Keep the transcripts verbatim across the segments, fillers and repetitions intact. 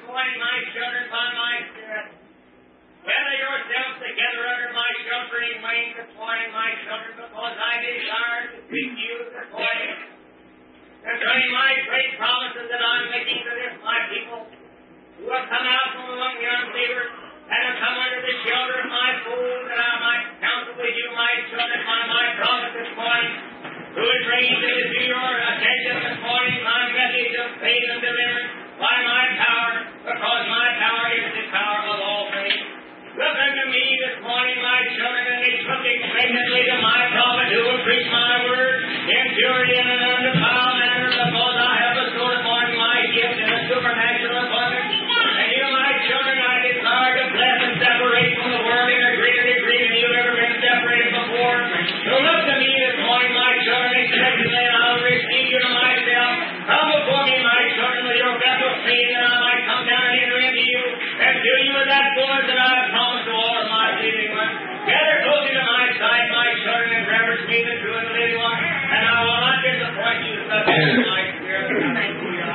morning, my children, upon my spirit. Gather yourselves together under my sheltering wing this morning, my children, because I desire to speak to you this morning concerning my great promises that I'm making to this, my people, who have come out from among the unbelievers and have come under the shelter of my fold, that I might counsel with you, my children, by my promise this morning, who is raised to your attention this morning, my message of faith and deliverance by my power, because my power is the power of all things. Look unto me this morning, my children, and look expectantly to my prophet who will preach my word in purity and in an undefiled manner, because I have bestowed upon my gift in a supernatural abundance. And you, my children, I desire to bless and separate from the world in a greater degree than you've ever been separated before. So look to me this morning, my children, expectantly, and I'll receive you to myself. Come before me, my children, with your vessel free, that I might come down and enter into you and fill you with that fullness that I have promised to all of my living ones. Gather closely to my side, my children, and reverence me, the true and the living one, and I will not disappoint you, such as my spirit. Hallelujah.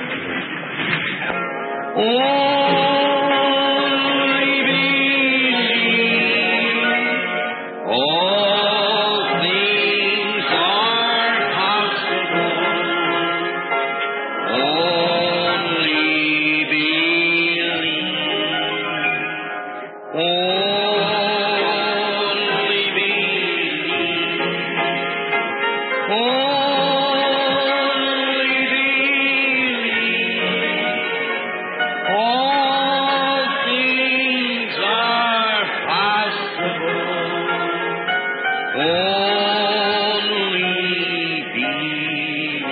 Only believe. All things are possible. Only believe. Only believe. Only believe. All things are possible. Only believe.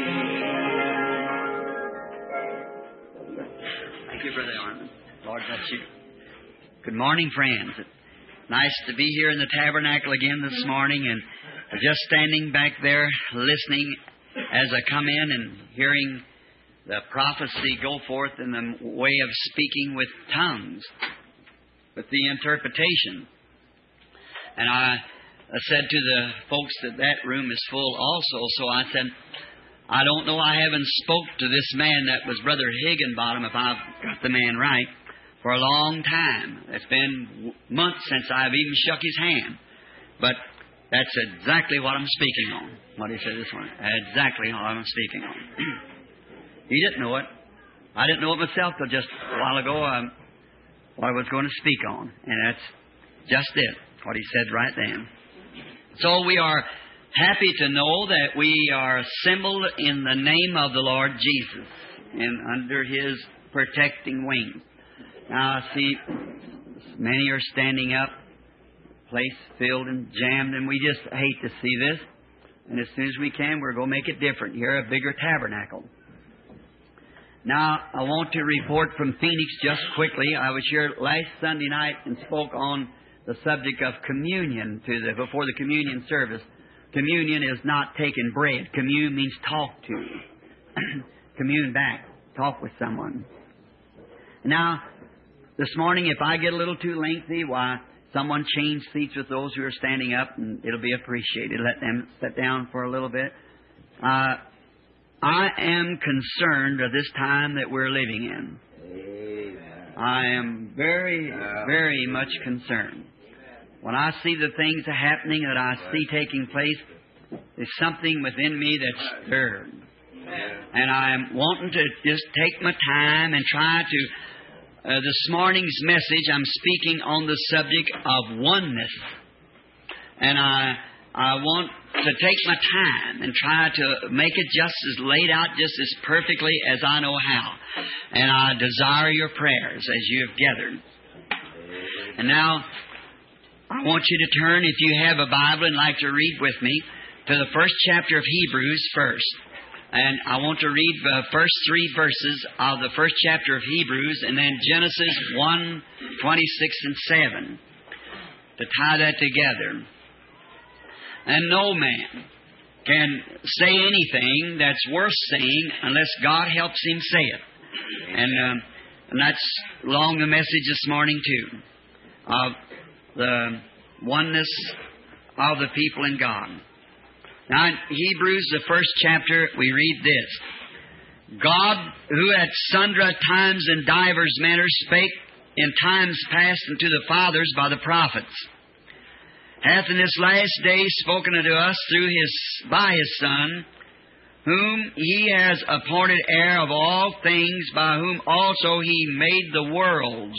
Thank you, Brother Armin. Lord bless you. Good morning, friends. Nice to be here in the tabernacle again this morning, and just standing back there listening as I come in and hearing the prophecy go forth in the way of speaking with tongues, with the interpretation. And I, I said to the folks that that room is full also, so I said, I don't know, I haven't spoke to this man that was Brother Higginbottom, if I've got the man right, for a long time. It's been months since I've even shook his hand. But that's exactly what I'm speaking on. What he said this morning. Exactly what I'm speaking on. He didn't know it. I didn't know it myself till just a while ago um, what I was going to speak on. And that's just it, what he said right then. So we are happy to know that we are assembled in the name of the Lord Jesus and under His protecting wings. Now, I see many are standing up, place filled and jammed, and we just hate to see this. And as soon as we can, we're going to make it different. Here, a bigger tabernacle. Now, I want to report from Phoenix just quickly. I was here last Sunday night and spoke on the subject of communion to the before the communion service. Communion is not taking bread. Commune means talk to. Commune back. Talk with someone. Now, this morning, if I get a little too lengthy, why, someone change seats with those who are standing up, and it'll be appreciated. Let them sit down for a little bit. Uh, I am concerned of this time that we're living in. Amen. I am very, very much concerned. When I see the things happening that I see taking place, there's something within me that's stirred. And I'm wanting to just take my time and try to... Uh, this morning's message, I'm speaking on the subject of oneness. And I I want to take my time and try to make it just as laid out, just as perfectly as I know how. And I desire your prayers as you have gathered. And now, I want you to turn, if you have a Bible and like to read with me, to the first chapter of Hebrews first. And I want to read the first three verses of the first chapter of Hebrews, and then Genesis one, twenty-six and seven, to tie that together. And no man can say anything that's worth saying unless God helps him say it. And, um, and that's along the message this morning, too, of the oneness of the people in God. Now, in Hebrews, the first chapter, we read this. God, who at sundry times and divers manners spake in times past unto the fathers by the prophets, hath in this last day spoken unto us through His by His Son, whom He has appointed heir of all things, by whom also He made the worlds,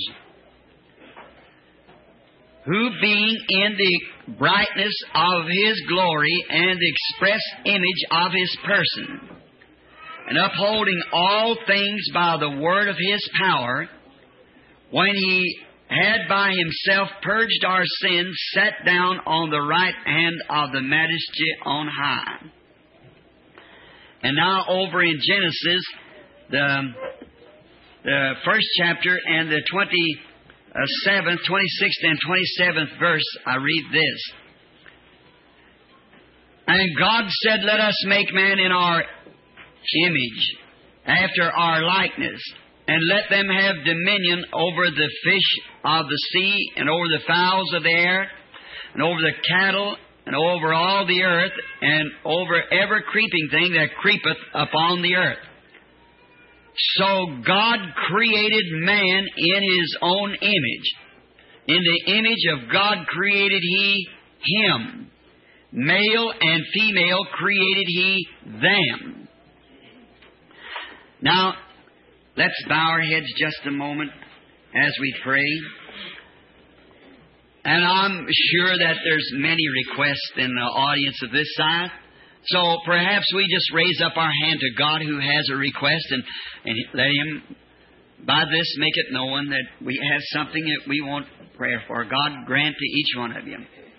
who being in the brightness of His glory and the express image of His person, and upholding all things by the word of His power, when He had by Himself purged our sins, sat down on the right hand of the Majesty on high. And now over in Genesis, the, the first chapter and the twenty-seventh, twenty-sixth and twenty-seventh verse, I read this. And God said, Let us make man in our image, after our likeness, and let them have dominion over the fish of the sea, and over the fowls of the air, and over the cattle, and over all the earth, and over every creeping thing that creepeth upon the earth. So God created man in His own image. In the image of God created He him. Male and female created He them. Now, let's bow our heads just a moment as we pray. And I'm sure that there's many requests in the audience of this side. So perhaps we just raise up our hand to God who has a request and, and let Him, by this, make it known that we have something that we want prayer for. God grant to each one of you.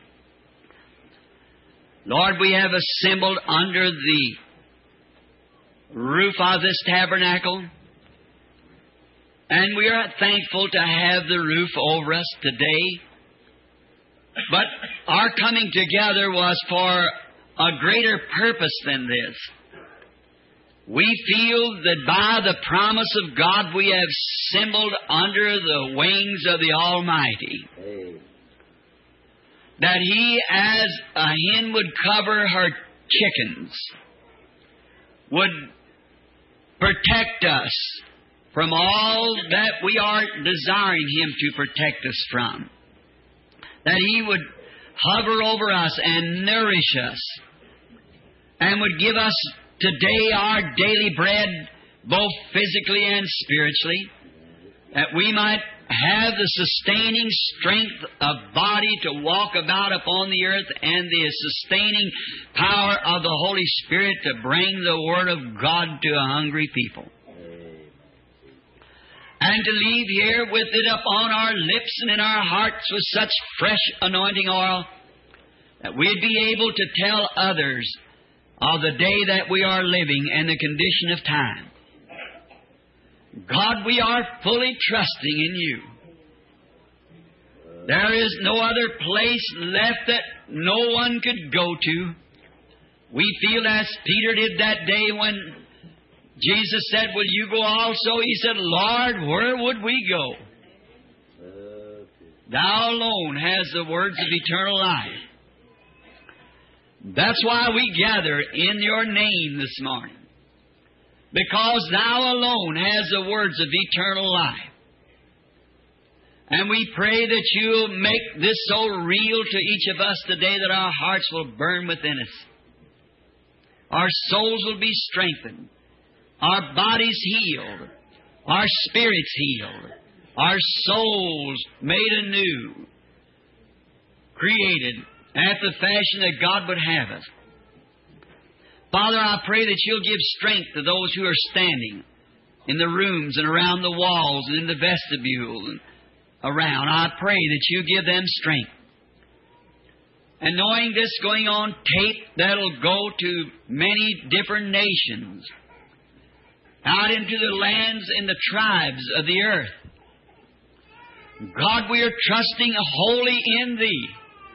Lord, we have assembled under the roof of this tabernacle, and we are thankful to have the roof over us today. But our coming together was for a greater purpose than this. We feel that by the promise of God we have assembled under the wings of the Almighty. Hey. That He, as a hen would cover her chickens, would protect us from all that we are desiring Him to protect us from. That He would hover over us and nourish us, and would give us today our daily bread, both physically and spiritually, that we might have the sustaining strength of body to walk about upon the earth, and the sustaining power of the Holy Spirit to bring the Word of God to a hungry people. And to leave here with it upon our lips and in our hearts with such fresh anointing oil that we'd be able to tell others of the day that we are living and the condition of time. God, we are fully trusting in You. There is no other place left that no one could go to. We feel as Peter did that day when Jesus said, Will you go also? He said, Lord, where would we go? Thou alone has the words of eternal life. That's why we gather in Your name this morning. Because Thou alone has the words of eternal life. And we pray that You'll make this so real to each of us today that our hearts will burn within us. Our souls will be strengthened. Our bodies healed. Our spirits healed. Our souls made anew. Created after the fashion that God would have us. Father, I pray that You'll give strength to those who are standing in the rooms and around the walls and in the vestibule and around. I pray that You give them strength. And knowing this going on tape, that'll go to many different nations, out into the lands and the tribes of the earth. God, we are trusting wholly in Thee.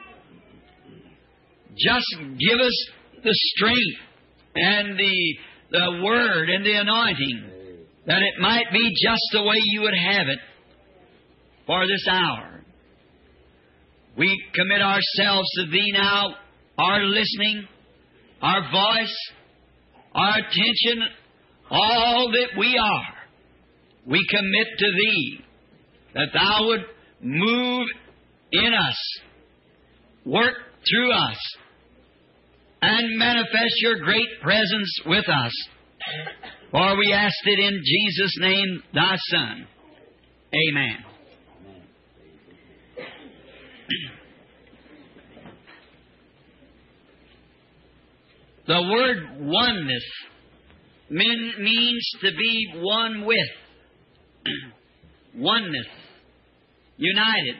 Just give us the strength and the, the word and the anointing, that it might be just the way You would have it for this hour. We commit ourselves to Thee now, our listening, our voice, our attention, all that we are, we commit to Thee, that Thou would move in us, work through us, and manifest Your great presence with us. For we ask it in Jesus' name, Thy Son. Amen. The word oneness mean, means to be one with. Oneness. United.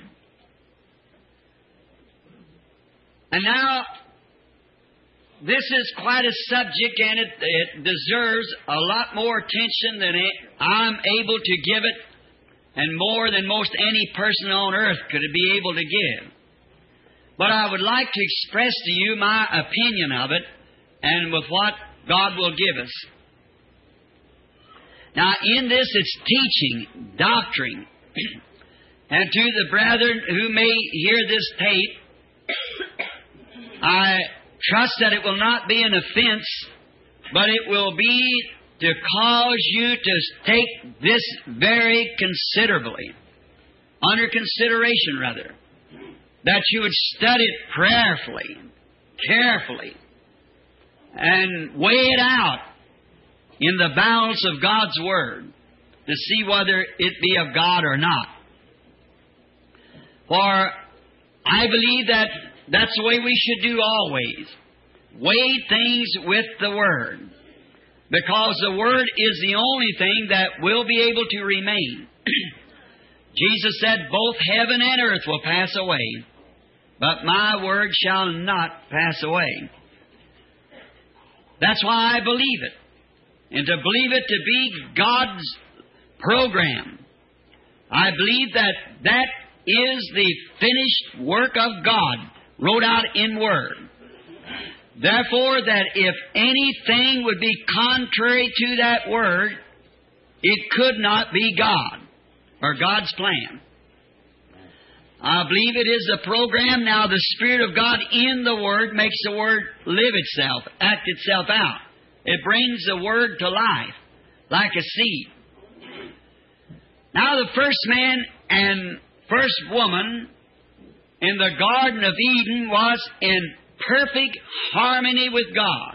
And now, this is quite a subject, and it, it deserves a lot more attention than I'm able to give it, and more than most any person on earth could be able to give. But I would like to express to you my opinion of it, and with what God will give us. Now, in this, it's teaching, doctrine. And to the brethren who may hear this tape, I trust that it will not be an offense, but it will be to cause you to take this very considerably, under consideration rather, that you would study it prayerfully, carefully, and weigh it out in the balance of God's Word to see whether it be of God or not. For I believe that that's the way we should do always. Weigh things with the Word. Because the Word is the only thing that will be able to remain. Jesus said, both heaven and earth will pass away, but my Word shall not pass away. That's why I believe it. And to believe it to be God's program. I believe that that is the finished work of God, wrote out in Word. Therefore, that if anything would be contrary to that Word, it could not be God, or God's plan. I believe it is the program. Now, the Spirit of God in the Word makes the Word live itself, act itself out. It brings the Word to life, like a seed. Now, the first man and first woman in the Garden of Eden was in perfect harmony with God.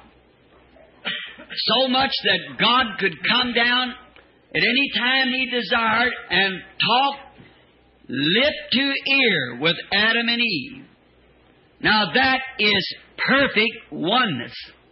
So much that God could come down at any time He desired and talk lip to ear with Adam and Eve. Now that is perfect oneness.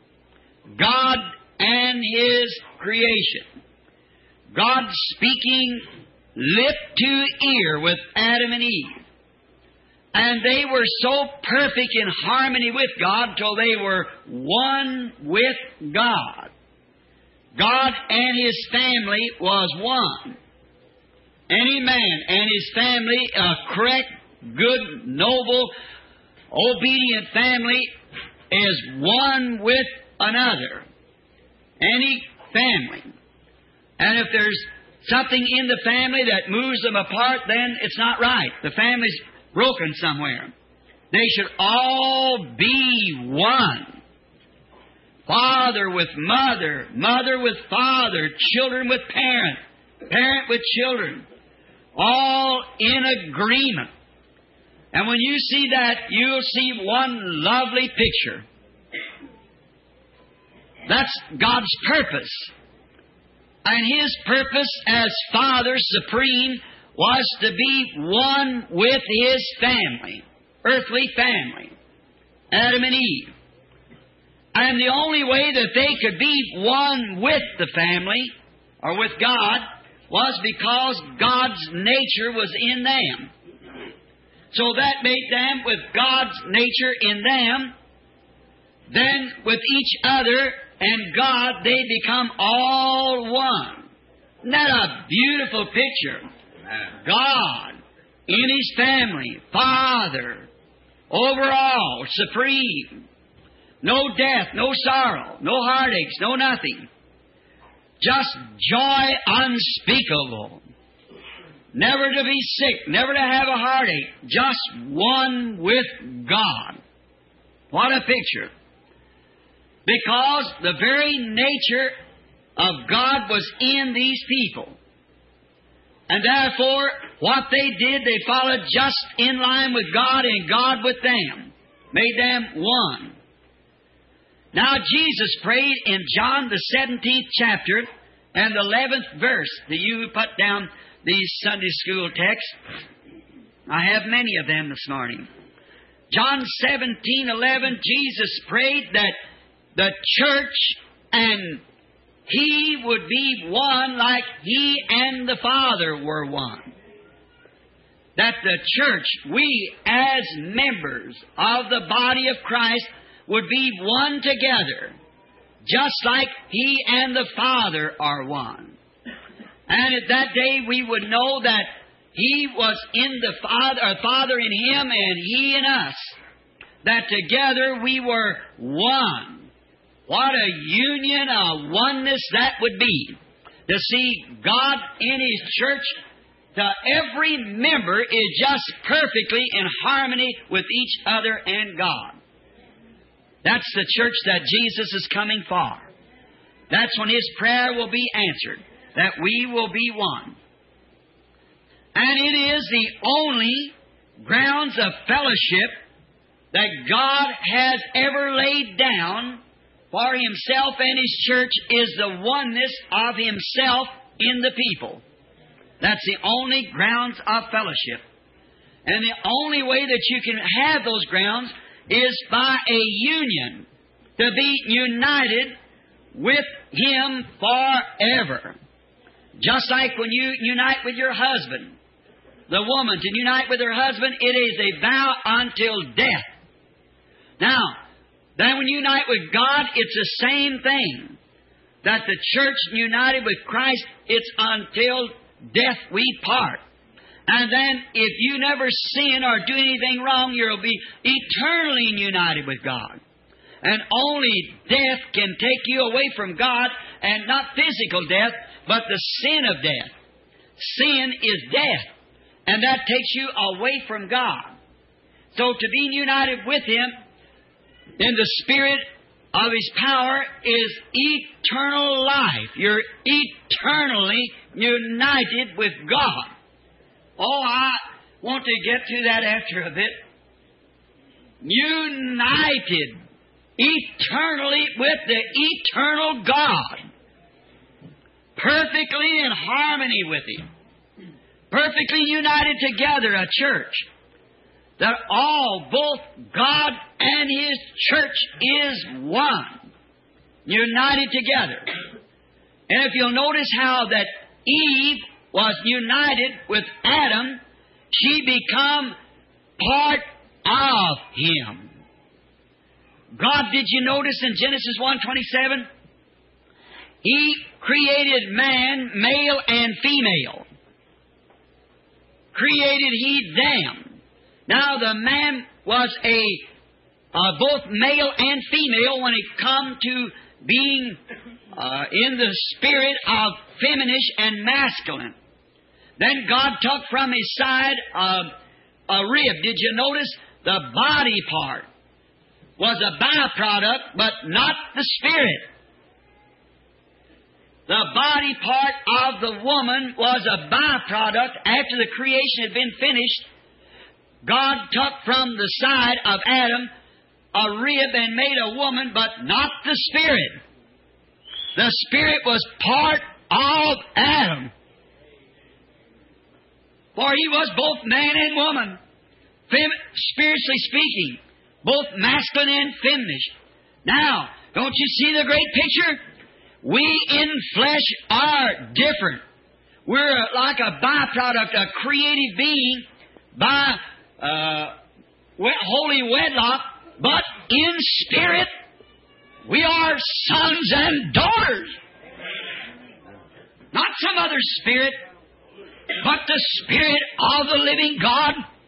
God and His creation. God speaking lip to ear with Adam and Eve. And they were so perfect in harmony with God till they were one with God. God and His family was one. Any man and his family, a correct, good, noble, obedient family, is one with another. Any family. And if there's something in the family that moves them apart, then it's not right. The family's broken somewhere. They should all be one. Father with mother, mother with father, children with parent, parent with children. All in agreement. And when you see that, you'll see one lovely picture. That's God's purpose. And His purpose as Father Supreme was to be one with His family, earthly family, Adam and Eve. And the only way that they could be one with the family, or with God, was because God's nature was in them. So that made them, with God's nature in them, then with each other and God, they become all one. Isn't that a beautiful picture? God in His family, Father, overall, supreme. No death, no sorrow, no heartaches, no nothing. Just joy unspeakable. Never to be sick, never to have a heartache. Just one with God. What a picture. Because the very nature of God was in these people. And therefore, what they did, they followed just in line with God and God with them. Made them one. Now, Jesus prayed in John the seventeenth chapter and the eleventh verse. Do you put down these Sunday school texts? I have many of them this morning. John seventeen eleven, Jesus prayed that the church and He would be one like He and the Father were one. That the church, we as members of the body of Christ, would be one together, just like He and the Father are one. And at that day we would know that He was in the Father, or Father in Him, and He in us. That together we were one. What a union, a oneness that would be. To see God in His church, to every member is just perfectly in harmony with each other and God. That's the church that Jesus is coming for. That's when His prayer will be answered, that we will be one. And it is the only grounds of fellowship that God has ever laid down for Himself and His church is the oneness of Himself in the people. That's the only grounds of fellowship. And the only way that you can have those grounds is by a union, to be united with Him forever. Just like when you unite with your husband, the woman to unite with her husband, it is a vow until death. Now, then when you unite with God, it's the same thing. That the church united with Christ, it's until death we part. And then if you never sin or do anything wrong, you'll be eternally united with God. And only death can take you away from God, and not physical death, but the sin of death. Sin is death, and that takes you away from God. So to be united with Him in the Spirit of His power is eternal life. You're eternally united with God. Oh, I want to get to that after a bit. United eternally with the eternal God. Perfectly in harmony with Him. Perfectly united together, a church. That all, both God and His church is one. United together. And if you'll notice how that Eve was united with Adam, she become part of him. God, did you notice in Genesis one twenty-seven? He created man, male and female. Created He them. Now the man was a uh, both male and female when it come to being uh, in the spirit of feminine and masculine. Then God took from His side uh, a rib. Did you notice the body part was a byproduct, but not the spirit. The body part of the woman was a byproduct after the creation had been finished. God took from the side of Adam a rib and made a woman, but not the spirit. The spirit was part of Adam. For he was both man and woman, fem- spiritually speaking, both masculine and feminine. Now, don't you see the great picture? We in flesh are different. We're like a byproduct, a creative being by uh, holy wedlock, but in spirit, we are sons and daughters. Not some other spirit, but the Spirit of the living God.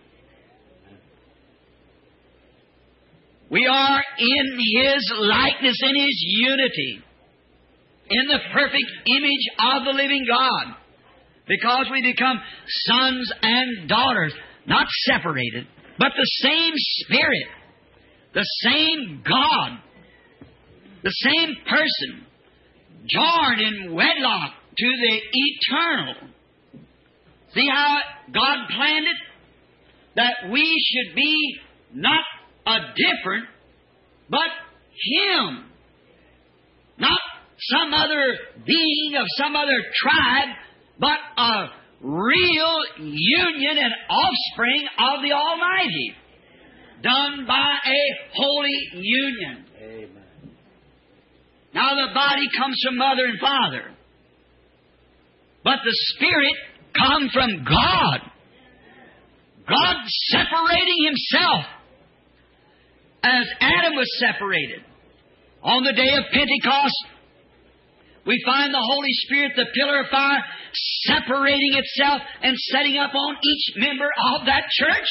We are in His likeness, in His unity, in the perfect image of the living God, because we become sons and daughters, not separated, but the same Spirit, the same God, the same person, joined in wedlock to the eternal. See how God planned it? That we should be not a different, but Him. Not some other being of some other tribe, but a real union and offspring of the Almighty, done by a holy union. Amen. Now the body comes from mother and father, but the Spirit comes from God. God separating Himself as Adam was separated. On the day of Pentecost, we find the Holy Spirit, the pillar of fire, separating itself and setting up on each member of that church.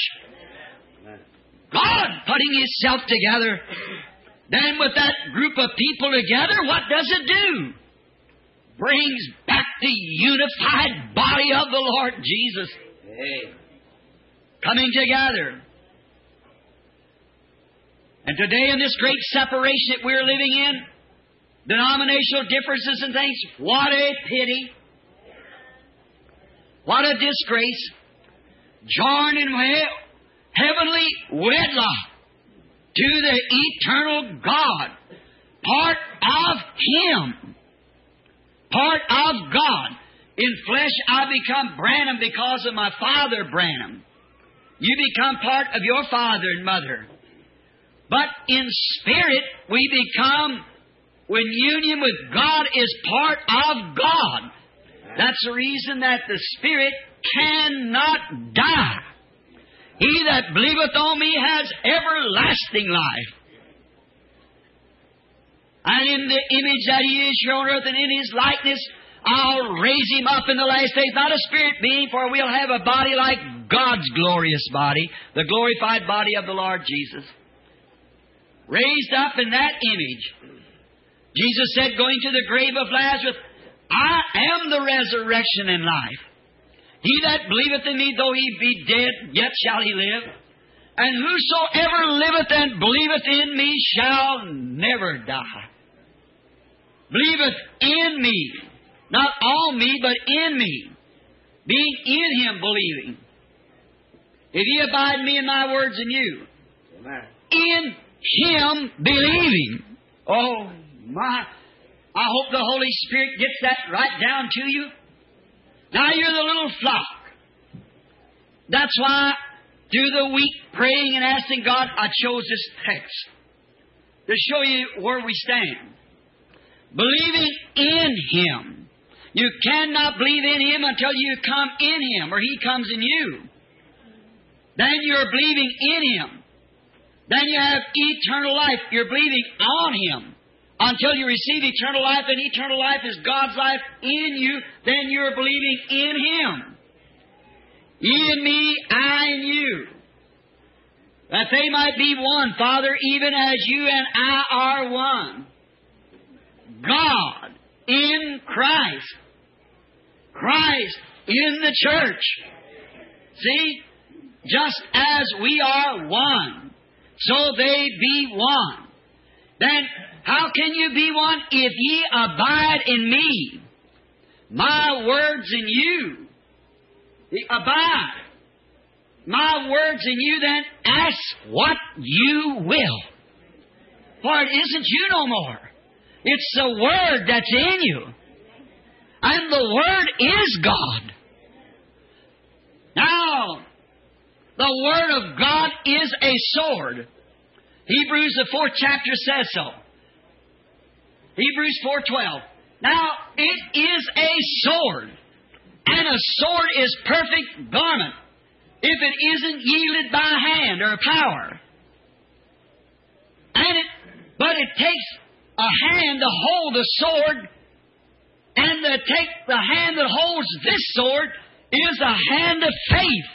God putting Himself together. Then with that group of people together, what does it do? Brings back the unified body of the Lord Jesus. Amen. Coming together. And today in this great separation that we're living in, denominational differences and things, what a pity. What a disgrace. Joined in heavenly wedlock to the eternal God. Part of Him. Part of God. In flesh I become Branham because of my father Branham. You become part of your father and mother. But in spirit we become, when union with God is part of God. That's the reason that the Spirit cannot die. He that believeth on me has everlasting life. And in the image that He is here on earth and in His likeness, I'll raise Him up in the last days. Not a spirit being, for we'll have a body like God's glorious body, the glorified body of the Lord Jesus. Raised up in that image. Jesus said, going to the grave of Lazarus, I am the resurrection and life. He that believeth in me, though he be dead, yet shall he live. And whosoever liveth and believeth in me shall never die. Believeth in me. Not on me, but in me. Being in Him, believing. If ye abide in me and my words in you. Amen. In Him, believing. Oh, my. I hope the Holy Spirit gets that right down to you. Now you're the little flock. That's why, through the week, praying and asking God, I chose this text to show you where we stand. Believing in Him. You cannot believe in Him until you come in Him, or He comes in you. Then you're believing in Him. Then you have eternal life. You're believing on Him. Until you receive eternal life, and eternal life is God's life in you, then you're believing in Him. Ye in me, I in you. That they might be one, Father, even as you and I are one. God in Christ. Christ in the church. See? Just as we are one, so they be one. Then how can you be one? If ye abide in me, my words in you. Abide. My words in you, then ask what you will. For it isn't you no more. It's the Word that's in you. And the Word is God. Now, the Word of God is a sword. Hebrews, the fourth chapter says so. Hebrews four twelve. Now, it is a sword. And a sword is perfect garment if it isn't yielded by hand or power. And it, but it takes a hand to hold the sword, and to take the hand that holds this sword is a hand of faith.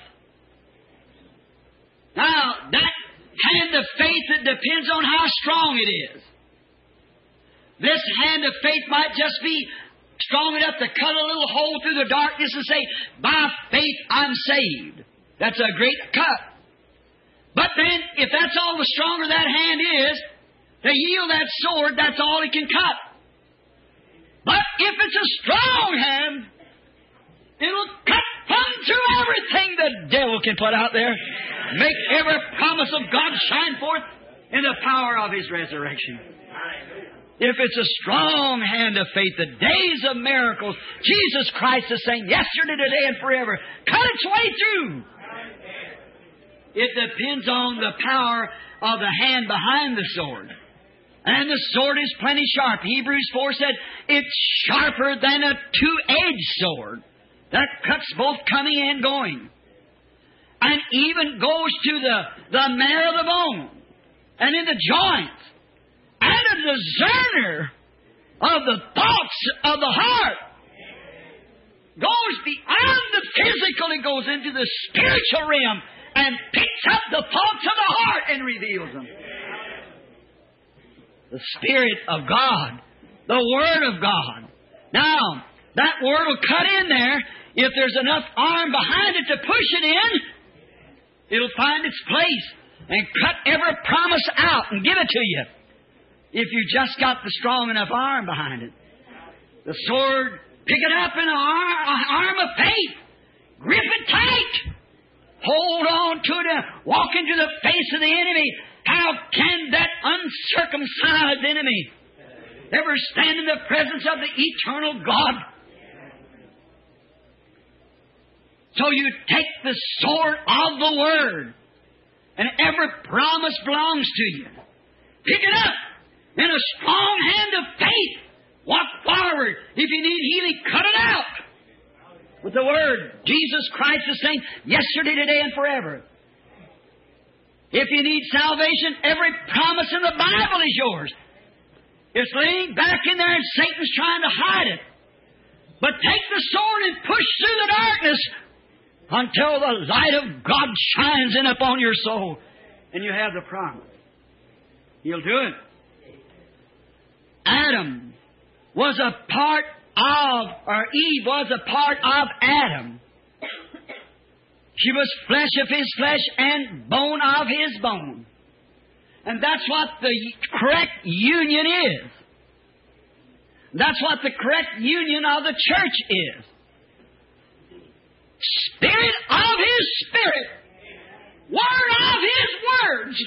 Now, that hand of faith, it depends on how strong it is. This hand of faith might just be strong enough to cut a little hole through the darkness and say, by faith I'm saved. That's a great cut. But then, if that's all the stronger that hand is, to yield that sword, that's all it can cut. But if it's a strong hand, it'll cut plumb through everything the devil can put out there. Make every promise of God shine forth in the power of His resurrection. If it's a strong hand of faith, the days of miracles, Jesus Christ the same yesterday, today, and forever, cut its way through. It depends on the power of the hand behind the sword. And the sword is plenty sharp. Hebrews four said, it's sharper than a two-edged sword that cuts both coming and going. And even goes to the, the marrow of the bone and in the joints. And a discerner of the thoughts of the heart. Goes beyond the physical. It goes into the spiritual realm and picks up the thoughts of the heart and reveals them. The Spirit of God. The Word of God. Now, that Word will cut in there. If there's enough arm behind it to push it in, it'll find its place and cut every promise out and give it to you. If you just got the strong enough arm behind it. The sword, pick it up in an arm, an arm of faith. Grip it tight. Hold on to it and walk into the face of the enemy. How can that uncircumcised enemy ever stand in the presence of the eternal God? So you take the sword of the Word, and every promise belongs to you. Pick it up in a strong hand of faith. Walk forward. If you need healing, cut it out. With the Word, Jesus Christ is saying, yesterday, today, and forever. If you need salvation, every promise in the Bible is yours. It's laying back in there and Satan's trying to hide it. But take the sword and push through the darkness until the light of God shines in upon your soul and you have the promise. He'll do it. Adam was a part of, or Eve was a part of Adam. She was flesh of his flesh and bone of his bone. And that's what the correct union is. That's what the correct union of the church is. Spirit of His Spirit. Word of His words.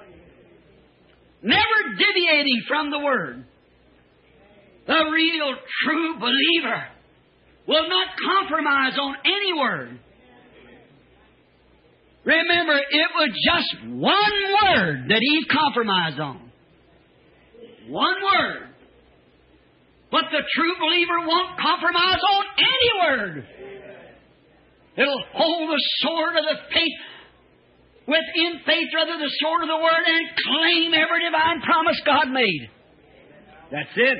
Never deviating from the Word. The real, true believer will not compromise on any word. Remember, it was just one word that Eve compromised on. One word. But the true believer won't compromise on any word. It'll hold the sword of the faith within faith, rather the sword of the Word, and claim every divine promise God made. That's it.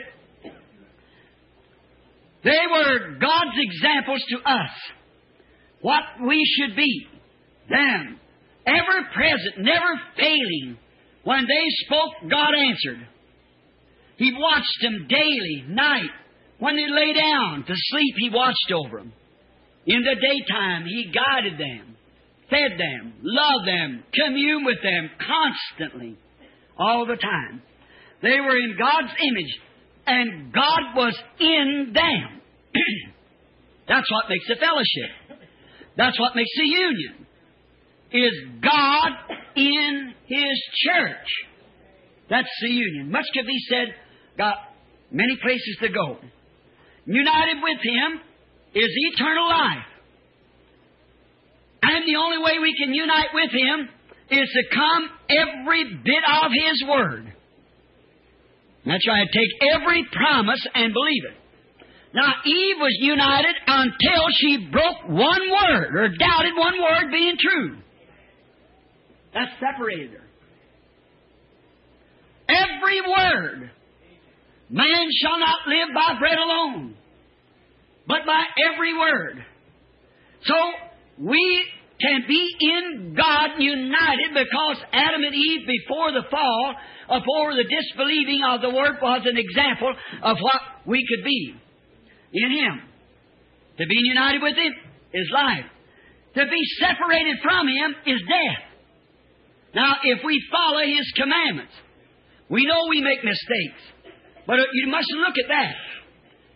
They were God's examples to us. What we should be. Them. Ever present, never failing. When they spoke, God answered. He watched them daily, night. When they lay down to sleep, He watched over them. In the daytime, He guided them, fed them, loved them, communed with them constantly, all the time. They were in God's image, and God was in them. That's what makes a fellowship. That's what makes a union. Is God in His church. That's the union. Much could be said, got many places to go. United with Him is eternal life. And the only way we can unite with Him is to come every bit of His Word. That's right. Take every promise and believe it. Now, Eve was united until she broke one word, or doubted one word being true. That separated her. Every word. Man shall not live by bread alone, but by every word. So, we can be in God united because Adam and Eve, before the fall, before the disbelieving of the Word, was an example of what we could be in Him. To be united with Him is life. To be separated from Him is death. Now, if we follow His commandments, we know we make mistakes, but you must look at that.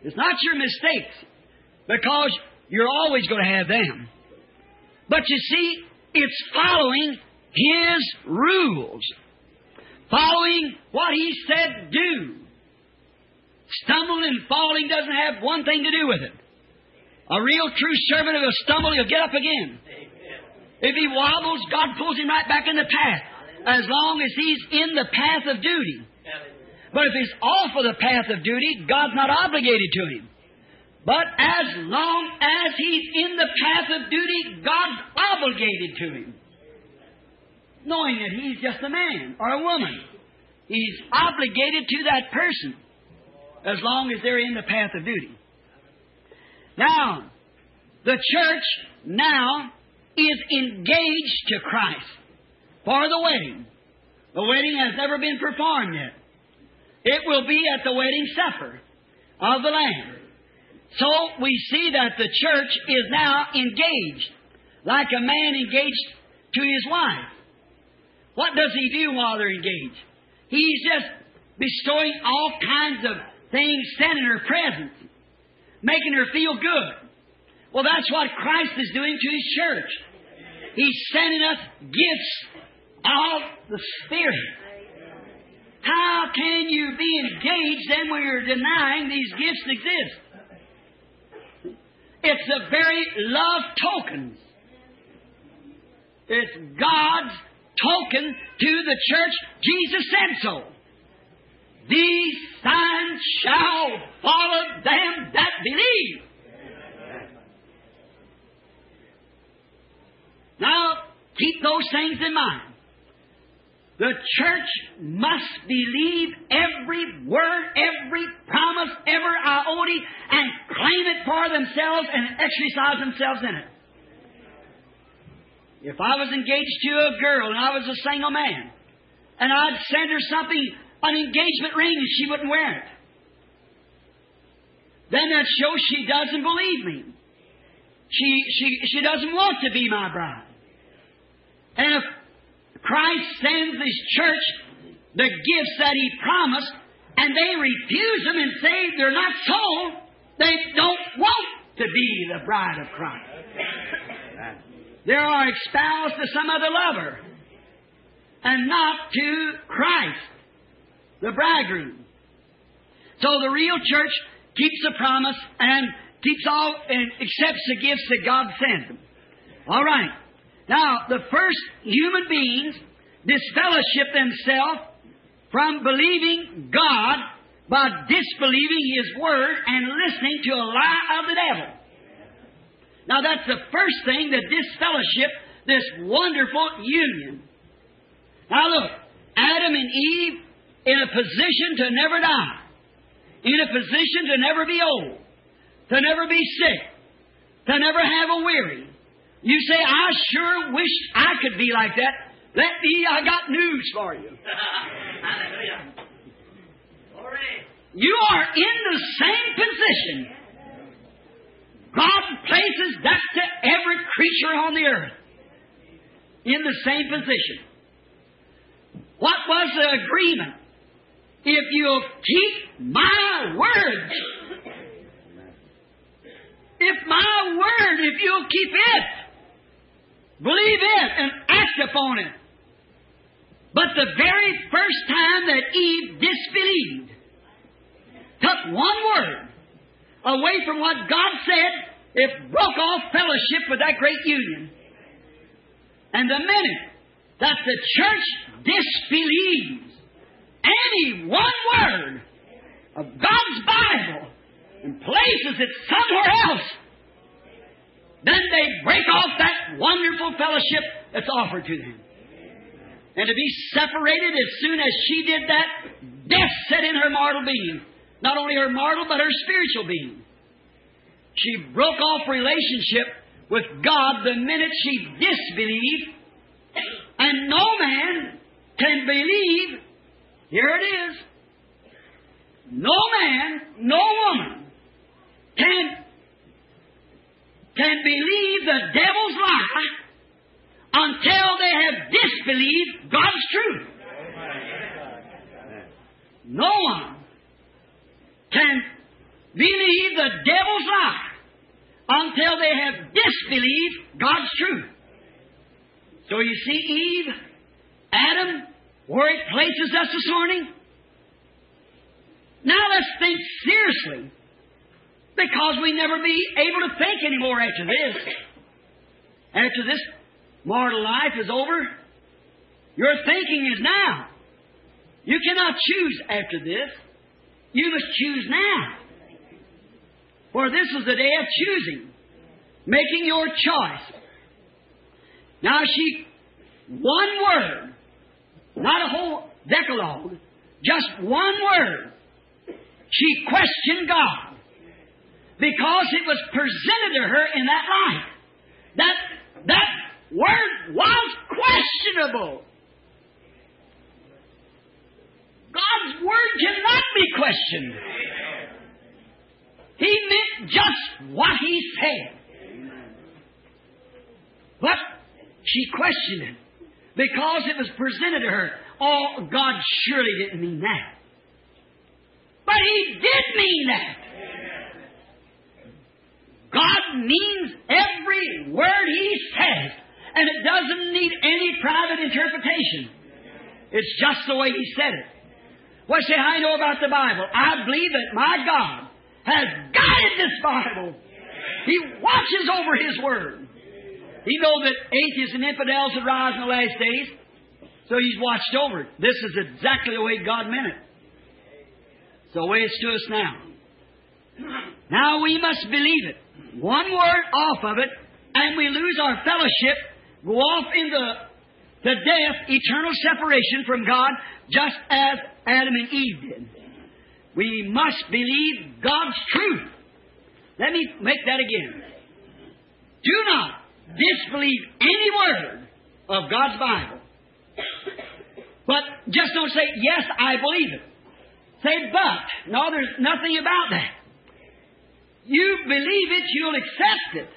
It's not your mistakes, because you're always going to have them. But you see, it's following His rules. Following what He said do. Stumbling and falling doesn't have one thing to do with it. A real true servant of a stumble, he'll get up again. If he wobbles, God pulls him right back in the path, as long as he's in the path of duty. But if he's off of the path of duty, God's not obligated to him. But as long as he's in the path of duty, God's obligated to him. Knowing that he's just a man or a woman. He's obligated to that person as long as they're in the path of duty. Now, the church now is engaged to Christ for the wedding. The wedding has never been performed yet. It will be at the wedding supper of the Lamb. So we see that the church is now engaged, like a man engaged to his wife. What does he do while they're engaged? He's just bestowing all kinds of things, sending her presents, making her feel good. Well, that's what Christ is doing to His church. He's sending us gifts of the Spirit. How can you be engaged then when you're denying these gifts exist? It's the very love tokens. It's God's token to the church. Jesus said so. These signs shall follow them that believe. Now, keep those things in mind. The church must believe every word, every promise, every iota, and claim it for themselves and exercise themselves in it. If I was engaged to a girl and I was a single man, and I'd send her something, an engagement ring, and she wouldn't wear it, then that shows she doesn't believe me. She, she, she doesn't want to be my bride. And if Christ sends His church the gifts that He promised, and they refuse them and say they're not sold, they don't want to be the bride of Christ. They are espoused to some other lover, and not to Christ, the bridegroom. So the real church keeps the promise and keeps all and accepts the gifts that God sends them. All right. Now, the first human beings disfellowship themselves from believing God by disbelieving His Word and listening to a lie of the devil. Now, that's the first thing that disfellowship, this wonderful union. Now, look, Adam and Eve in a position to never die, in a position to never be old, to never be sick, to never have a weary. You say, I sure wish I could be like that. Let me, I got news for you. You are in the same position. God places that to every creature on the earth. In the same position. What was the agreement? If you'll keep my word. If my word, if you'll keep it. Believe it and act upon it. But the very first time that Eve disbelieved, took one word away from what God said, it broke off fellowship with that great union. And the minute that the church disbelieves any one word of God's Bible and places it somewhere else, then they break off that wonderful fellowship that's offered to them. And to be separated as soon as she did that, death set in her mortal being. Not only her mortal, but her spiritual being. She broke off relationship with God the minute she disbelieved. And no man can believe, here it is, no man, no woman can can believe the devil's lie until they have disbelieved God's truth. No one can believe the devil's lie until they have disbelieved God's truth. So you see, Eve, Adam, where it places us this morning. Now let's think seriously, because we never be able to think anymore after this. After this mortal life is over, your thinking is now. You cannot choose after this. You must choose now. For this is the day of choosing, making your choice. Now she, one word, not a whole decalogue, just one word, she questioned God because it was presented to her in that light. That, that word was questionable. God's Word cannot be questioned. He meant just what He said. But she questioned it because it was presented to her. Oh, God surely didn't mean that. But He did mean that. God means every word He says, and it doesn't need any private interpretation. It's just the way He said it. Well, say, I know about the Bible. I believe that my God has guided this Bible. He watches over His Word. He knows that atheists and infidels will rise in the last days, so He's watched over it. This is exactly the way God meant it. It's the way it's to us now. Now we must believe it. One word off of it, and we lose our fellowship, go off into the death, eternal separation from God, just as Adam and Eve did. We must believe God's truth. Let me make that again. Do not disbelieve any word of God's Bible. But just don't say, yes, I believe it. Say, but. No, there's nothing about that. You believe it, you'll accept it.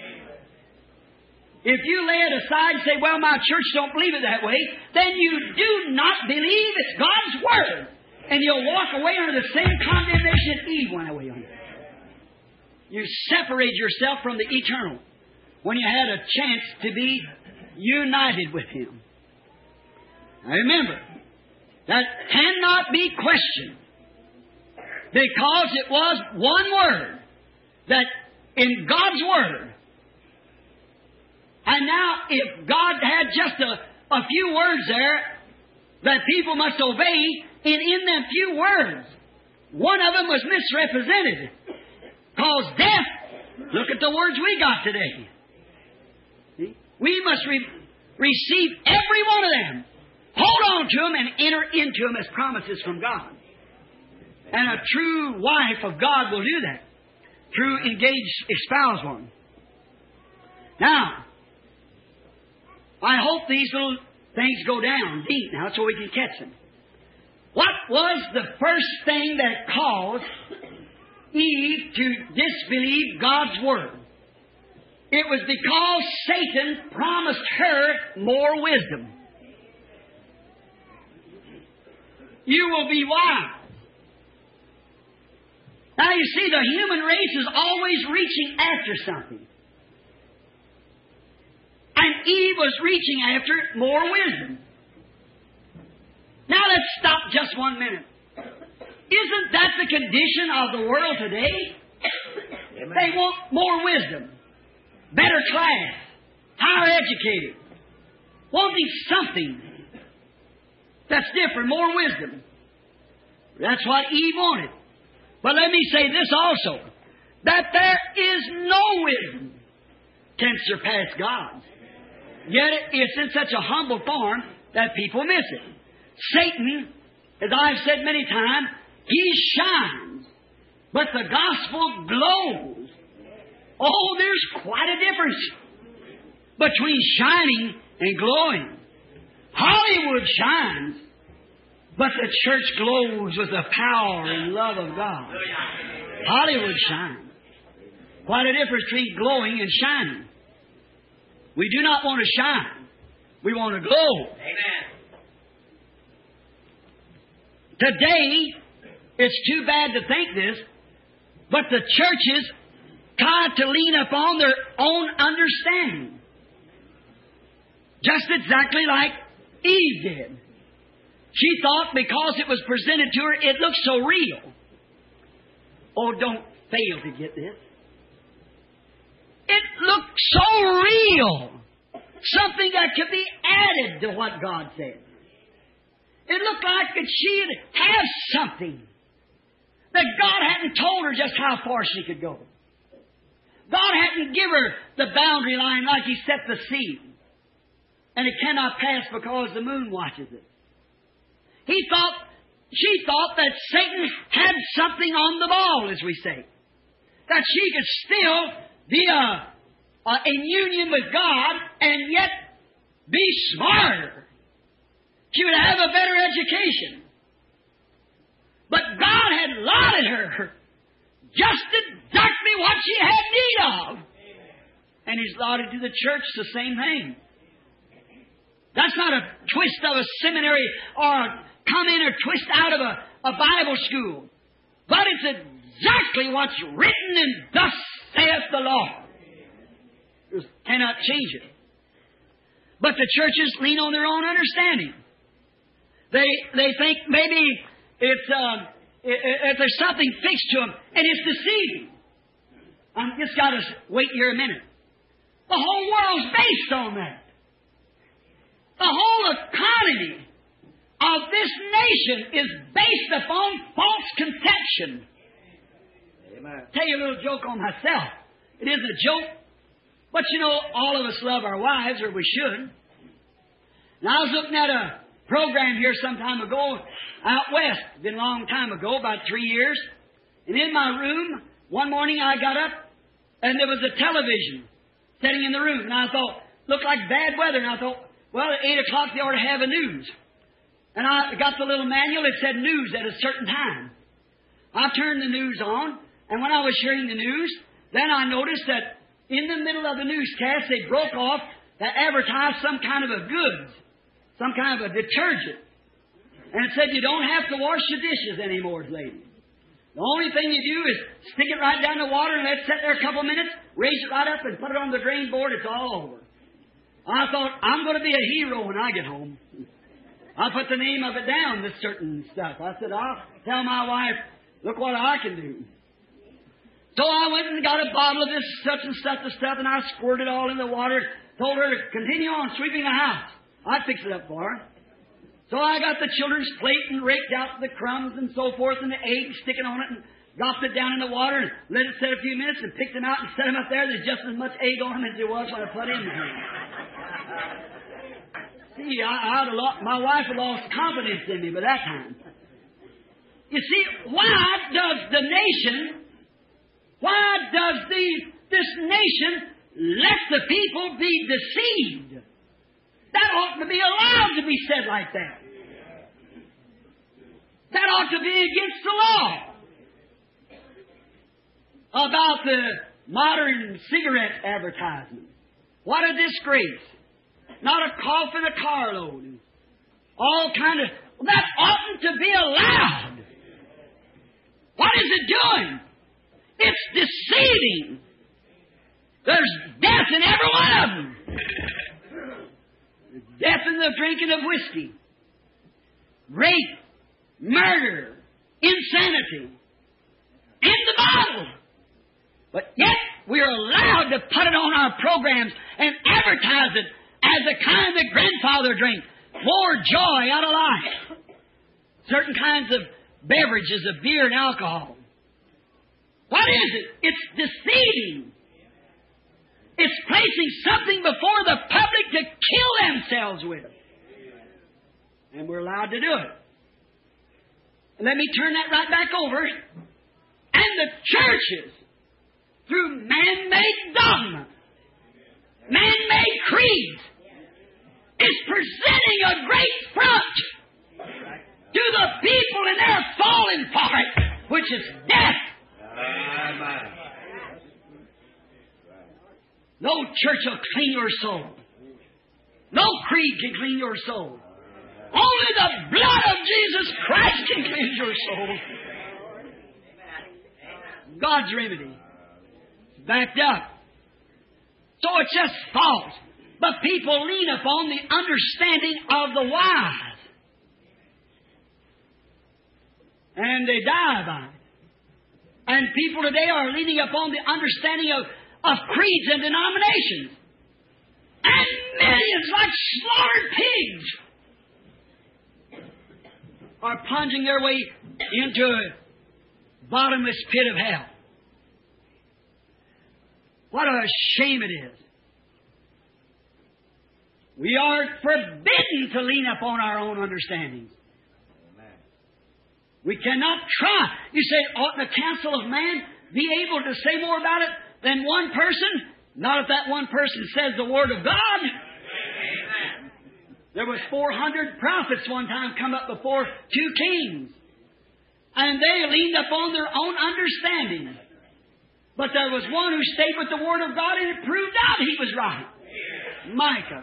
If you lay it aside and say, well, my church don't believe it that way, then you do not believe it's God's Word. And you'll walk away under the same condemnation Eve went away under. You separate yourself from the eternal when you had a chance to be united with Him. Now remember, that cannot be questioned because it was one word that in God's Word. And now, if God had just a, a few words there that people must obey, and in them few words, one of them was misrepresented. Cause death. Look at the words we got today. See? We must re- receive every one of them, hold on to them, and enter into them as promises from God. And a true wife of God will do that. True engaged espoused one. Now, I hope these little things go down deep now so we can catch them. What was the first thing that caused Eve to disbelieve God's Word? It was because Satan promised her more wisdom. You will be wise. Now you see, the human race is always reaching after something. And Eve was reaching after more wisdom. Now let's stop just one minute. Isn't that the condition of the world today? Amen. They want more wisdom, better class, higher educated, wanting something that's different, more wisdom. That's what Eve wanted. But let me say this also, that there is no wisdom can surpass God's. Yet it's in such a humble form that people miss it. Satan, as I've said many times, he shines, but the gospel glows. Oh, there's quite a difference between shining and glowing. Hollywood shines, but the church glows with the power and love of God. Hollywood shines. Quite a difference between glowing and shining. We do not want to shine. We want to glow. Amen. Today, it's too bad to think this, But the churches tried to lean upon their own understanding. Just exactly like Eve did. She thought because it was presented to her, it looked so real. Oh, don't fail to get this. It looked so real. Something that could be added to what God said. It looked like that she'd have something. That God hadn't told her just how far she could go. God hadn't given her the boundary line like He set the sea. And it cannot pass because the moon watches it. He thought, she thought that Satan had something on the ball, as we say. That she could still be a, a, in union with God and yet be smarter. She would have a better education. But God had allotted her just exactly what she had need of. And He's allotted to the church the same thing. That's not a twist of a seminary or a come in or twist out of a, a Bible school. But it's exactly what's written, and thus saith the Lord. You cannot change it. But the churches lean on their own understanding. They they think maybe it's uh, it, it, there's something fixed to them, and it's deceiving. I've just got to wait here a minute. The whole world's based on that. The whole economy of this nation is based upon false conception. Amen. Tell you a little joke on myself. It isn't a joke, but you know, all of us love our wives, or we should. Now, I was looking at a program here some time ago out west. It's been a long time ago, about three years. And in my room, one morning I got up, and there was a television sitting in the room. And I thought, looked like bad weather. And I thought, well, at eight o'clock they ought to have a news. And I got the little manual. It said news at a certain time. I turned the news on, and when I was hearing the news, then I noticed that in the middle of the newscast, they broke off to advertise some kind of a goods, some kind of a detergent. And it said you don't have to wash the dishes anymore, ladies. The only thing you do is stick it right down the water and let it sit there a couple of minutes, raise it right up and put it on the drain board. It's all over. I thought, I'm going to be a hero when I get home. I put the name of it down, this certain stuff. I said, I'll tell my wife, look what I can do. So I went and got a bottle of this such and such and stuff, and I squirted it all in the water, told her to continue on sweeping the house. I'd fix it up for her. So I got the children's plate and raked out the crumbs and so forth, and the eggs sticking on it, and dropped it down in the water, and let it sit a few minutes, and picked them out and set them up there. There's just as much egg on them as there was when I put in there. See, I, I'd have lost, my wife had lost confidence in me by that time. You see, why does the nation, why does the, this nation let the people be deceived? That ought to be allowed to be said like that. That ought to be against the law. About the modern cigarette advertisement. What a disgrace. Not a cough in a carload. All kind of... Well, that oughtn't to be allowed. What is it doing? It's deceiving. There's death in every one of them. There's death in the drinking of whiskey. Rape. Murder. Insanity. In the Bible. But yet, we're allowed to put it on our programs and advertise it as the kind that grandfather drank. More joy out of life. Certain kinds of beverages of beer and alcohol. What is it? It's deceiving. It's placing something before the public to kill themselves with. And we're allowed to do it. And let me turn that right back over. And the churches, through man-made dogma, man-made creeds, is presenting a great front to the people, and they're falling for it, which is death. No church will clean your soul. No creed can clean your soul. Only the blood of Jesus Christ can cleanse your soul. God's remedy. It's backed up. So it's just false. But people lean upon the understanding of the wise. And they die by it. And people today are leaning upon the understanding of, of creeds and denominations. And millions, like slaughtered pigs, are plunging their way into a bottomless pit of hell. What a shame it is. We are forbidden to lean upon our own understandings. We cannot try. You say, ought the counsel of man be able to say more about it than one person? Not if that one person says the Word of God. Amen. There was four hundred prophets one time come up before two kings. And they leaned upon their own understanding. But there was one who stayed with the Word of God and it proved out he was right. Micah.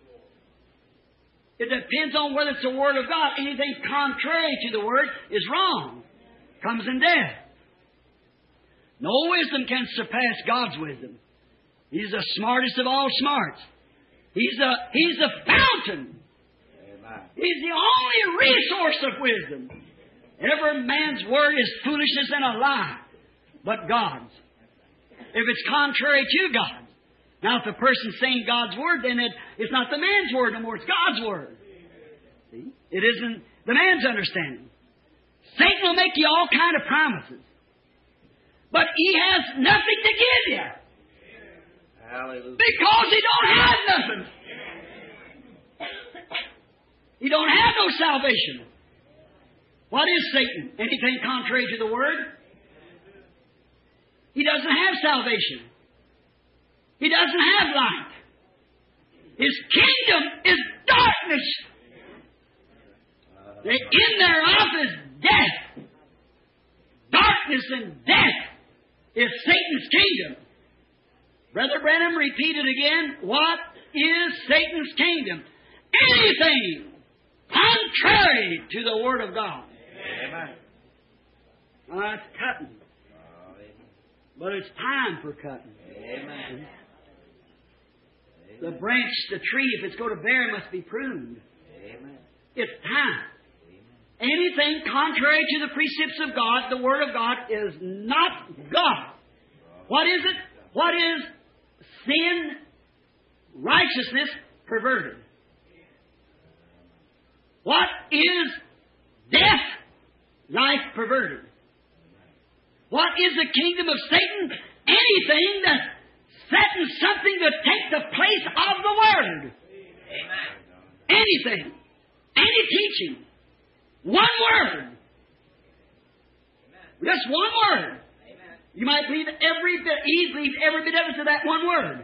It depends on whether it's the Word of God. Anything contrary to the Word is wrong. Comes in death. No wisdom can surpass God's wisdom. He's the smartest of all smarts. He's the, he's the fountain. Amen. He's the only resource of wisdom. Every man's word is foolishness and a lie, but God's. If it's contrary to God. Now, if the person's saying God's Word, then it, it's not the man's Word no more, it's God's Word. See? It isn't the man's understanding. Satan will make you all kind of promises. But he has nothing to give you. Hallelujah. Because he don't have nothing. He don't have no salvation. What is Satan? Anything contrary to the Word? He doesn't have salvation. He doesn't have light. His kingdom is darkness. The end thereof is death. Darkness and death is Satan's kingdom. Brother Branham repeated again, what is Satan's kingdom? Anything contrary to the Word of God. Amen. Well, that's cutting. But it's time for cutting. Amen. The branch, the tree, if it's going to bear, must be pruned. Amen. It's time. Amen. Anything contrary to the precepts of God, the Word of God, is not God. What is it? What is sin, righteousness, perverted? What is death, life, perverted? What is the kingdom of Satan? Anything that setting something to take the place of the Word. Amen. Anything. Any teaching. One word. Amen. Just one word. Amen. You might believe every bit, he believes every bit of it to that one word.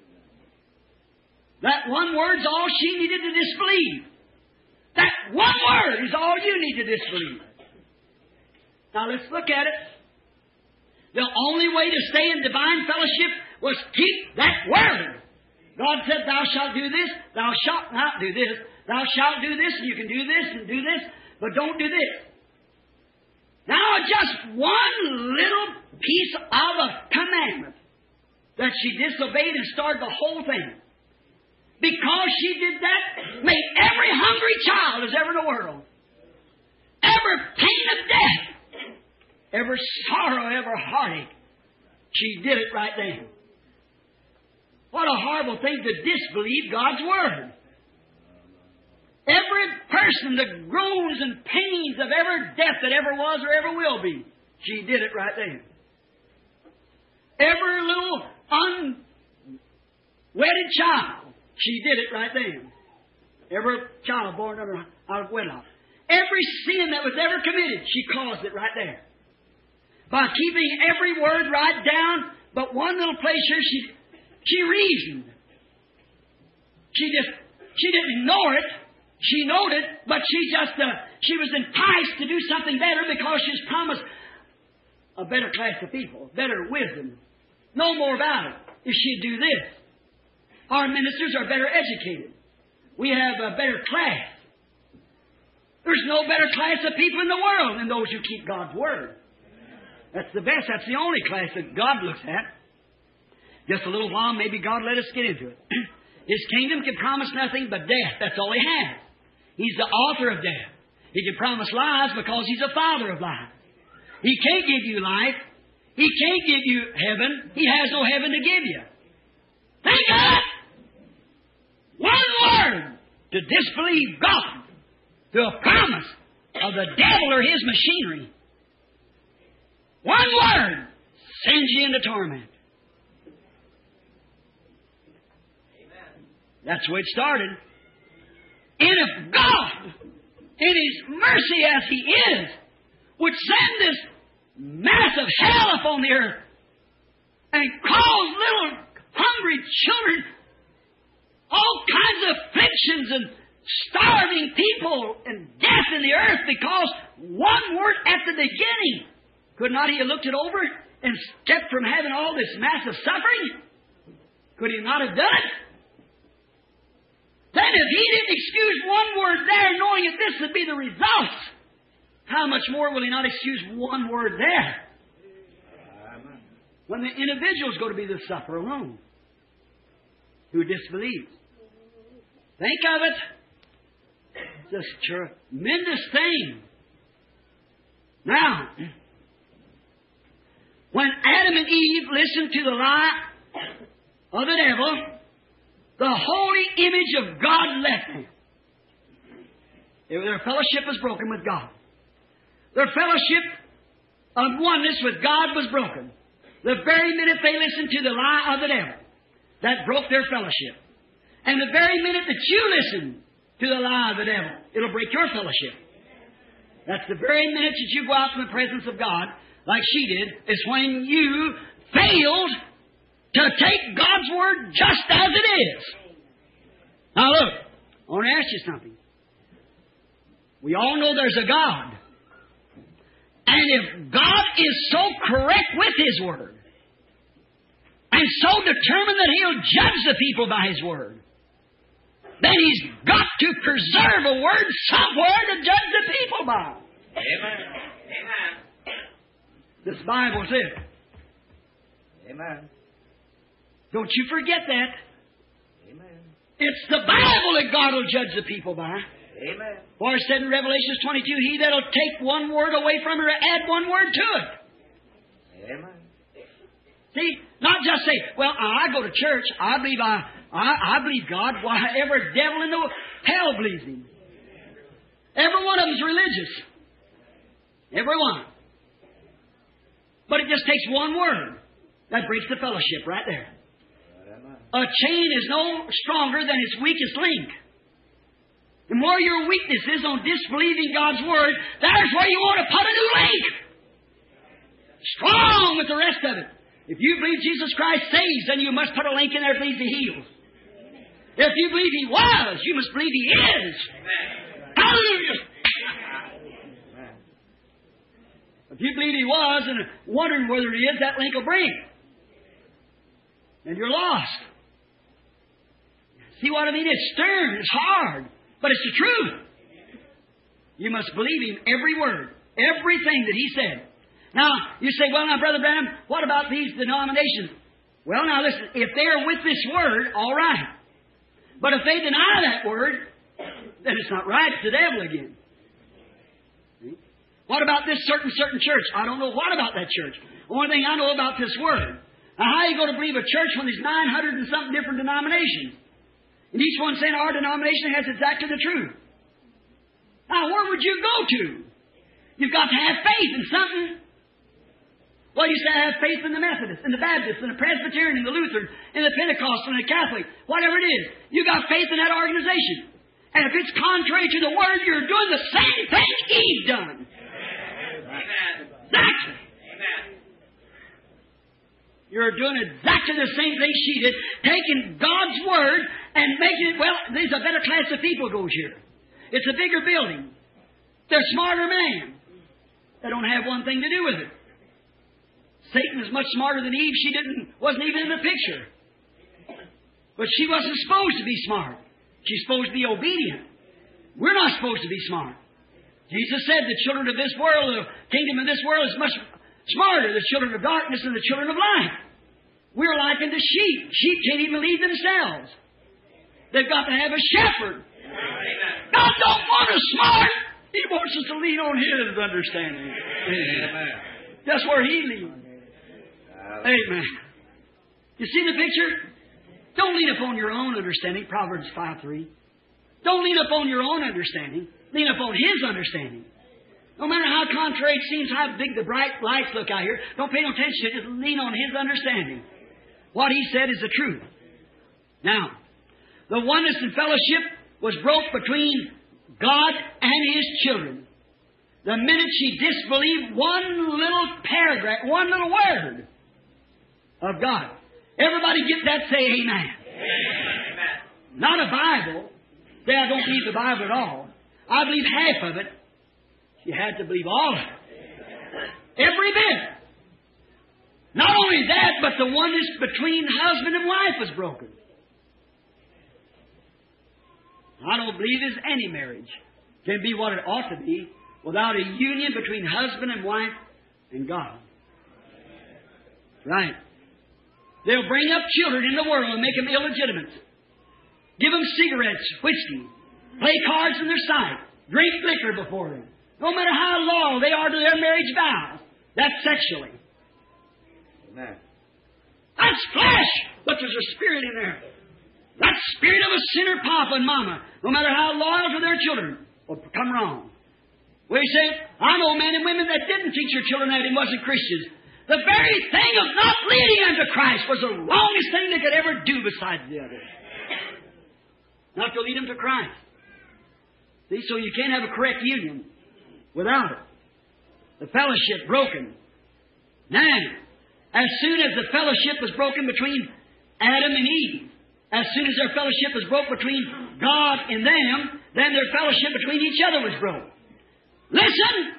That one word's all she needed to disbelieve. That one word is all you need to disbelieve. Now let's look at it. The only way to stay in divine fellowship was keep that word. God said, thou shalt do this, thou shalt not do this. Thou shalt do this, and you can do this and do this, but don't do this. Now, just one little piece of a commandment that she disobeyed and started the whole thing. Because she did that, made every hungry child that's ever in the world, every pain of death, every sorrow, every heartache, she did it right then. What a horrible thing to disbelieve God's Word. Every person, the groans and pains of every death that ever was or ever will be, she did it right then. Every little unwedded child, she did it right then. Every child born under, out of wedlock. Every sin that was ever committed, she caused it right there. By keeping every word right down, but one little place here, she she reasoned. She just she didn't ignore it. She knowed it, but she just uh, she was enticed to do something better because she's promised a better class of people, better wisdom. No more about it if she'd do this. Our ministers are better educated. We have a better class. There's no better class of people in the world than those who keep God's Word. That's the best. That's the only class that God looks at. Just a little while, maybe God let us get into it. His kingdom can promise nothing but death. That's all He has. He's the author of death. He can promise lies because He's the father of lies. He can't give you life. He can't give you heaven. He has no heaven to give you. Think of it! One word to disbelieve God, to a promise of the devil or his machinery. One word sends you into torment. Amen. That's the way it started. And if God, in His mercy as He is, would send this mass of hell upon the earth and cause little hungry children all kinds of afflictions and starving people and death in the earth because one word at the beginning, could not He have looked it over and kept from having all this massive suffering? Could He not have done it? Then if He didn't excuse one word there, knowing that this would be the result, how much more will He not excuse one word there? When the individual's going to be the sufferer alone, who disbelieves. Think of it. It's a tremendous thing. Now, when Adam and Eve listened to the lie of the devil, the holy image of God left them. Their fellowship was broken with God. Their fellowship of oneness with God was broken. The very minute they listened to the lie of the devil, that broke their fellowship. And the very minute that you listen to the lie of the devil, it'll break your fellowship. That's the very minute that you go out from the presence of God, like she did, is when you failed to take God's Word just as it is. Now look, I want to ask you something. We all know there's a God. And if God is so correct with His Word, and so determined that He'll judge the people by His Word, then He's got to preserve a Word somewhere to judge the people by. Amen. Amen. This Bible's it. Amen. Don't you forget that. Amen. It's the Bible that God will judge the people by. Amen. For it said in Revelation twenty-two, He that'll take one word away from her, add one word to it. Amen. See, not just say, well, I go to church, I believe I, I, I believe God. Why, every devil in the hell believes Him. Every one of them's religious. Every one. But it just takes one word. That breaks the fellowship right there. A chain is no stronger than its weakest link. The more your weakness is on disbelieving God's Word, there's where you want to put a new link. Strong with the rest of it. If you believe Jesus Christ saves, then you must put a link in there that believes He heals. If you believe He was, you must believe He is. Hallelujah! If you believe He was and wondering whether He is, that link will break. And you're lost. See what I mean? It's stern, it's hard, but it's the truth. You must believe Him every word, everything that He said. Now, you say, well, now, Brother Branham, what about these denominations? Well, now, listen, if they are with this Word, all right. But if they deny that Word, then it's not right. It's the devil again. See? What about this certain, certain church? I don't know what about that church. The only thing I know about this Word. Now, how are you going to believe a church when there's nine hundred and something different denominations? And each one saying our denomination has exactly the truth. Now, where would you go to? You've got to have faith in something. Well, you say, I have faith in the Methodist, in the Baptist, in the Presbyterian, in the Lutheran, in the Pentecostal, in the Catholic, whatever it is. You got faith in that organization. And if it's contrary to the Word, you're doing the same thing Eve done. Amen. Exactly. Amen. You're doing exactly the same thing she did, taking God's Word and making it, well, there's a better class of people goes here. It's a bigger building. They're smarter men. They don't have one thing to do with it. Satan is much smarter than Eve. She didn't, wasn't even in the picture. But she wasn't supposed to be smart. She's supposed to be obedient. We're not supposed to be smart. Jesus said the children of this world, the kingdom of this world is much smarter, the children of darkness than the children of light. We're like unto sheep. Sheep can't even lead themselves. They've got to have a shepherd. God don't want us smart. He wants us to lean on His understanding. Amen. That's where He leads. Amen. You see the picture? Don't lean upon your own understanding. Proverbs five three. Don't lean upon your own understanding. Lean upon His understanding. No matter how contrary it seems, how big the bright lights look out here, don't pay no attention. Just lean on His understanding. What He said is the truth. Now, the oneness and fellowship was broke between God and His children. The minute she disbelieved one little paragraph, one little word of God. Everybody get that? Say amen. Amen. Not a Bible. Say, I don't believe the Bible at all. I believe half of it. She had to believe all of it. Every bit. Not only that, but the oneness between husband and wife was broken. I don't believe there's any marriage can be what it ought to be without a union between husband and wife and God. Right. They'll bring up children in the world and make them illegitimate. Give them cigarettes, whiskey, play cards in their sight, drink liquor before them. No matter how loyal they are to their marriage vows, that's sexually. Amen. That's flesh, but there's a spirit in there. That spirit of a sinner papa and mama, no matter how loyal to their children, will come wrong. We say, I know men and women that didn't teach their children that and wasn't Christians. The very thing of not leading unto Christ was the wrongest thing they could ever do besides the other. Not to lead them to Christ. See, so you can't have a correct union without it. The fellowship broken. Now, as soon as the fellowship was broken between Adam and Eve, as soon as their fellowship was broke between God and them, then their fellowship between each other was broke. Listen!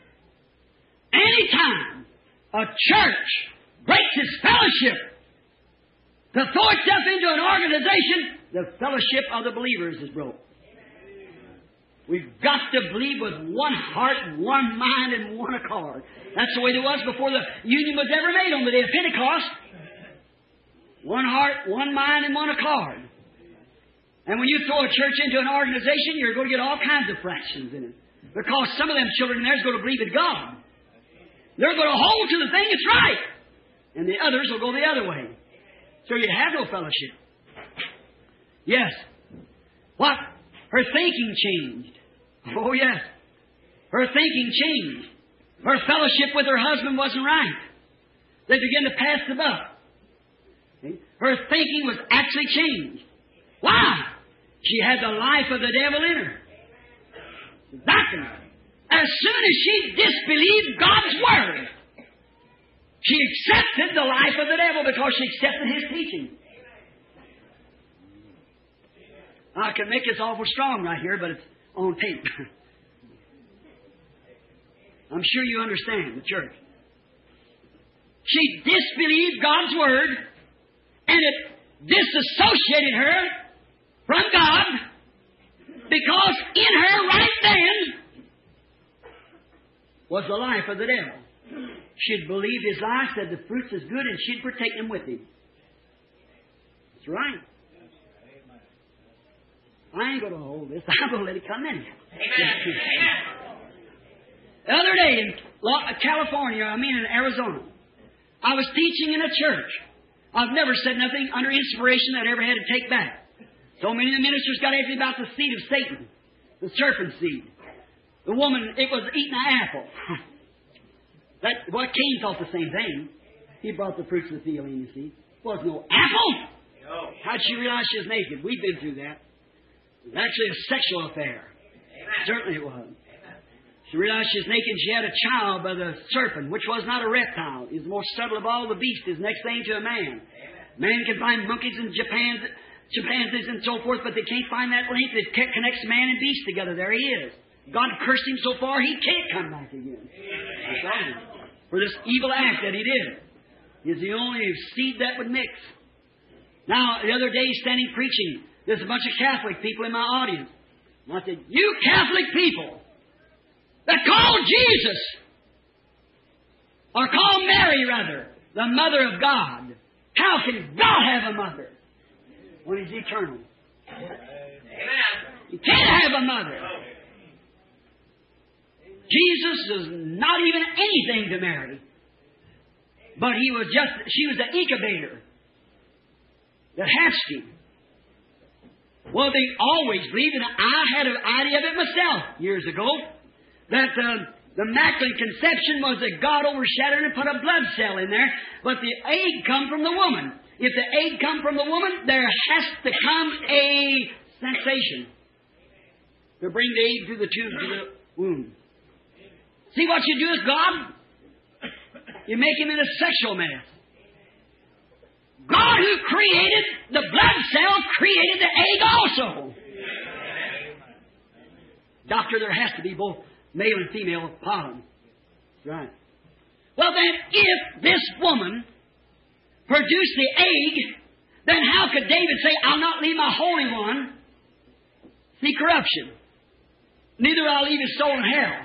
Anytime a church breaks its fellowship to throw itself into an organization, the fellowship of the believers is broke. We've got to believe with one heart, one mind, and one accord. That's the way it was before the union was ever made on the day of Pentecost. One heart, one mind, and one accord. And when you throw a church into an organization, you're going to get all kinds of fractions in it. Because some of them children in there is going to believe in God. They're going to hold to the thing that's right. And the others will go the other way. So you have no fellowship. Yes. What? Her thinking changed. Oh, yes. Her thinking changed. Her fellowship with her husband wasn't right. They began to pass the buck. Her thinking was actually changed. Why? She had the life of the devil in her. Exactly. As soon as she disbelieved God's Word, she accepted the life of the devil because she accepted his teaching. I can make this awful strong right here, but it's on tape. I'm sure you understand the church. She disbelieved God's Word, and it disassociated her from God, because in her right then was the life of the devil. She'd believed his lie, said the fruits is good, and she'd partake them with him. That's right. I ain't going to hold this. I'm going to let it come in. Amen. The other day in California, I mean in Arizona, I was teaching in a church. I've never said nothing under inspiration that I ever had to take back. So many of the ministers got anything about the seed of Satan, the serpent seed. The woman, it was eating an apple. That, well, Cain thought the same thing. He brought the fruits of the field in, you see. Was no apple. No. How'd she realize she was naked? We've been through that. It was actually a sexual affair. Amen. Certainly it was. She realized she was naked and she had a child by the serpent, which was not a reptile. He was the most subtle of all the beasts, his next thing to a man. Amen. Man can find monkeys and chimpanzees, chimpanzees and so forth, but they can't find that link that connects man and beast together. There he is. God cursed him so far he can't come back again. For this evil act that he did. He's the only seed that would mix. Now, the other day, standing preaching, there's a bunch of Catholic people in my audience. And I said, you Catholic people that call Jesus or call Mary, rather, the Mother of God. How can God have a mother when He's eternal? He can't have a mother. Jesus is not even anything to Mary, but He was just, she was the incubator that hatched Him. Well, they always believed, and I had an idea of it myself years ago, that uh, the Immaculate Conception was that God overshadowed and put a blood cell in there, but the egg come from the woman. If the egg come from the woman, there has to come a sensation to bring the egg through the tube to the womb. See what you do with God? You make Him in a sexual mess. God who created the blood cell created the egg also. Doctor, there has to be both male and female pollen. Right. Well then, if this woman produced the egg, then how could David say, I'll not leave my Holy One see corruption? Neither I'll leave His soul in hell.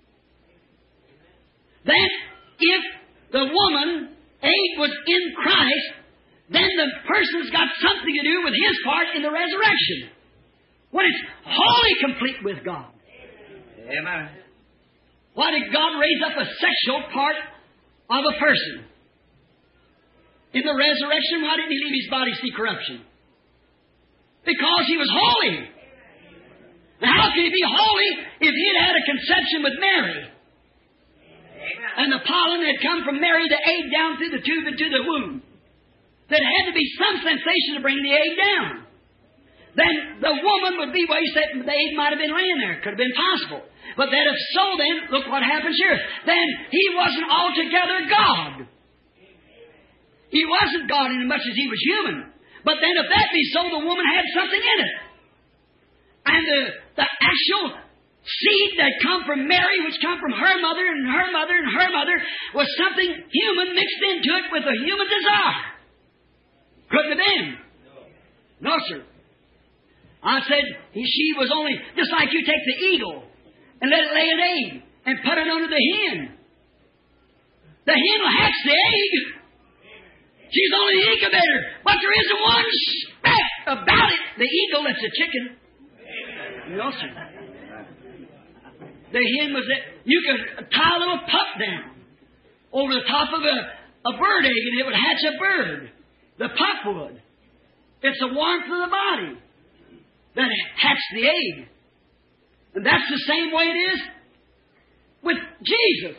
Then, if the woman egg was in Christ, then the person's got something to do with his part in the resurrection. When it's wholly complete with God. Amen. Why did God raise up a sexual part of a person? In the resurrection, why didn't He leave His body see corruption? Because He was holy. Now, how could He be holy if He had had a conception with Mary? And the pollen had come from Mary, the egg down through the tube into the womb. There had to be some sensation to bring the egg down. Then the woman would be, well, he said the egg might have been laying there. Could have been possible. But then if so, then look what happens here. Then He wasn't altogether God. He wasn't God in as much as He was human. But then if that be so, the woman had something in it. And the, the actual seed that come from Mary, which come from her mother and her mother and her mother, was something human mixed into it with a human desire. Couldn't have been. No, sir. I said she was only, just like you take the eagle and let it lay an egg and put it under the hen. The hen will hatch the egg. She's only the incubator. But there isn't one speck about it. The eagle, that's a chicken. No, sir. The hen was it. You could tie a little pup down over the top of a, a bird egg and it would hatch a bird. The pup would. It's the warmth of the body that hatched the egg. And that's the same way it is with Jesus.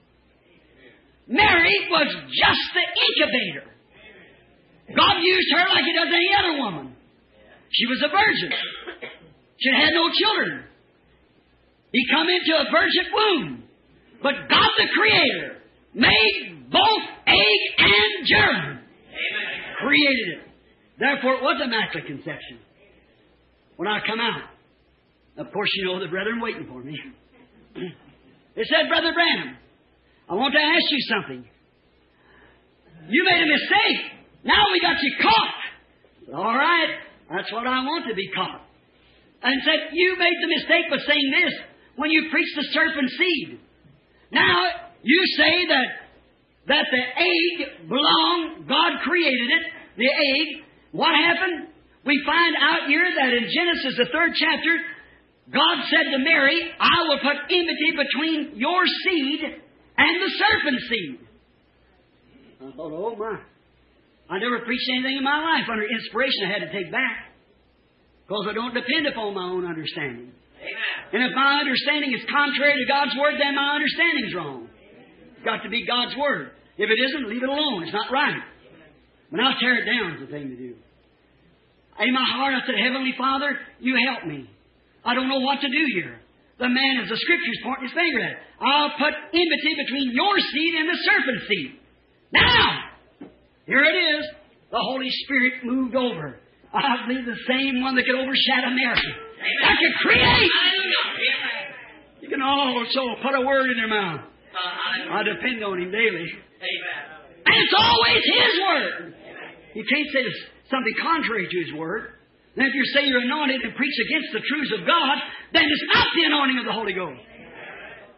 Mary was just the incubator. God used her like He does any other woman. She was a virgin. She had no children. He come into a virgin womb. But God the Creator made both egg and germ. Created it. Therefore, it was Immaculate Conception. When I come out, of course, you know the brethren waiting for me. They said, Brother Branham, I want to ask you something. You made a mistake. Now we got you caught. All right, that's what I want to be caught. And said, you made the mistake by saying this when you preached the serpent seed. Now, you say that that the egg belonged, God created it, the egg. What happened? We find out here that in Genesis, the third chapter, God said to Mary, I will put enmity between your seed and the serpent seed. I thought, oh my. I never preached anything in my life under inspiration I had to take back. Because I don't depend upon my own understanding. Amen. And if my understanding is contrary to God's Word, then my understanding's wrong. It's got to be God's Word. If it isn't, leave it alone. It's not right. But I'll tear it down is the thing to do. In my heart, I said, Heavenly Father, you help me. I don't know what to do here. The man, as the Scripture's pointing his finger at, I'll put enmity between your seed and the serpent seed. Now, here it is. The Holy Spirit moved over. I believe the same one that could overshadow Mary. That could create. You can also put a word in your mouth. I depend on Him daily. And it's always His Word. You can't say something contrary to His Word. Then if you say you're anointed and preach against the truths of God, then it's not the anointing of the Holy Ghost.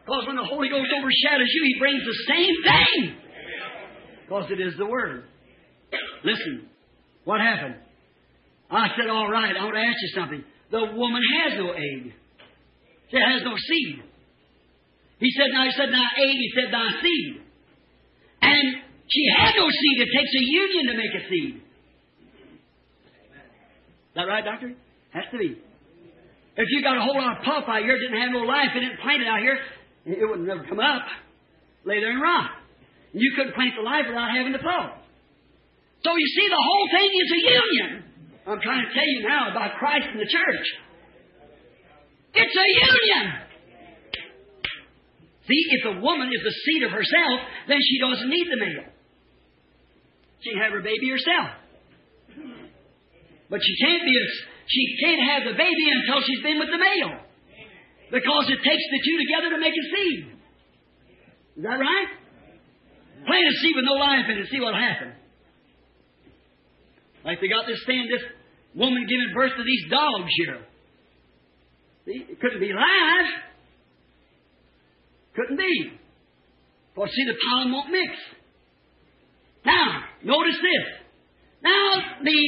Because when the Holy Ghost overshadows you, He brings the same thing. Because it is the Word. Listen, what happened? I said, all right, I want to ask you something. The woman has no egg. She has no seed. He said, now, he said, now egg, he said, thy seed. And she had no seed. It takes a union to make a seed. Is that right, doctor? Has to be. If you got a whole lot of pulp out here, it didn't have no life, it didn't plant it out here, it would never come up. Lay there and rot. You couldn't plant the life without having the pulp. So you see, the whole thing is a union. I'm trying to tell you now about Christ and the church. It's a union. See, if the woman is the seed of herself, then she doesn't need the male. She can have her baby herself. But she can't be a, she can't have the baby until she's been with the male. Because it takes the two together to make a seed. Is that right? Plant a seed with no life in it and see what'll happen. Like they got this stand, this woman giving birth to these dogs here. See, it couldn't be live. Couldn't be. For see, the pollen won't mix. Now, notice this. Now, the,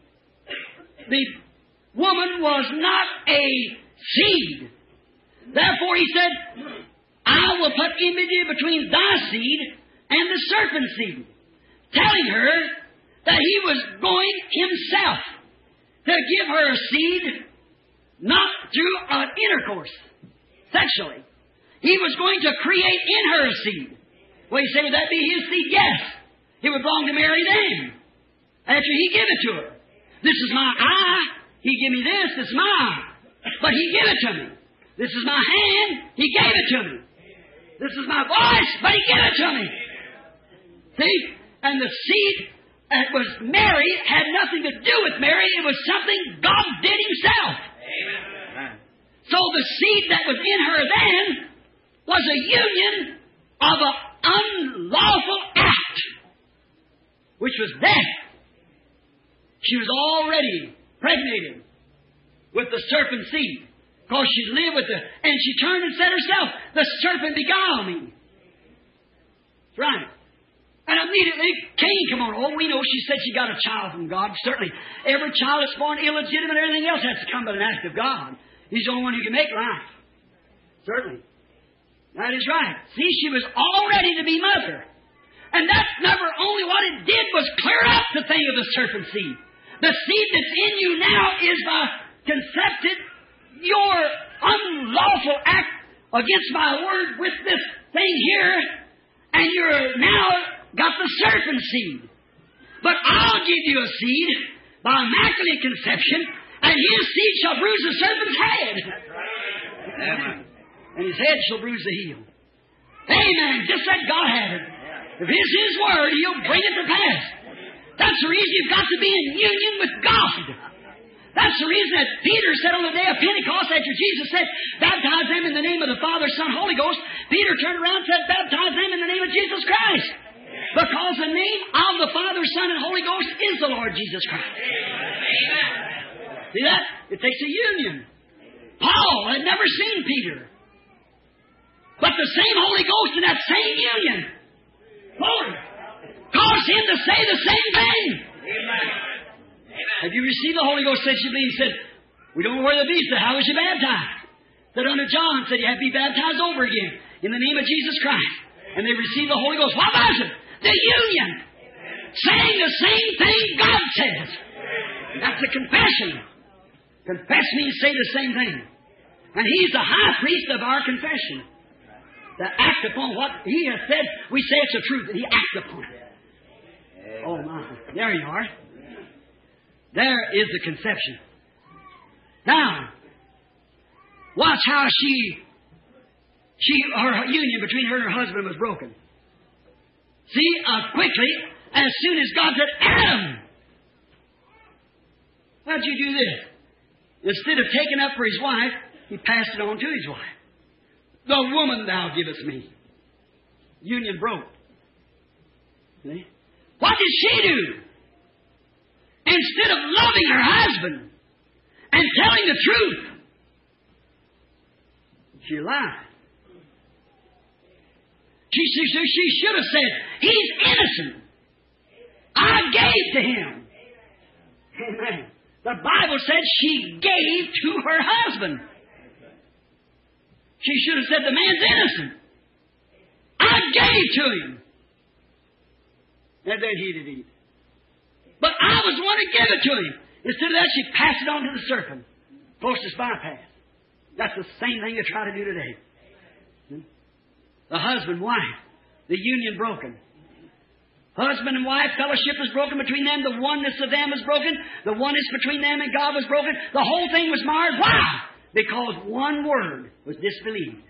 the woman was not a seed. Therefore, he said, I will put enmity between thy seed and the serpent's seed. Telling her that he was going himself to give her a seed, not through an intercourse, sexually. He was going to create in her a seed. Well, you say, would that be his seed? Yes. It would belong to Mary then, after he gave it to her. This is my eye. He gave me this. This is mine. But he gave it to me. This is my hand. He gave it to me. This is my voice, but he gave it to me. See? And the seed that was Mary had nothing to do with Mary. It was something God did himself. Amen. So the seed that was in her then was a union of an unlawful act, which was death. She was already pregnated with the serpent seed, because she lived with the, and she turned and said herself, the serpent beguiled me. That's right. And immediately Cain come on. Oh, we know she said she got a child from God. Certainly. Every child that's born illegitimate and everything else has to come by an act of God. He's the only one who can make life. Certainly. That is right. See, she was all ready to be mother. And that never only what it did was clear up the thing of the serpent seed. The seed that's in you now is by concepted your unlawful act against my word with this thing here, and you're now got the serpent seed. But I'll give you a seed by immaculate conception, and his seed shall bruise the serpent's head. Amen. And his head shall bruise the heel. Amen. Just let God have it. If it's his word, he'll bring it to pass. That's the reason you've got to be in union with God. That's the reason that Peter said on the day of Pentecost, after Jesus said, baptize them in the name of the Father, Son, Holy Ghost, Peter turned around and said, baptize them in the name of Jesus Christ. Because the name of the Father, Son, and Holy Ghost is the Lord Jesus Christ. Amen. See that? It takes a union. Paul had never seen Peter. But the same Holy Ghost in that same union, Lord, caused him to say the same thing. Amen. Have you received the Holy Ghost since you believed? He said, we don't know where the be. He said, how was you baptized? Said unto John, said, you have to be baptized over again in the name of Jesus Christ. And they received the Holy Ghost. What was it? The union. Saying the same thing God says. That's a confession. Confess means say the same thing. And he's the high priest of our confession. To act upon what he has said, we say it's the truth, and he acts upon it. Oh my. There you are. There is the conception. Now, watch how she, she, her union between her and her husband was broken. See, uh, quickly, as soon as God said, Adam, how'd you do this? Instead of taking up for his wife, he passed it on to his wife. The woman thou givest me. Union broke. See? What did she do? Instead of loving her husband and telling the truth, she lied. She, she, she should have said, He's innocent. I gave to him. Amen. The Bible said she gave to her husband. She should have said, the man's innocent. I gave to him. And then he did eat. But I was the one who gave it to him. Instead of that, she passed it on to the serpent. Closest bypass. That's the same thing you try to do today. The husband, wife, the union broken. Husband and wife, fellowship was broken between them. The oneness of them was broken. The oneness between them and God was broken. The whole thing was marred. Why? Because one word was disbelieved.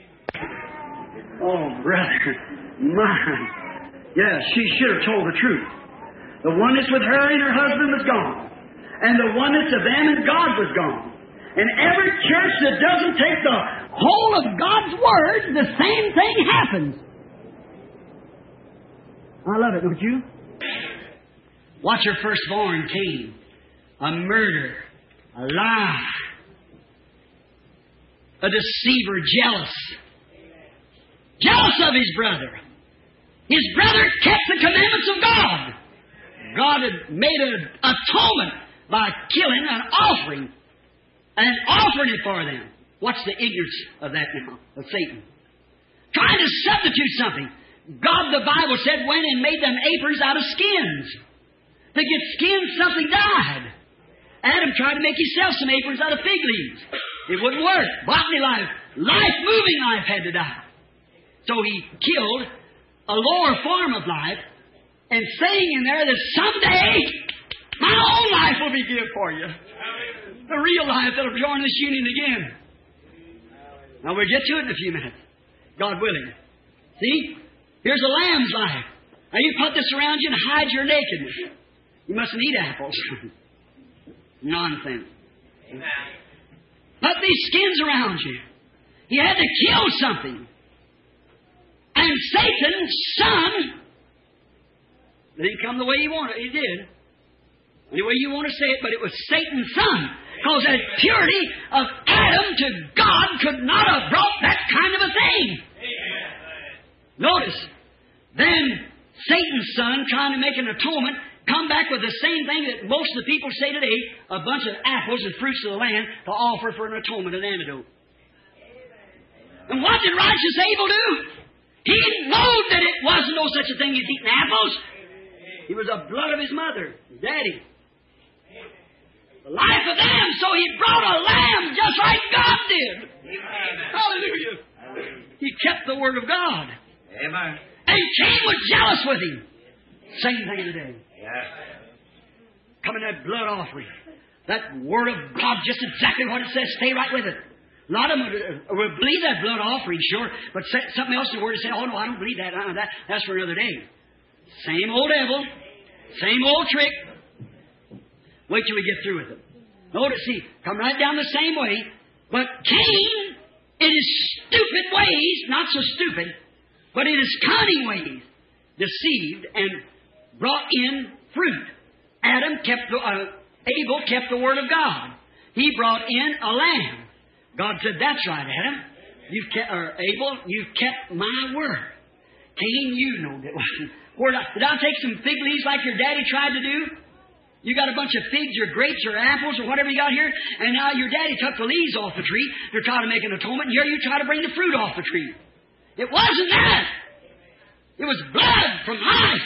Oh, brother. My. Yeah, she should have told the truth. The oneness with her and her husband was gone. And the oneness of them and God was gone. And every church that doesn't take the whole of God's Word, the same thing happens. I love it, don't you? Watch your firstborn, Cain. A murderer, a lie, a deceiver, jealous. Jealous of his brother. His brother kept the commandments of God. God had made an atonement by killing an offering and offering it for them. What's the ignorance of that now? Of Satan. Trying to substitute something. God, the Bible said, went and made them aprons out of skins. To get skins, something died. Adam tried to make himself some aprons out of fig leaves. It wouldn't work. Bodily life, life, moving life had to die. So he killed a lower form of life and saying in there that someday my own life will be given for you. The real life that will join this union again. Now we'll get to it in a few minutes. God willing. See? Here's a lamb's life. Now you put this around you and hide your nakedness. You mustn't eat apples. Nonsense. Amen. Put these skins around you. He had to kill something. And Satan's son didn't come the way he wanted. He did. Any way you want to say it, but it was Satan's son. Because that purity of Adam to God could not have brought that kind of a thing. Amen. Notice, then Satan's son, trying to make an atonement, come back with the same thing that most of the people say today, a bunch of apples and fruits of the land to offer for an atonement, an antidote. And what did righteous Abel do? He knew that it wasn't no such a thing as eating apples. He was the blood of his mother, his daddy. The life of them, so he brought a lamb just like God did. Amen. Hallelujah. He kept the Word of God. Amen. And Cain was jealous with him. Same thing today. Yeah. Coming that blood offering. That Word of God, just exactly what it says. Stay right with it. A lot of them would, would believe that blood offering, sure, but say, something else in the Word would say, oh no, I don't believe that. Uh, that. That's for another day. Same old devil. Same old trick. Wait till we get through with it. Notice, see, come right down the same way. But Cain, in his stupid ways, not so stupid, but in his cunning ways, deceived and brought in fruit. Adam kept the, uh, Abel kept the Word of God. He brought in a lamb. God said, that's right, Adam. You've kept, or Abel, you've kept my Word. Cain, you know that wasn't. Where did I, did I take some fig leaves like your daddy tried to do? You got a bunch of figs or grapes or apples or whatever you got here, and now your daddy took the leaves off the tree to try to make an atonement, and here you try to bring the fruit off the tree. It wasn't that. It was blood from life.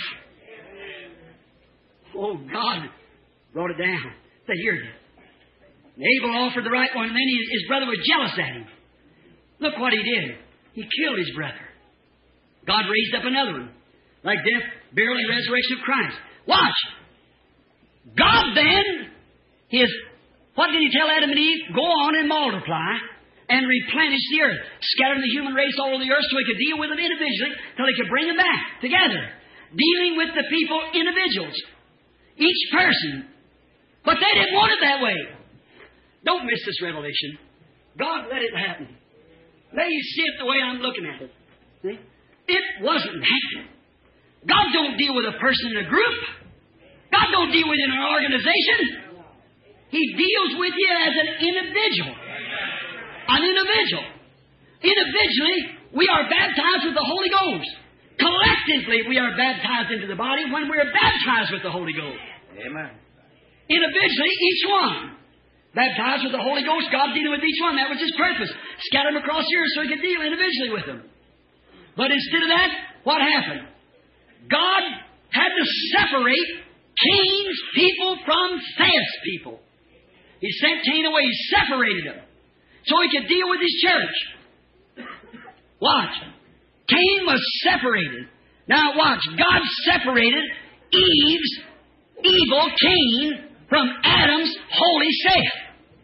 Oh, God brought it down. Say, here it is. Abel offered the right one, and then he, his brother was jealous at him. Look what he did. He killed his brother. God raised up another one. Like death, burial, and resurrection of Christ. Watch. God then, His, what did He tell Adam and Eve? Go on and multiply and replenish the earth. Scatter the human race all over the earth so He could deal with them individually till He could bring them back together. Dealing with the people, individuals. Each person. But they didn't want it that way. Don't miss this revelation. God let it happen. Let you see it the way I'm looking at it. See? It wasn't that. God don't deal with a person in a group. God don't deal with you in an organization. He deals with you as an individual. An individual. Individually, we are baptized with the Holy Ghost. Collectively, we are baptized into the body when we are baptized with the Holy Ghost. Amen. Individually, each one. Baptized with the Holy Ghost, God dealing with each one. That was His purpose. Scatter them across the earth so He could deal individually with them. But instead of that, what happened? God had to separate Cain's people from Seth's people. He sent Cain away. He separated them so He could deal with His church. Watch. Cain was separated. Now watch. God separated Eve's evil Cain from Adam's holy Seth.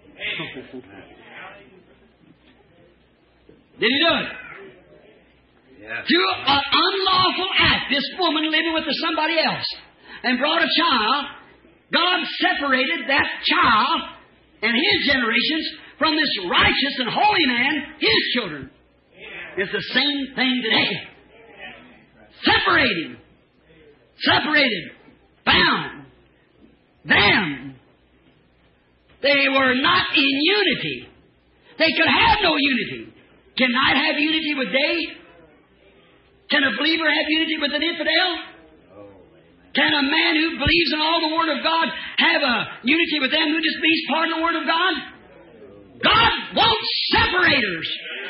Did He do it? Yeah. Through an unlawful act, this woman living with somebody else and brought a child, God separated that child and his generations from this righteous and holy man, his children. It's the same thing today. Separating. Separated. Bound. Them. They were not in unity. They could have no unity. Can night have unity with day? Can a believer have unity with an infidel? Can a man who believes in all the Word of God have a unity with them who just believes part of the Word of God? God wants separators.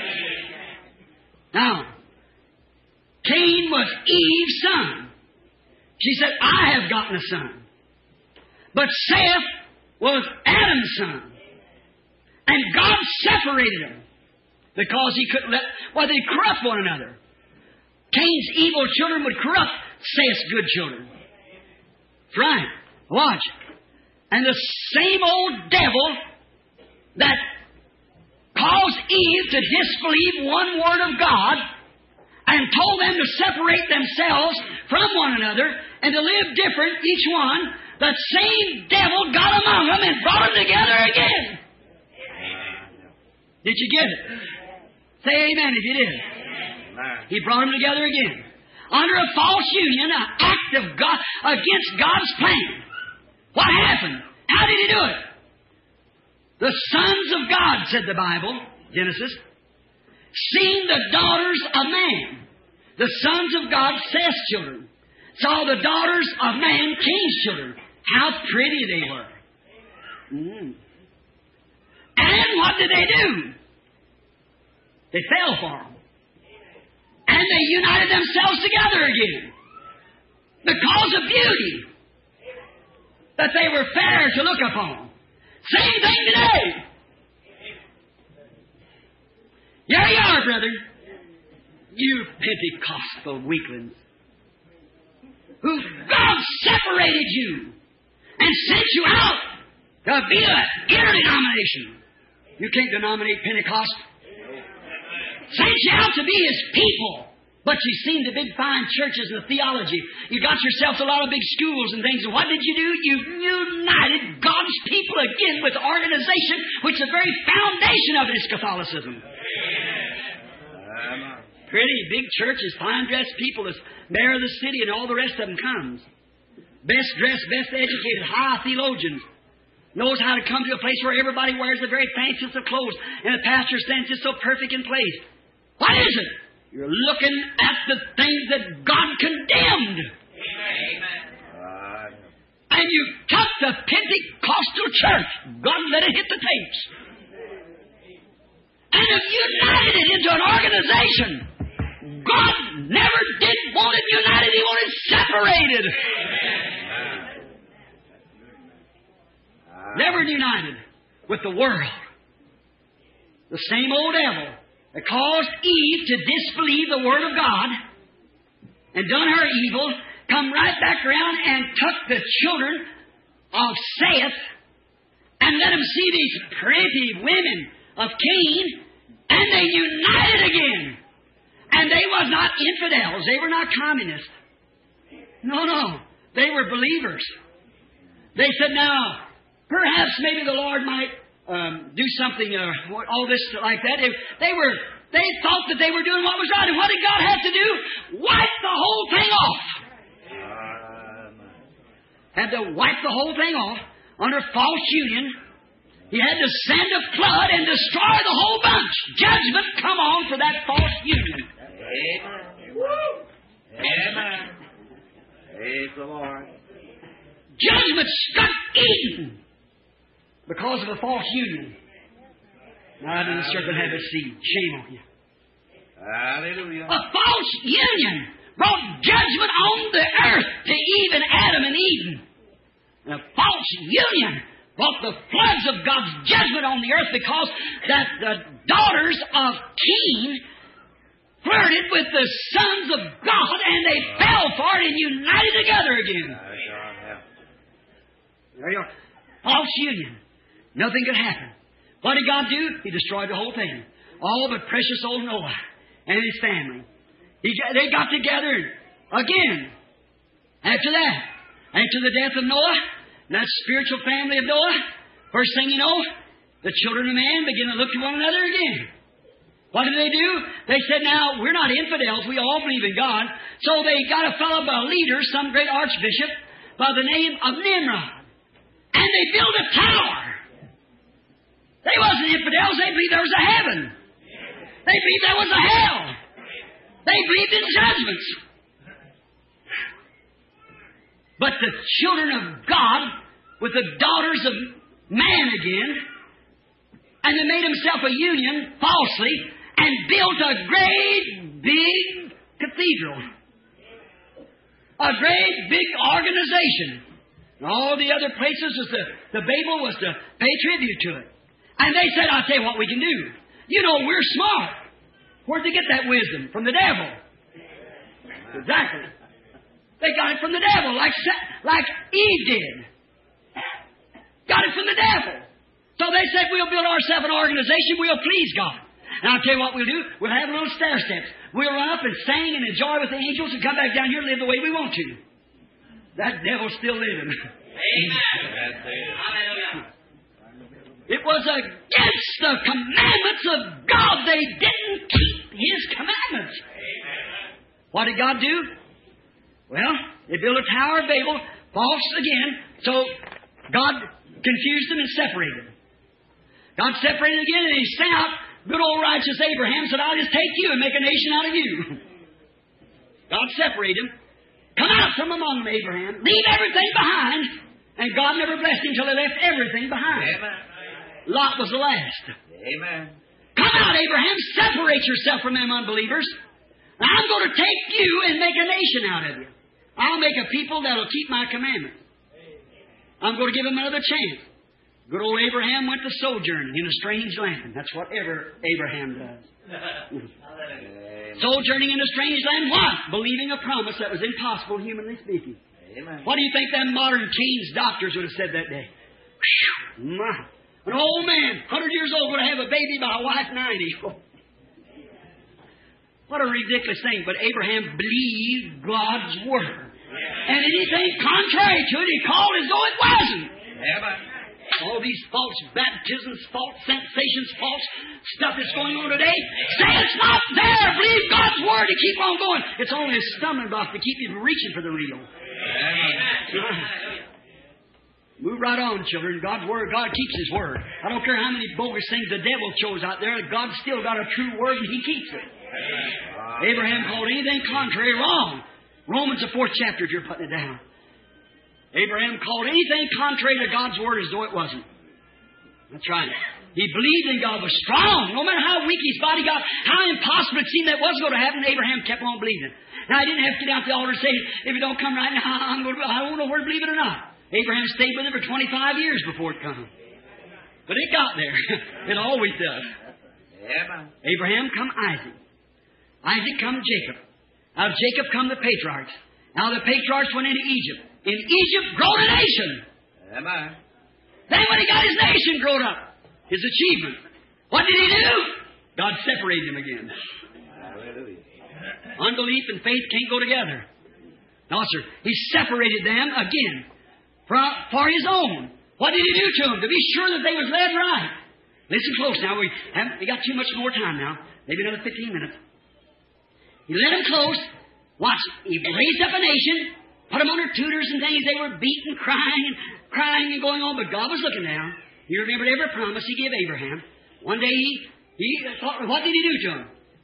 Now, Cain was Eve's son. She said, I have gotten a son. But Seth was Adam's son. And God separated them because He couldn't let, well, they corrupt one another. Cain's evil children would corrupt Seth's good children. That's right. Watch. And the same old devil that caused Eve to disbelieve one word of God and told them to separate themselves from one another and to live different, each one, that same devil got among them and brought them together again. Did you get it? Say amen if you did. He brought them together again. Under a false union, an act of God against God's plan. What happened? How did He do it? The sons of God, said the Bible, Genesis, seeing the daughters of man. The sons of God, Seth's children, saw the daughters of man, Cain's children. How pretty they were. Mm. And what did they do? They fell for them. And they united themselves together again. Because of beauty. That they were fair to look upon. Same thing today. Here you are, brother. You Pentecostal weaklings. Who God separated you and sent you out to be a inner denomination. You can't denominate Pentecost. Sent you out to be His people. But you seen the big fine churches and the theology. You got yourselves a lot of big schools and things. And what did you do? You united God's people again with organization, which the very foundation of it is Catholicism. Amen. Pretty big churches, fine dressed people, as mayor of the city, and all the rest of them comes. Best dressed, best educated, high theologians. Knows how to come to a place where everybody wears the very fanciest of clothes, and the pastor stands just so perfect in place. What is it? You're looking at the things that God condemned. Amen. Uh, and you took the Pentecostal church. God let it hit the tapes. And have united it into an organization. God never did want it united. He wanted separated. Uh, never united with the world. The same old devil that caused Eve to disbelieve the Word of God and done her evil, come right back around and took the children of Seth and let them see these pretty women of Cain, and they united again. And they was not infidels. They were not communists. No, no. They were believers. They said, now, perhaps maybe the Lord might Um, do something, uh, all this like that. They, they were, they thought that they were doing what was right. And what did God have to do? Wipe the whole thing off. Had to wipe the whole thing off under false union. He had to send a flood and destroy the whole bunch. Judgment come on for that false union. Amen. Woo. Amen. Praise the Lord. Judgment struck Eden because of a false union. Now the serpent had his seed. Shame on you. Hallelujah. A false union brought judgment on the earth to Eve and Adam and Eden. And a false union brought the floods of God's judgment on the earth because that the daughters of Cain flirted with the sons of God and they fell for it and united together again. There you are. False union. Nothing could happen. What did God do? He destroyed the whole thing. All but precious old Noah and his family. He, they got together again. After that, after the death of Noah, that spiritual family of Noah, first thing you know, the children of man begin to look to one another again. What did they do? They said, now, we're not infidels. We all believe in God. So they got a fellow by a leader, some great archbishop, by the name of Nimrod. And they built a tower. They wasn't infidels. They believed there was a heaven. They believed there was a hell. They believed in judgments. But the children of God, with the daughters of man again, and they made himself a union falsely and built a great big cathedral. A great big organization. And all the other places was the, the Babel was to pay tribute to it. And they said, I'll tell you what we can do. You know, we're smart. Where'd they get that wisdom? From the devil. Exactly. They got it from the devil, like, like Eve did. Got it from the devil. So they said, we'll build ourselves an organization, we'll please God. And I'll tell you what we'll do. We'll have little stair steps. We'll run up and sing and enjoy with the angels and come back down here and live the way we want to. That devil's still living. Amen. Hallelujah. It was against the commandments of God. They didn't keep His commandments. Amen. What did God do? Well, they built a Tower of Babel, false again, so God confused them and separated them. God separated again, and He sent out good old righteous Abraham, said, I'll just take you and make a nation out of you. God separated him. Come out from among them, Abraham. Leave everything behind. And God never blessed him until he left everything behind. Amen. Lot was the last. Amen. Come out, Abraham. Separate yourself from them unbelievers. And I'm going to take you and make a nation out of you. I'll make a people that'll keep my commandments. I'm going to give them another chance. Good old Abraham went to sojourning in a strange land. That's whatever Abraham does. Sojourning in a strange land, what? Believing a promise that was impossible, humanly speaking. Amen. What do you think them modern Keynes doctors would have said that day? Whew, my. An old man, one hundred years old, going to have a baby by a wife ninety. What a ridiculous thing. But Abraham believed God's Word. And anything contrary to it, he called as though it wasn't. Amen. All these false baptisms, false sensations, false stuff that's going on today, say it's not there. Believe God's Word and keep on going. It's only a stumbling block to keep you from reaching for the real. Amen. Move right on, children. God's Word, God keeps His Word. I don't care how many bogus things the devil chose out there, God's still got a true Word and He keeps it. Abraham called anything contrary wrong. Romans, the fourth chapter, if you're putting it down. Abraham called anything contrary to God's Word as though it wasn't. That's right. He believed in God, was strong. No matter how weak his body got, how impossible it seemed that was going to happen, Abraham kept on believing. Now, I didn't have to get out the altar and say, if it don't come right now, I'm going to, I don't know where to believe it or not. Abraham stayed with it for twenty-five years before it came. But it got there. It always does. Amen. Abraham come Isaac. Isaac come Jacob. Out of Jacob come the patriarchs. Now the patriarchs went into Egypt. In Egypt growed a nation. Amen. Then when he got his nation growed up, his achievement, what did he do? God separated him again. Hallelujah. Unbelief and faith can't go together. No, sir. He separated them again for, for his own. What did he do to them? To be sure that they was led right. Listen close now. We haven't we got too much more time now. Maybe another fifteen minutes. He led them close. Watch. He raised up a nation. Put them under tutors and things. They were beaten, crying, and crying and going on. But God was looking down. He remembered every promise He gave Abraham. One day He, he thought, what did He do to him?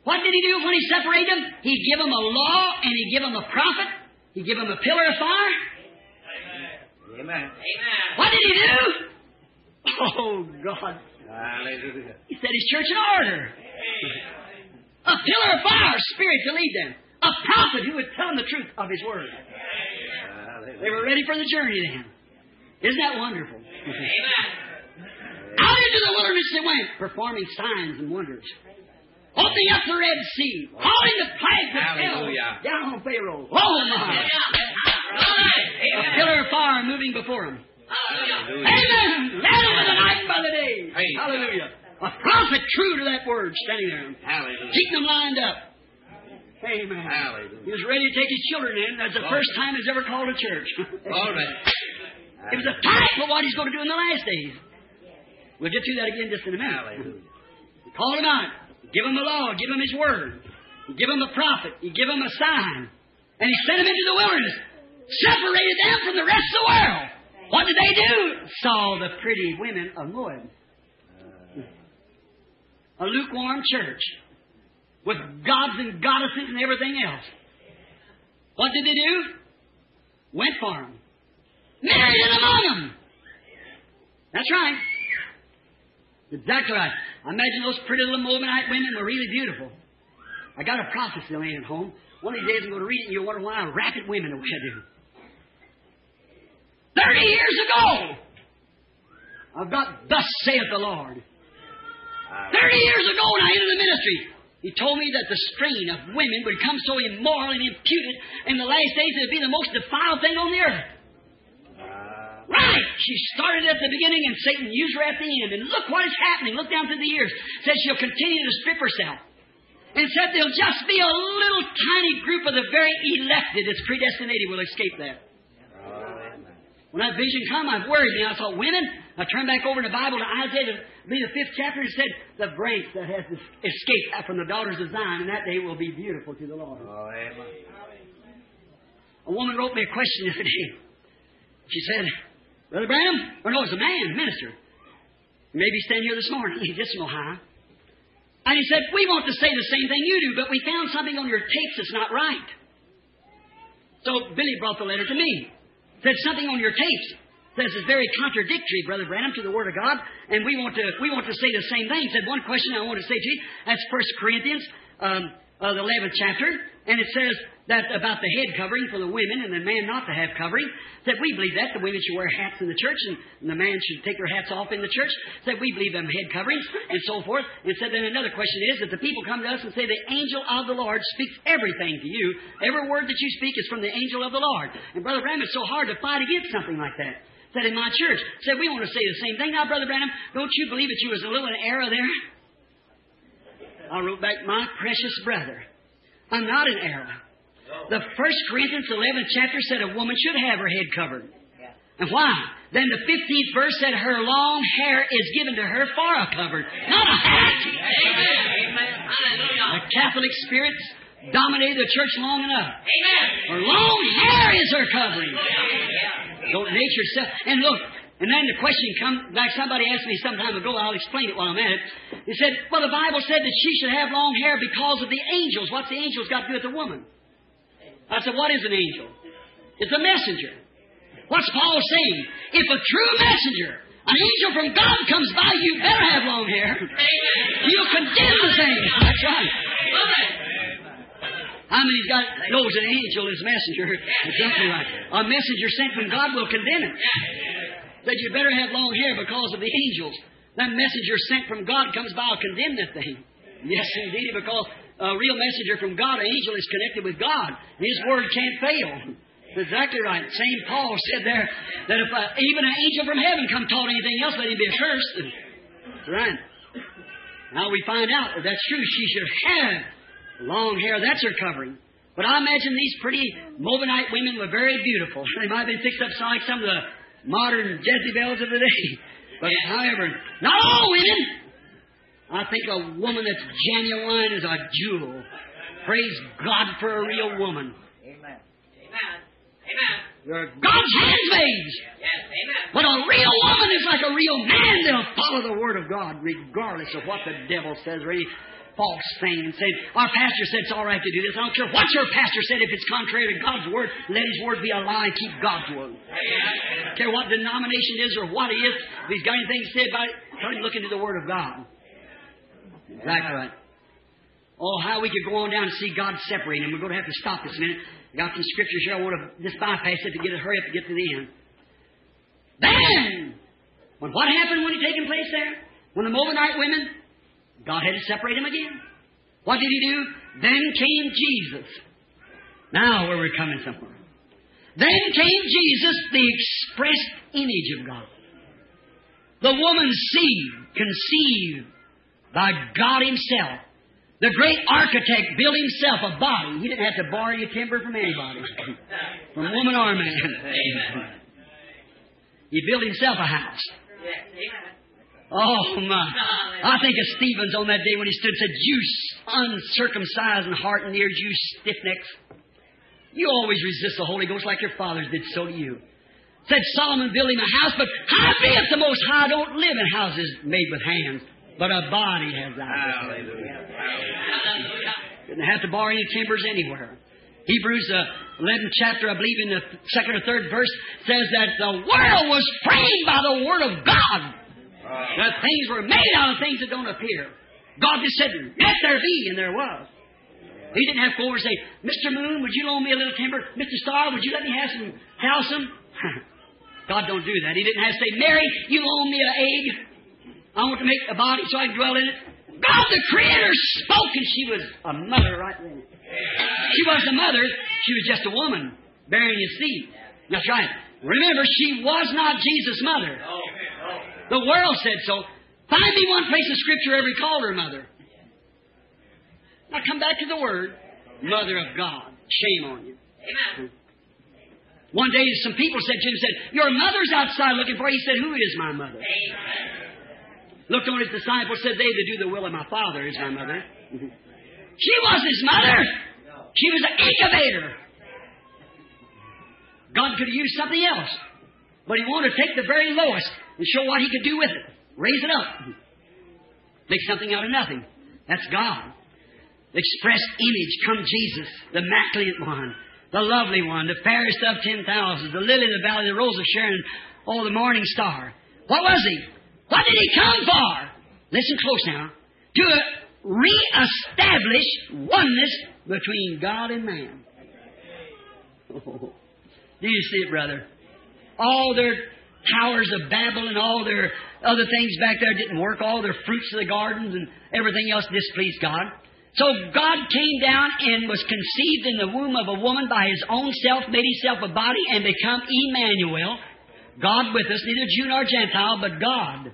What did He do when He separated them? He gave them a law and He gave them a prophet. He gave them a pillar of fire. Amen. Amen. What did He do? Oh, God. Hallelujah. He set His church in order. A pillar of fire, Spirit to lead them. A prophet who would tell them the truth of His Word. They were ready for the journey then. Isn't that wonderful? Amen. Out into the wilderness they went, performing signs and wonders. Opening up the Red Sea. Calling the plagues of hell down on Pharaoh. Oh, my. A pillar of fire moving before them. Amen. Led them by the night and by the day. Hallelujah. A prophet true to that word standing there. Hallelujah. Keeping them lined up. Amen. Hallelujah. He was ready to take His children in. That's the first time He's ever called a church. All right. It was a type of what He's going to do in the last days. We'll get to that again just in a minute. Hallelujah. He called them out. Give them the law. Give them His word. Give them a prophet. He give them a sign. And He sent them into the wilderness. Separated them from the rest of the world. What did they do? Saw the pretty women of Moab. A lukewarm church. With gods and goddesses and everything else. What did they do? Went for them. Married in among them. That's right. Exactly right. I imagine those pretty little Moabite women were really beautiful. I got a prophecy laying at home. One of these days I'm going to read it and you'll wonder why I rapid women the way I do. Thirty years ago, I've got thus saith the Lord. Thirty years ago when I entered the ministry, He told me that the strain of women would come so immoral and imputed in the last days that it would be the most defiled thing on the earth. Right. She started at the beginning and Satan used her at the end. And look what is happening. Look down through the years. Says she'll continue to strip herself. And said there'll just be a little tiny group of the very elected that's predestinated will escape that. When that vision come, I've worried me. I thought, women, I turned back over in the Bible to Isaiah, to be the fifth chapter, and said, the branch that has escaped from the daughters of Zion, and that day will be beautiful to the Lord. Oh, amen. A woman wrote me a question the other day. She said, Brother Branham, or no, it's a man, minister. Maybe stand here this morning. He just know how. And he said, we want to say the same thing you do, but we found something on your tapes that's not right. So Billy brought the letter to me. Said something on your tapes says it's very contradictory, Brother Branham, to the Word of God, and we want to we want to say the same thing. Said one question I want to say to you. That's First Corinthians, um, uh, the eleventh chapter, and it says that about the head covering for the women and the man not to have covering. Said we believe that the women should wear hats in the church and the man should take their hats off in the church. Said we believe them head coverings and so forth. And said then another question is that the people come to us and say the angel of the Lord speaks everything to you. Every word that you speak is from the angel of the Lord. And Brother Branham, it's so hard to fight against something like that. Said in my church. Said we want to say the same thing. Now, Brother Branham, don't you believe that you was a little in error there? I wrote back, my precious brother, I'm not in error. The First Corinthians eleventh chapter said a woman should have her head covered. And why? Then the fifteenth verse said her long hair is given to her for a cover, not a hat. Amen. Hallelujah. The Catholic spirits dominated the church long enough. Amen. Her long hair is her covering. Don't nature self. And look, and then the question comes, like somebody asked me some time ago, I'll explain it while I'm at it. He said, well, the Bible said that she should have long hair because of the angels. What's the angels got to do with the woman? I said, what is an angel? It's a messenger. What's Paul saying? If a true messenger, an angel from God comes by, you better have long hair. You'll condemn the thing. That's right. How many's got knows an angel is a messenger? Exactly right. A messenger sent from God will condemn it. Said you better have long hair because of the angels. That messenger sent from God comes by will condemn that thing. Yes, indeed, because a real messenger from God, an angel is connected with God. His word can't fail. Exactly right. Saint Paul said there that if uh, even an angel from heaven come taught anything else, let him be accursed. That's right. Now we find out that that's true. She should have long hair. That's her covering. But I imagine these pretty Moabite women were very beautiful. They might have been fixed up like some of the modern Jezebels of the day. But however, not all women. I think a woman that's genuine is a jewel. Praise God for a real woman. Amen. Amen. Amen. They're God's handmaids. Yes, amen. But a real woman is like a real man. They'll follow the Word of God regardless of what the devil says or any false thing and said, our pastor said it's all right to do this. I don't care what your pastor said. If it's contrary to God's Word, let His Word be a lie and keep God's Word. I don't care what denomination it is or what it is. If he's got anything to say about it, tell him to look into the Word of God. Exactly right. Oh, how we could go on down and see God separate Him. We're going to have to stop this a minute. I got some scriptures here. I want to just bypass it to get it, hurry up to get to the end. Then, when what happened when it taken place there? When the Moabite women, God had to separate them again. What did He do? Then came Jesus. Now where we're coming somewhere. Then came Jesus, the expressed image of God. The woman's seed, conceived by God Himself. The great architect built Himself a body. He didn't have to borrow your timber from anybody. From woman or man. Amen. He built Himself a house. Oh, my. I think of Stephen's on that day when he stood and said, you uncircumcised in heart and ears, you stiff-necks. You always resist the Holy Ghost like your fathers did, so do you. Said Solomon built him a house, but howbeit the Most High don't live in houses made with hands, but a body has that. Hallelujah. Didn't have to borrow any timbers anywhere. Hebrews uh, eleventh chapter, I believe in the second or third verse, says that the world was framed by the Word of God. That things were made out of things that don't appear. God just said, let there be, and there was. He didn't have to go over and say, Mister Moon, would you loan me a little timber? Mister Star, would you let me have some calcium? God don't do that. He didn't have to say, Mary, you loan me an egg. I want to make a body so I can dwell in it. God the Creator spoke, and she was a mother right then. She wasn't a mother. She was just a woman bearing His seed. That's right. Remember, she was not Jesus' mother. The world said so. Find me one place in Scripture ever called her mother. Now come back to the Word. Mother of God. Shame on you. Amen. One day some people said to him, said, your mother's outside looking for you. He said, who is my mother? Amen. Looked on his disciples, said, they that do the will of my Father is my mother. She wasn't his mother. She was an incubator. God could have used something else. But He wanted to take the very lowest and show what He could do with it. Raise it up. Make something out of nothing. That's God. The expressed image, come Jesus, the immaculate one, the lovely one, the fairest of ten thousands, the lily of the valley, the rose of Sharon, oh, the morning star. What was He? What did He come for? Listen close now. To re-establish oneness between God and man. Oh, do you see it, brother? All their towers of Babel and all their other things back there didn't work. All their fruits of the gardens and everything else displeased God. So God came down and was conceived in the womb of a woman by His own self, made Himself a body, and become Emmanuel. God with us, neither Jew nor Gentile, but God.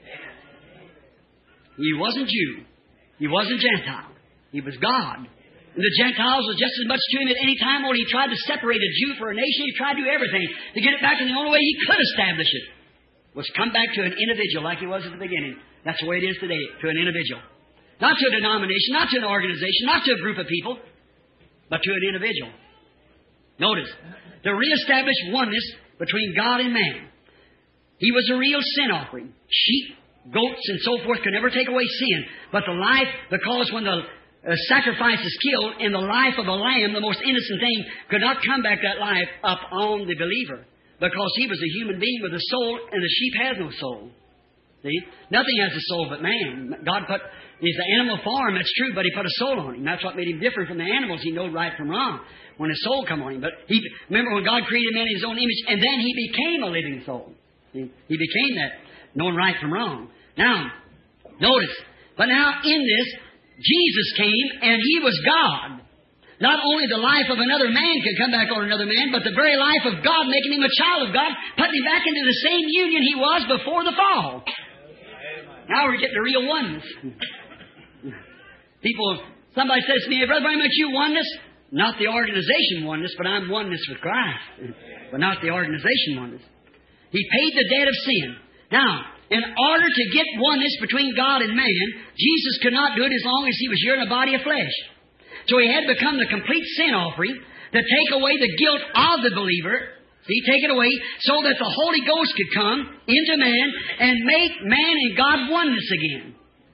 He wasn't Jew. He wasn't Gentile. He was God. And the Gentiles were just as much to Him at any time when He tried to separate a Jew for a nation. He tried to do everything to get it back in the only way He could establish it was come back to an individual like He was at the beginning. That's the way it is today, to an individual. Not to a denomination, not to an organization, not to a group of people, but to an individual. Notice, to reestablish oneness between God and man. He was a real sin offering. Sheep, goats, and so forth could never take away sin. But the life, because when the uh, sacrifice is killed, in the life of a lamb, the most innocent thing, could not come back that life up on the believer. Because he was a human being with a soul, and the sheep has no soul. See? Nothing has a soul but man. God put, he's the animal form, that's true, but He put a soul on him. That's what made him different from the animals. He knew right from wrong when his soul come on him. But he, remember when God created man in His own image, and then He became a living soul. See? He became that, knowing right from wrong. Now, notice, but now in this, Jesus came and He was God. Not only the life of another man could come back on another man, but the very life of God, making him a child of God, putting him back into the same union he was before the fall. Now we're getting the real oneness. People, somebody says to me, hey, Brother Branham, aren't you oneness? Not the organization oneness, but I'm oneness with Christ. But not the organization oneness. He paid the debt of sin. Now, in order to get oneness between God and man, Jesus could not do it as long as He was here in a body of flesh. So He had become the complete sin offering to take away the guilt of the believer. See, take it away so that the Holy Ghost could come into man and make man and God oneness again.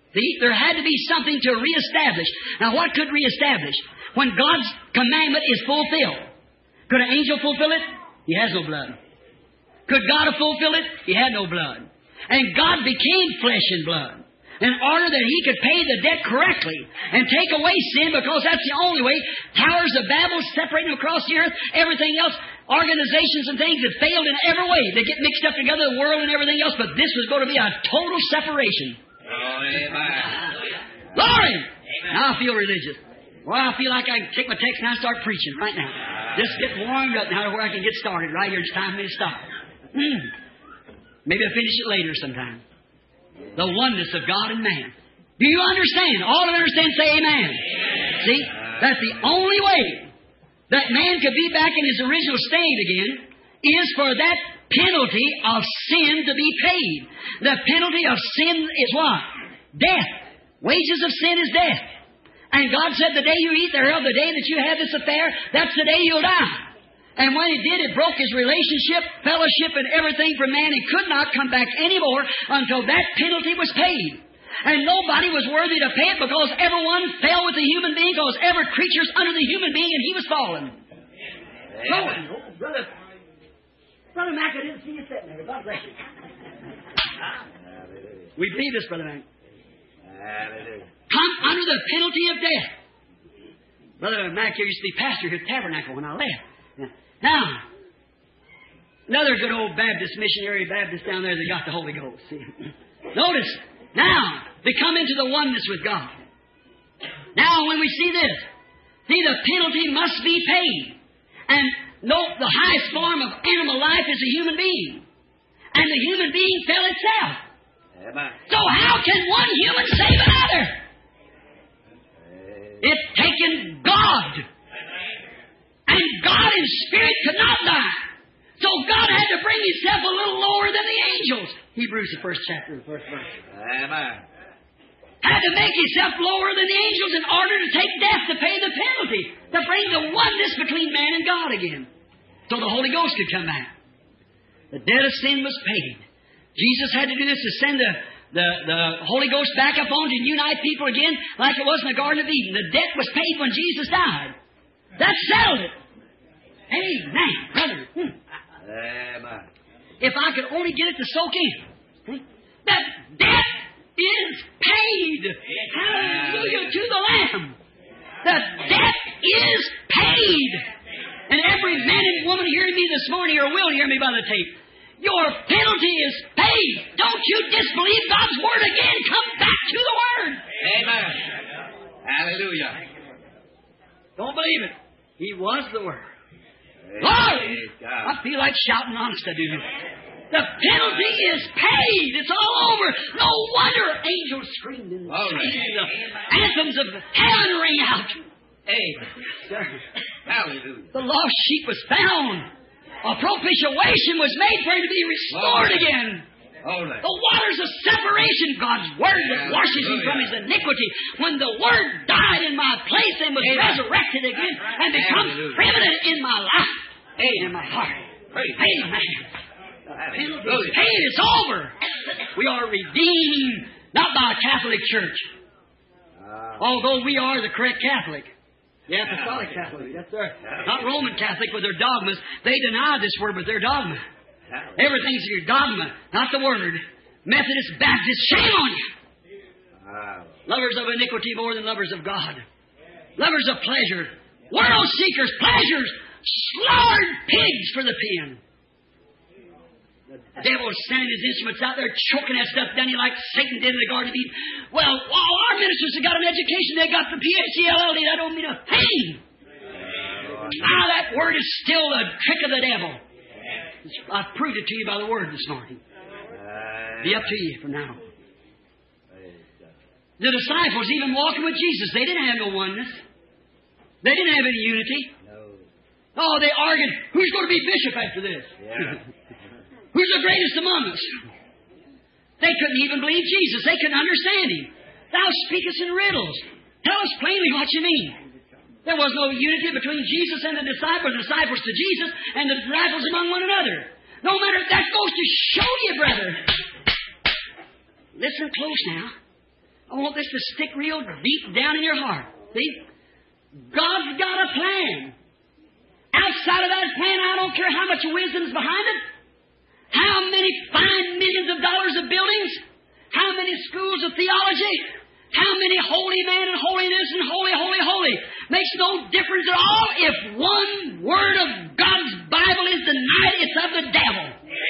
See, there had to be something to reestablish. Now, what could reestablish? When God's commandment is fulfilled. Could an angel fulfill it? He has no blood. Could God have fulfilled it? He had no blood. And God became flesh and blood in order that He could pay the debt correctly and take away sin, because that's the only way. Towers of Babel separating across the earth, everything else, organizations and things that failed in every way. They get mixed up together, the world and everything else, but this was going to be a total separation. Oh, amen. Glory! Now I feel religious. Well, I feel like I can take my text and I start preaching right now. Just get warmed up now to where I can get started right here. It's time for me to stop. Mm. Maybe I'll finish it later sometime. The oneness of God and man. Do you understand? All of you understand, say amen. Amen. See? That's the only way that man could be back in his original state again, is for that penalty of sin to be paid. The penalty of sin is what? Death. Wages of sin is death. And God said, the day you eat thereof, the day that you have this affair, that's the day you'll die. And when He did, it broke His relationship, fellowship, and everything from man. He could not come back anymore until that penalty was paid. And nobody was worthy to pay it, because everyone fell with the human being, because every creature's under the human being, and he was fallen. So, oh, brother, Brother Mac, I didn't see you sitting there. God bless you. We believe this, Brother Mac. Come under the penalty of death. Brother Mac here used to be pastor here at Tabernacle when I left. Now, another good old Baptist missionary Baptist down there that got the Holy Ghost. See? Notice, now, they come into the oneness with God. Now, when we see this, see, the penalty must be paid. And note, the highest form of animal life is a human being. And the human being fell itself. Amen. So how can one human save another? It's taken God. And God in spirit could not die. So God had to bring Himself a little lower than the angels. Hebrews, the first chapter, the first verse. Amen. Had to make Himself lower than the angels in order to take death, to pay the penalty, to bring the oneness between man and God again. So the Holy Ghost could come back. The debt of sin was paid. Jesus had to do this to send the, the, the Holy Ghost back up on to unite people again like it was in the Garden of Eden. The debt was paid when Jesus died. That settled it. Amen, brother. Hmm. Amen. If I could only get it to soak in. See? That debt is paid. Hallelujah to the Lamb. The debt is paid. And every man and woman hearing me this morning, or will hear me by the tape, your penalty is paid. Don't you disbelieve God's Word again. Come back to the Word. Amen. Hallelujah. Don't believe it. He was the Word. Glory! I feel like shouting honest, I do. The penalty is paid. It's all over. No wonder angels screamed in the streets. The anthems of heaven ring out. Amen. Hallelujah. The lost sheep was found. A propitiation was made for him to be restored again. Holy. The waters of separation, God's Word that washes him from his iniquity. When the Word died in my place and was Amen. Resurrected again and becomes preeminent in my life and in my heart. Praise Amen. Penalty paid. It's over. We are redeemed, not by a Catholic Church. Uh, Although we are the correct Catholic. The Apostolic Catholic. That's right. Not Roman Catholic with their dogmas. They deny this Word with their dogma. Everything's your dogma, not the Word. Methodist, Baptist, shame on you. uh, Lovers of iniquity more than lovers of God. Lovers of pleasure. World seekers, pleasures. Slaughtered pigs for the pen. The devil's sending his instruments out there, choking that stuff down you like Satan did in the Garden of Eden. Well, all our ministers have got an education. They got the P H D L L D. That don't mean a thing. Now that Word is still a trick of the devil. I've proved it to you by the Word this morning. Be up to you from now. The disciples, even walking with Jesus, they didn't have no oneness. They didn't have any unity. Oh, they argued, who's going to be bishop after this? Who's the greatest among us? They couldn't even believe Jesus. They couldn't understand Him. Thou speakest in riddles. Tell us plainly what you mean. There was no unity between Jesus and the disciples, the disciples to Jesus, and the disciples among one another. No matter, that goes to show you, brother. Listen close now. I want this to stick real deep down in your heart. See? God's got a plan. Outside of that plan, I don't care how much wisdom's behind it, how many fine millions of dollars of buildings, how many schools of theology, how many holy man and holiness and holy, holy, holy. Makes no difference at all if one word of God's Bible is denied, it's of the devil.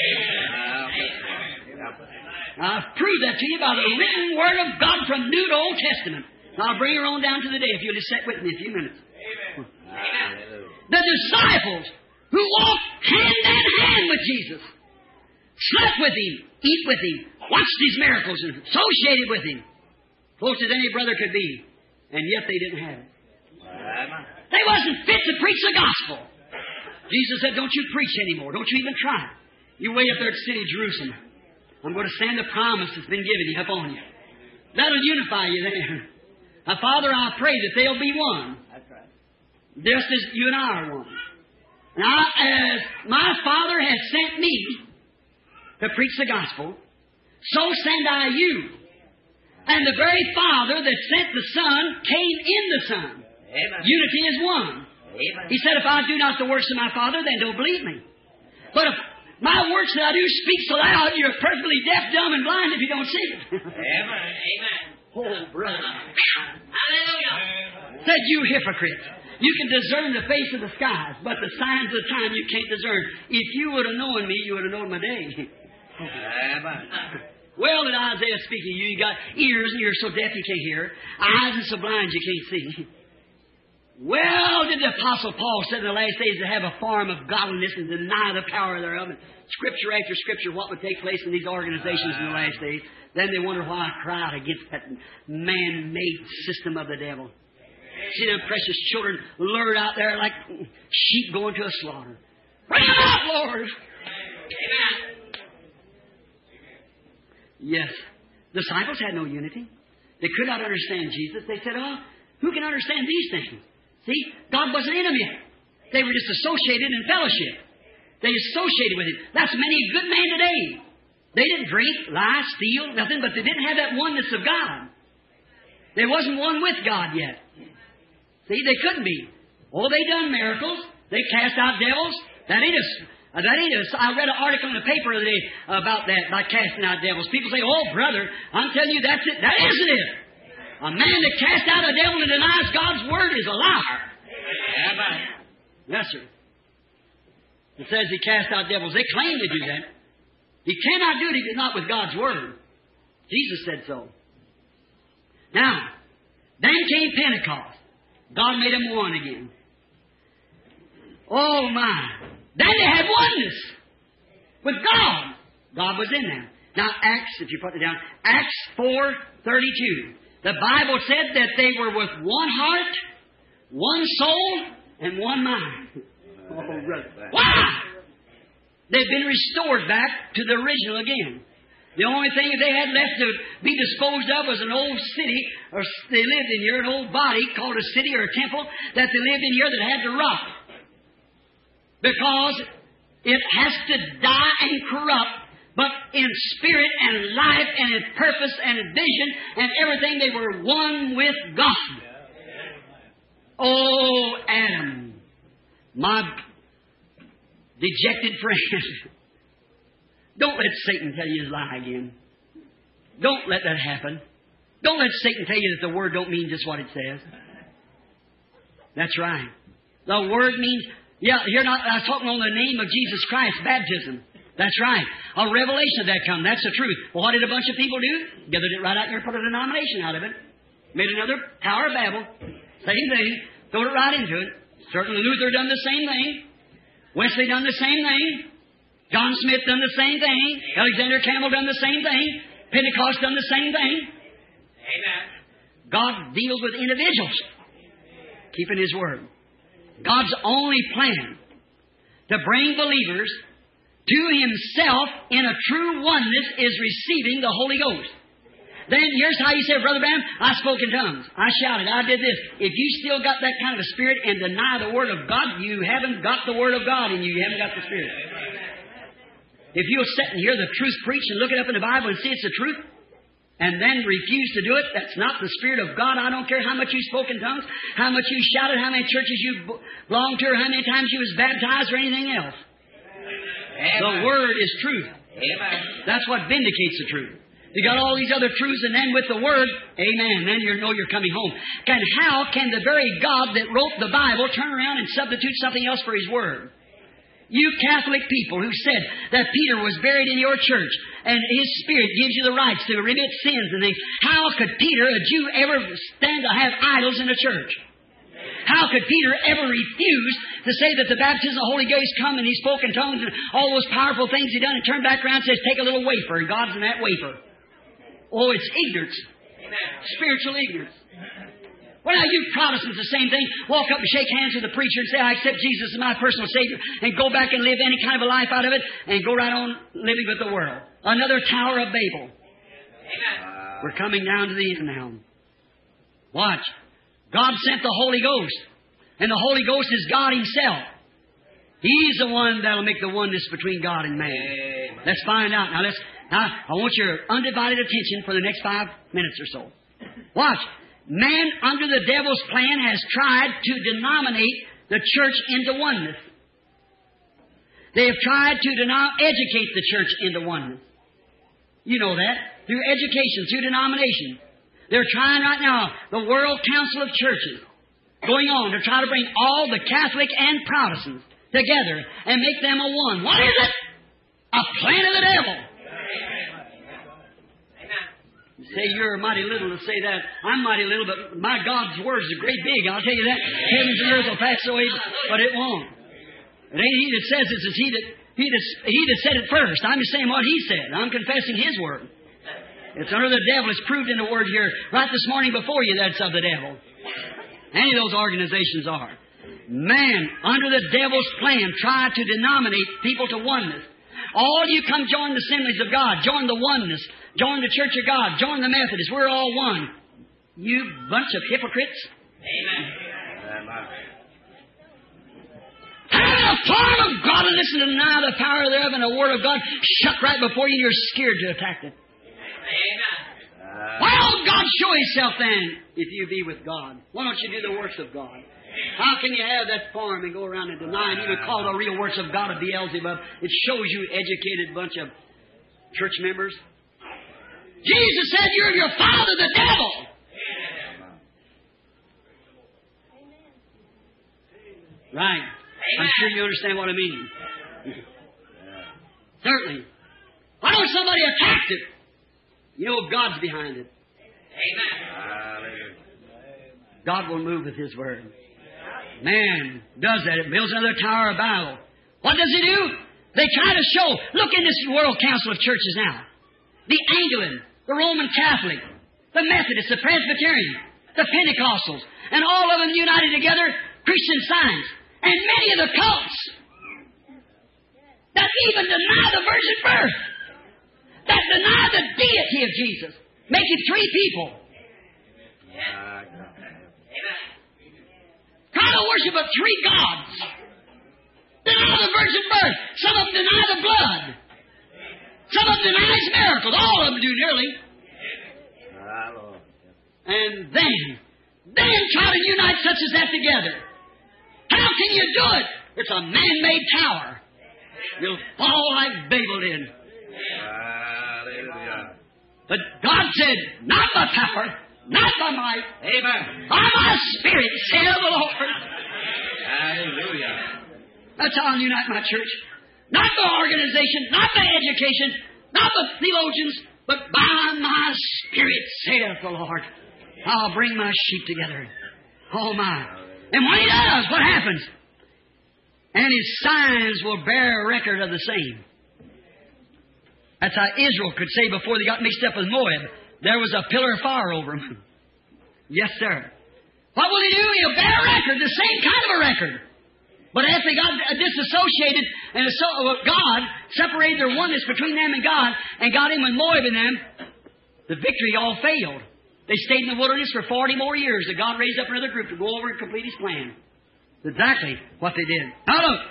I've proved that to you by the written Word of God from New to Old Testament. I'll bring her on down to the day if you'll just sit with me a few minutes. Amen. The disciples who walked hand in hand with Jesus, slept with Him, eat with Him, watched His miracles, and associated with Him, close as any brother could be, and yet they didn't have it. They wasn't fit to preach the gospel. Jesus said, don't you preach anymore. Don't you even try. You wait up there at the city of Jerusalem. I'm going to send the promise that's been given you up on you. That'll unify you there. Now, Father, I pray that they'll be one. That's right. Just as you and I are one. Now, as my Father has sent me to preach the gospel, so send I you. And the very Father that sent the Son came in the Son. Amen. Unity is one. Amen. He said, if I do not the works of my Father, then don't believe me. But if my works that I do speak so loud, you're perfectly deaf, dumb, and blind if you don't see it. Amen. Amen. Oh, brother. Hallelujah. Said, you hypocrite. You can discern the face of the skies, but the signs of the time you can't discern. If you would have known me, you would have known my day. Amen. Well, did Isaiah speak to you? You got ears and you're so deaf you can't hear. Eyes and so blind you can't see. Well, did the Apostle Paul say in the last days to have a form of godliness and deny the power thereof? And Scripture after Scripture, what would take place in these organizations in the last days? Then they wonder why I cried against that man-made system of the devil. See them precious children lured out there like sheep going to a slaughter. Bring them out, Lord! Amen. Yes. The disciples had no unity. They could not understand Jesus. They said, oh, who can understand these things? See, God wasn't in them yet. They were just associated in fellowship. They associated with Him. That's many a good man today. They didn't drink, lie, steal, nothing, but they didn't have that oneness of God. They wasn't one with God yet. See, they couldn't be. Oh, they done miracles. They cast out devils. That ain't a, uh, that ain't a, I read an article in the paper the other day about that, about casting out devils. People say, oh, brother, I'm telling you, that's it. That isn't it. A man that casts out a devil and denies God's Word is a liar. Amen. Yes, sir. It says he cast out devils. They claim to do that. He cannot do it if it's not with God's Word. Jesus said so. Now, then came Pentecost. God made them one again. Oh, my. Then they had oneness with God. God was in them. Now, Acts, if you put it down, Acts four thirty-two. The Bible said that they were with one heart, one soul, and one mind. Oh, brother. Why? They've been restored back to the original again. The only thing that they had left to be disposed of was an old city, or they lived in here, an old body called a city or a temple that they lived in here that had to rot. Because it has to die and corrupt. But in spirit and life and in purpose and in vision and everything, they were one with God. Oh, Adam, my dejected friend. Don't let Satan tell you his lie again. Don't let that happen. Don't let Satan tell you that the Word don't mean just what it says. That's right. The Word means, yeah, you're not, I'm talking on the name of Jesus Christ, baptism. That's right. A revelation of that come. That's the truth. Well, what did a bunch of people do? Gathered it right out here and put a denomination out of it. Made another Tower of Babel. Same thing. Threw it right into it. Certainly Luther done the same thing. Wesley done the same thing. John Smith done the same thing. Alexander Campbell done the same thing. Pentecost done the same thing. Amen. God deals with individuals. Keeping His Word. God's only plan to bring believers to Himself in a true oneness is receiving the Holy Ghost. Then here's how you say, Brother Branham, I spoke in tongues. I shouted. I did this. If you still got that kind of a spirit and deny the Word of God, you haven't got the Word of God in you. You haven't got the Spirit. If you'll sit and hear the truth preached and look it up in the Bible and see it's the truth, and then refuse to do it, that's not the Spirit of God. I don't care how much you spoke in tongues, how much you shouted, how many churches you belonged to, or how many times you was baptized, or anything else. Amen. The Word is truth. Amen. That's what vindicates the truth. You got all these other truths, and then with the Word, amen, then you know you're coming home. And how can the very God that wrote the Bible turn around and substitute something else for His Word? You Catholic people who said that Peter was buried in your church and his Spirit gives you the rights to remit sins and things. How could Peter, a Jew, ever stand to have idols in a church? How could Peter ever refuse to say that the baptism of the Holy Ghost come and he spoke in tongues and all those powerful things he done and turned back around and says, take a little wafer, and God's in that wafer? Oh, it's ignorance. Spiritual ignorance. Well, now, you Protestants, the same thing. Walk up and shake hands with the preacher and say, I accept Jesus as my personal Savior, and go back and live any kind of a life out of it, and go right on living with the world. Another Tower of Babel. Amen. We're coming down to the end now. Watch. God sent the Holy Ghost, and the Holy Ghost is God Himself. He's the one that'll make the oneness between God and man. Amen. Let's find out. Now, let's. Now, I want your undivided attention for the next five minutes or so. Watch. Man, under the devil's plan, has tried to denominate the church into oneness. They have tried to denom- educate the church into oneness. You know that. Through education, through denomination. They're trying right now, the World Council of Churches, going on to try to bring all the Catholic and Protestants together and make them a one. What is it? A plan of the devil. You say you're mighty little to say that. I'm mighty little, but my God's words are great big. I'll tell you that. Heavens and earth will pass away, but it won't. It ain't He that says it, it's He that, he that, he that said it first. I'm just saying what He said. I'm confessing His word. It's under the devil. It's proved in the word here right this morning before you that's of the devil. Any of those organizations are. Man, under the devil's plan, tried to denominate people to oneness. All you come join the Assemblies of God, join the oneness, join the Church of God, join the Methodists. We're all one. You bunch of hypocrites. Amen. How the form of God and listen to deny the power thereof and the Word of God shut right before you and you're scared to attack it. Amen. Well, God show Himself then if you be with God. Why don't you do the works of God? How can you have that form and go around and deny and even call the real works of God a Beelzebub? It shows you educated bunch of church members. Jesus said you're your father, the devil. Right. I'm sure you understand what I mean. Certainly. Why don't somebody attack it? You know God's behind it. Amen. God will move with His Word. Man does that. It builds another Tower of Babel. What does He do? They try to show. Look in this World Council of Churches now. The Anglican, the Roman Catholic, the Methodist, the Presbyterian, the Pentecostals, and all of them united together, Christian Science, and many of the cults that even deny the virgin birth, that deny the deity of Jesus, make Him three people. Try to worship of three gods. Deny the virgin birth. Some of them deny the blood. Some of them deny His miracles. All of them do nearly. And then, then try to unite such as that together. How can you do it? It's a man-made tower. You'll fall like Babel did. But God said, not the power, not by might, amen, by my Spirit, saith the Lord. Hallelujah. That's how I'll unite my church. Not the organization, not the education, not the theologians, but by my Spirit, saith the Lord. I'll bring my sheep together. Oh my. And when He does, what happens? And His signs will bear record of the same. That's how Israel could say before they got mixed up with Moab, there was a pillar of fire over them. Yes, sir. What will He do? He'll bear a record, the same kind of a record. But as they got disassociated and God separated their oneness between them and God and got in with Moab and them, the victory all failed. They stayed in the wilderness for forty more years. And God raised up another group to go over and complete His plan. That's exactly what they did. Now look.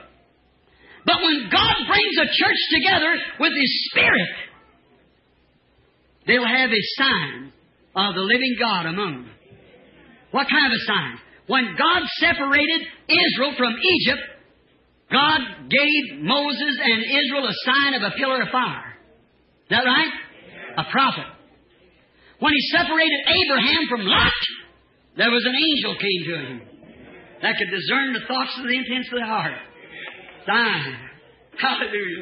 But when God brings a church together with His Spirit, they'll have a sign of the living God among them. What kind of a sign? When God separated Israel from Egypt, God gave Moses and Israel a sign of a pillar of fire. Is that right? A prophet. When He separated Abraham from Lot, there was an angel came to him that could discern the thoughts of the intents of the heart. Sign. Hallelujah.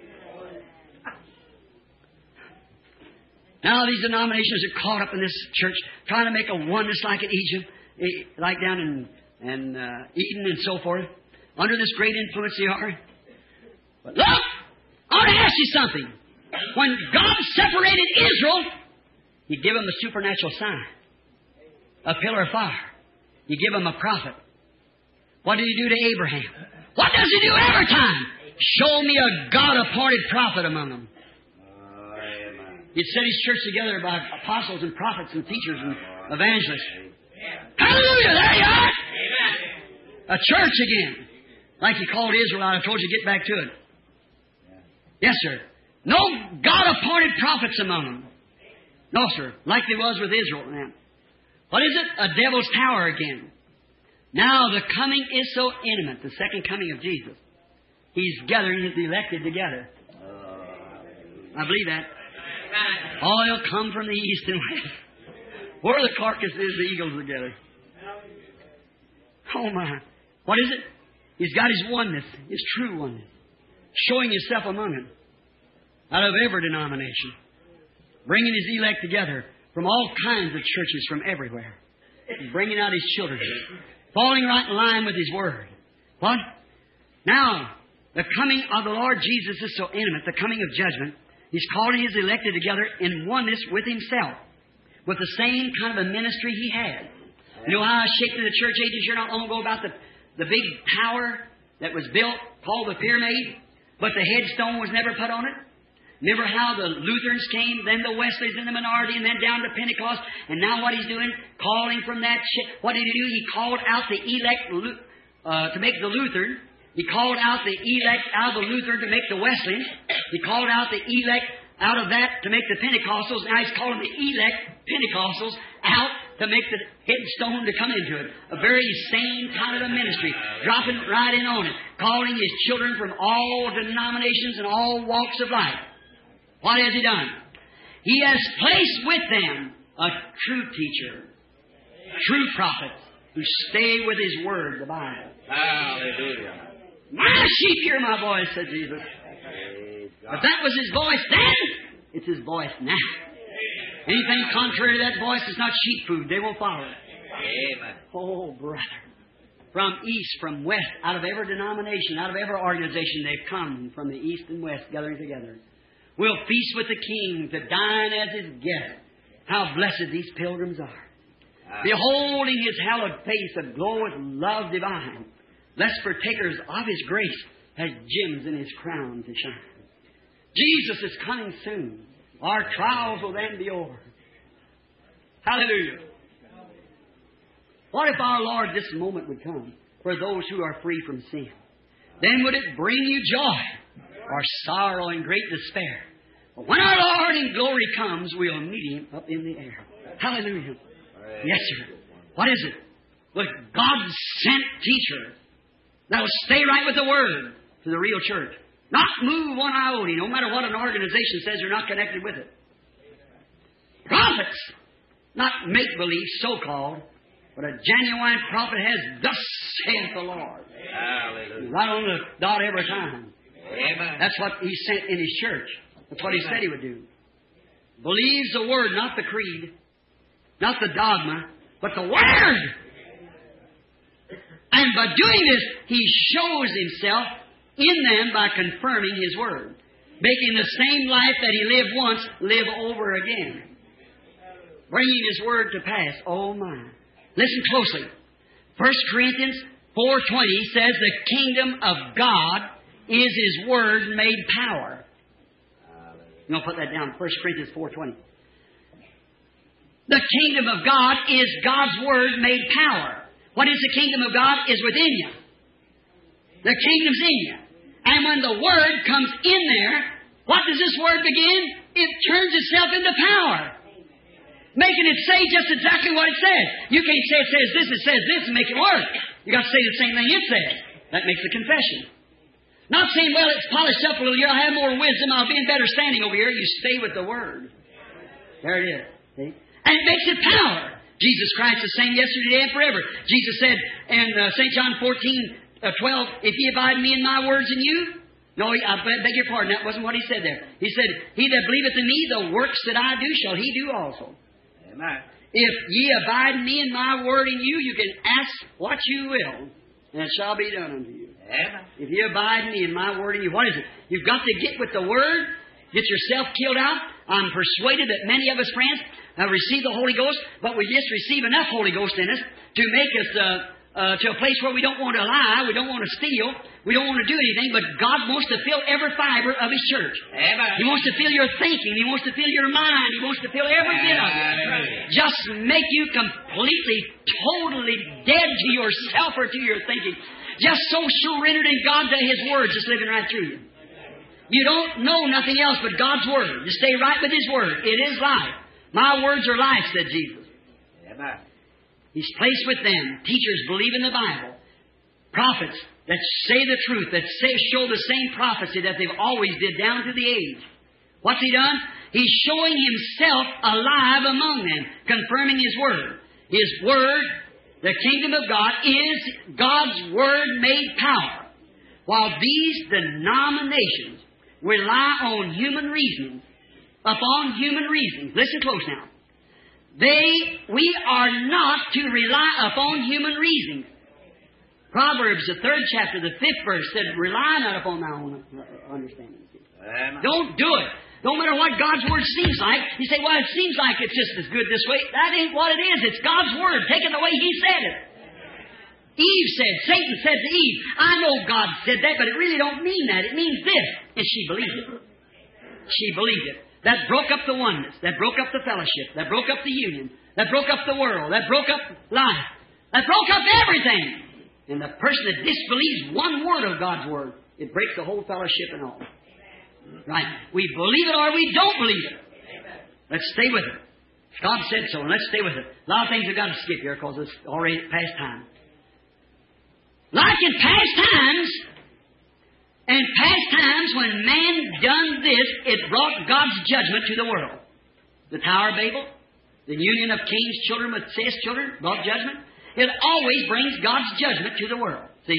Now these denominations are caught up in this church, trying to make a oneness like in Egypt, like down in, in uh, Eden and so forth. Under this great influence they are. But look, I want to ask you something. When God separated Israel, He gave them a supernatural sign. A pillar of fire. He gave them a prophet. What did He do to Abraham? What does He do every time? Show me a God-appointed prophet among them. He'd set His church together by apostles and prophets and teachers and evangelists. Hallelujah! There you are! A church again. Like He called Israel out. I told you to get back to it. Yes, sir. No God-appointed prophets among them. No, sir. Like there was with Israel. Now, what is it? A devil's tower again. Now the coming is so intimate. The second coming of Jesus. He's gathering His elected together. I believe that. All will come from the east and west. Where the carcass is, the eagles together. Oh my. What is it? He's got His oneness, His true oneness, showing Himself among them, out of every denomination, bringing His elect together from all kinds of churches from everywhere, bringing out His children, falling right in line with His Word. What? Now, the coming of the Lord Jesus is so intimate, the coming of judgment. He's calling His elected together in oneness with Himself, with the same kind of a ministry He had. You know how I shaped in the church ages here not long ago about the The big tower that was built, called the pyramid, but the headstone was never put on it? Remember how the Lutherans came, then the Wesleys in the minority, and then down to Pentecost, and now what He's doing? Calling from that shit. What did He do? He called out the elect uh, to make the Lutheran. He called out the elect out of the Lutheran to make the Wesleyans. He called out the elect out of that to make the Pentecostals. Now He's calling the elect Pentecostals out to make the headstone to come into it. A very same kind of a ministry. Dropping right in on it. Calling His children from all denominations and all walks of life. What has He done? He has placed with them a true teacher. True prophets who stay with His Word, the Bible. Hallelujah. My sheep hear my voice, said Jesus. But that was His voice then. It's His voice now. Anything contrary to that voice is not sheep food. They won't follow it. Amen. Oh, brother. From east, from west, out of every denomination, out of every organization, they've come from the east and west gathering together. We'll feast with the King to dine as His guest. How blessed these pilgrims are. Uh, Beholding His hallowed face aglow with love divine. Lest partakers of His grace as gems in His crown to shine. Jesus is coming soon. Our trials will then be over. Hallelujah. What if our Lord this moment would come for those who are free from sin? Then would it bring you joy or sorrow and great despair? But when our Lord in glory comes, we'll meet Him up in the air. Hallelujah. Yes, sir. What is it? The God-sent teacher that'll stay right with the Word to the real church. Not move one iota, no matter what an organization says, you're not connected with it. Prophets, not make-believe, so-called, but a genuine prophet has, thus saith the Lord. Hallelujah. Right on the dot every time. Amen. That's what He sent in His church. That's what He said He would do. Believes the Word, not the creed, not the dogma, but the Word. And by doing this, He shows Himself in them by confirming His Word. Making the same life that He lived once, live over again. Bringing His Word to pass. Oh my. Listen closely. First Corinthians four twenty says the kingdom of God is His Word made power. You want to put that down. First Corinthians four twenty. The kingdom of God is God's Word made power. What is the kingdom of God? Is within you. The kingdom's in you. And when the Word comes in there, what does this Word begin? it turns itself into power, making it say just exactly what it says. You can't say it says this, it says this, and make it work. You got to say the same thing it says. That makes a confession. Not saying, well, it's polished up a little here, I have more wisdom, I'll be in better standing over here. You stay with the Word. There it is. See? And it makes it power. Jesus Christ is the same yesterday, today, and forever. Jesus said in uh, Saint John fourteen, twelve, if ye abide in me and my words in you. No, I beg your pardon, that wasn't what he said there. He said, he that believeth in me, the works that I do shall he do also. Amen. If ye abide in me and my word in you, you can ask what you will, and it shall be done unto you. Amen. If ye abide in me and my word in you, what is it? You've got to get with the Word, get yourself killed out. I'm persuaded that many of us, friends, have received the Holy Ghost, but we just receive enough Holy Ghost in us to make us uh, uh, to a place where we don't want to lie, we don't want to steal, we don't want to do anything, but God wants to fill every fiber of His church. Amen. He wants to fill your thinking. He wants to fill your mind. He wants to fill every bit of it. Just make you completely, totally dead to yourself or to your thinking. Just so surrendered in God to His Word, just living right through you. You don't know nothing else but God's Word. You stay right with His Word. It is life. My words are life, said Jesus. Amen. He's placed with them. Teachers believe in the Bible. Prophets that say the truth, that say, show the same prophecy that they've always did down to the age. What's He done? He's showing Himself alive among them, confirming His Word. His Word, the kingdom of God, is God's Word made power. While these denominations rely on human reasoning, upon human reasoning. Listen close now. They, we are not to rely upon human reasoning. Proverbs, the third chapter, the fifth verse, said, rely not upon thy own understanding. Amen. Don't do it. No matter what God's Word seems like. You say, well, it seems like it's just as good this way. That ain't what it is. It's God's Word, taken the way He said it. Eve said, Satan said to Eve, I know God said that, but it really don't mean that. It means this. And she believed it. She believed it. That broke up the oneness. That broke up the fellowship. That broke up the union. That broke up the world. That broke up life. That broke up everything. And the person that disbelieves one word of God's Word, it breaks the whole fellowship and all. Right? We believe it or we don't believe it. Let's stay with it. God said so, and let's stay with it. A lot of things we've got to skip here because it's already past time. Like in past times, and past times when man done this, it brought God's judgment to the world. The Tower of Babel, the union of Cain's children with Seth's children, brought judgment. It always brings God's judgment to the world. See?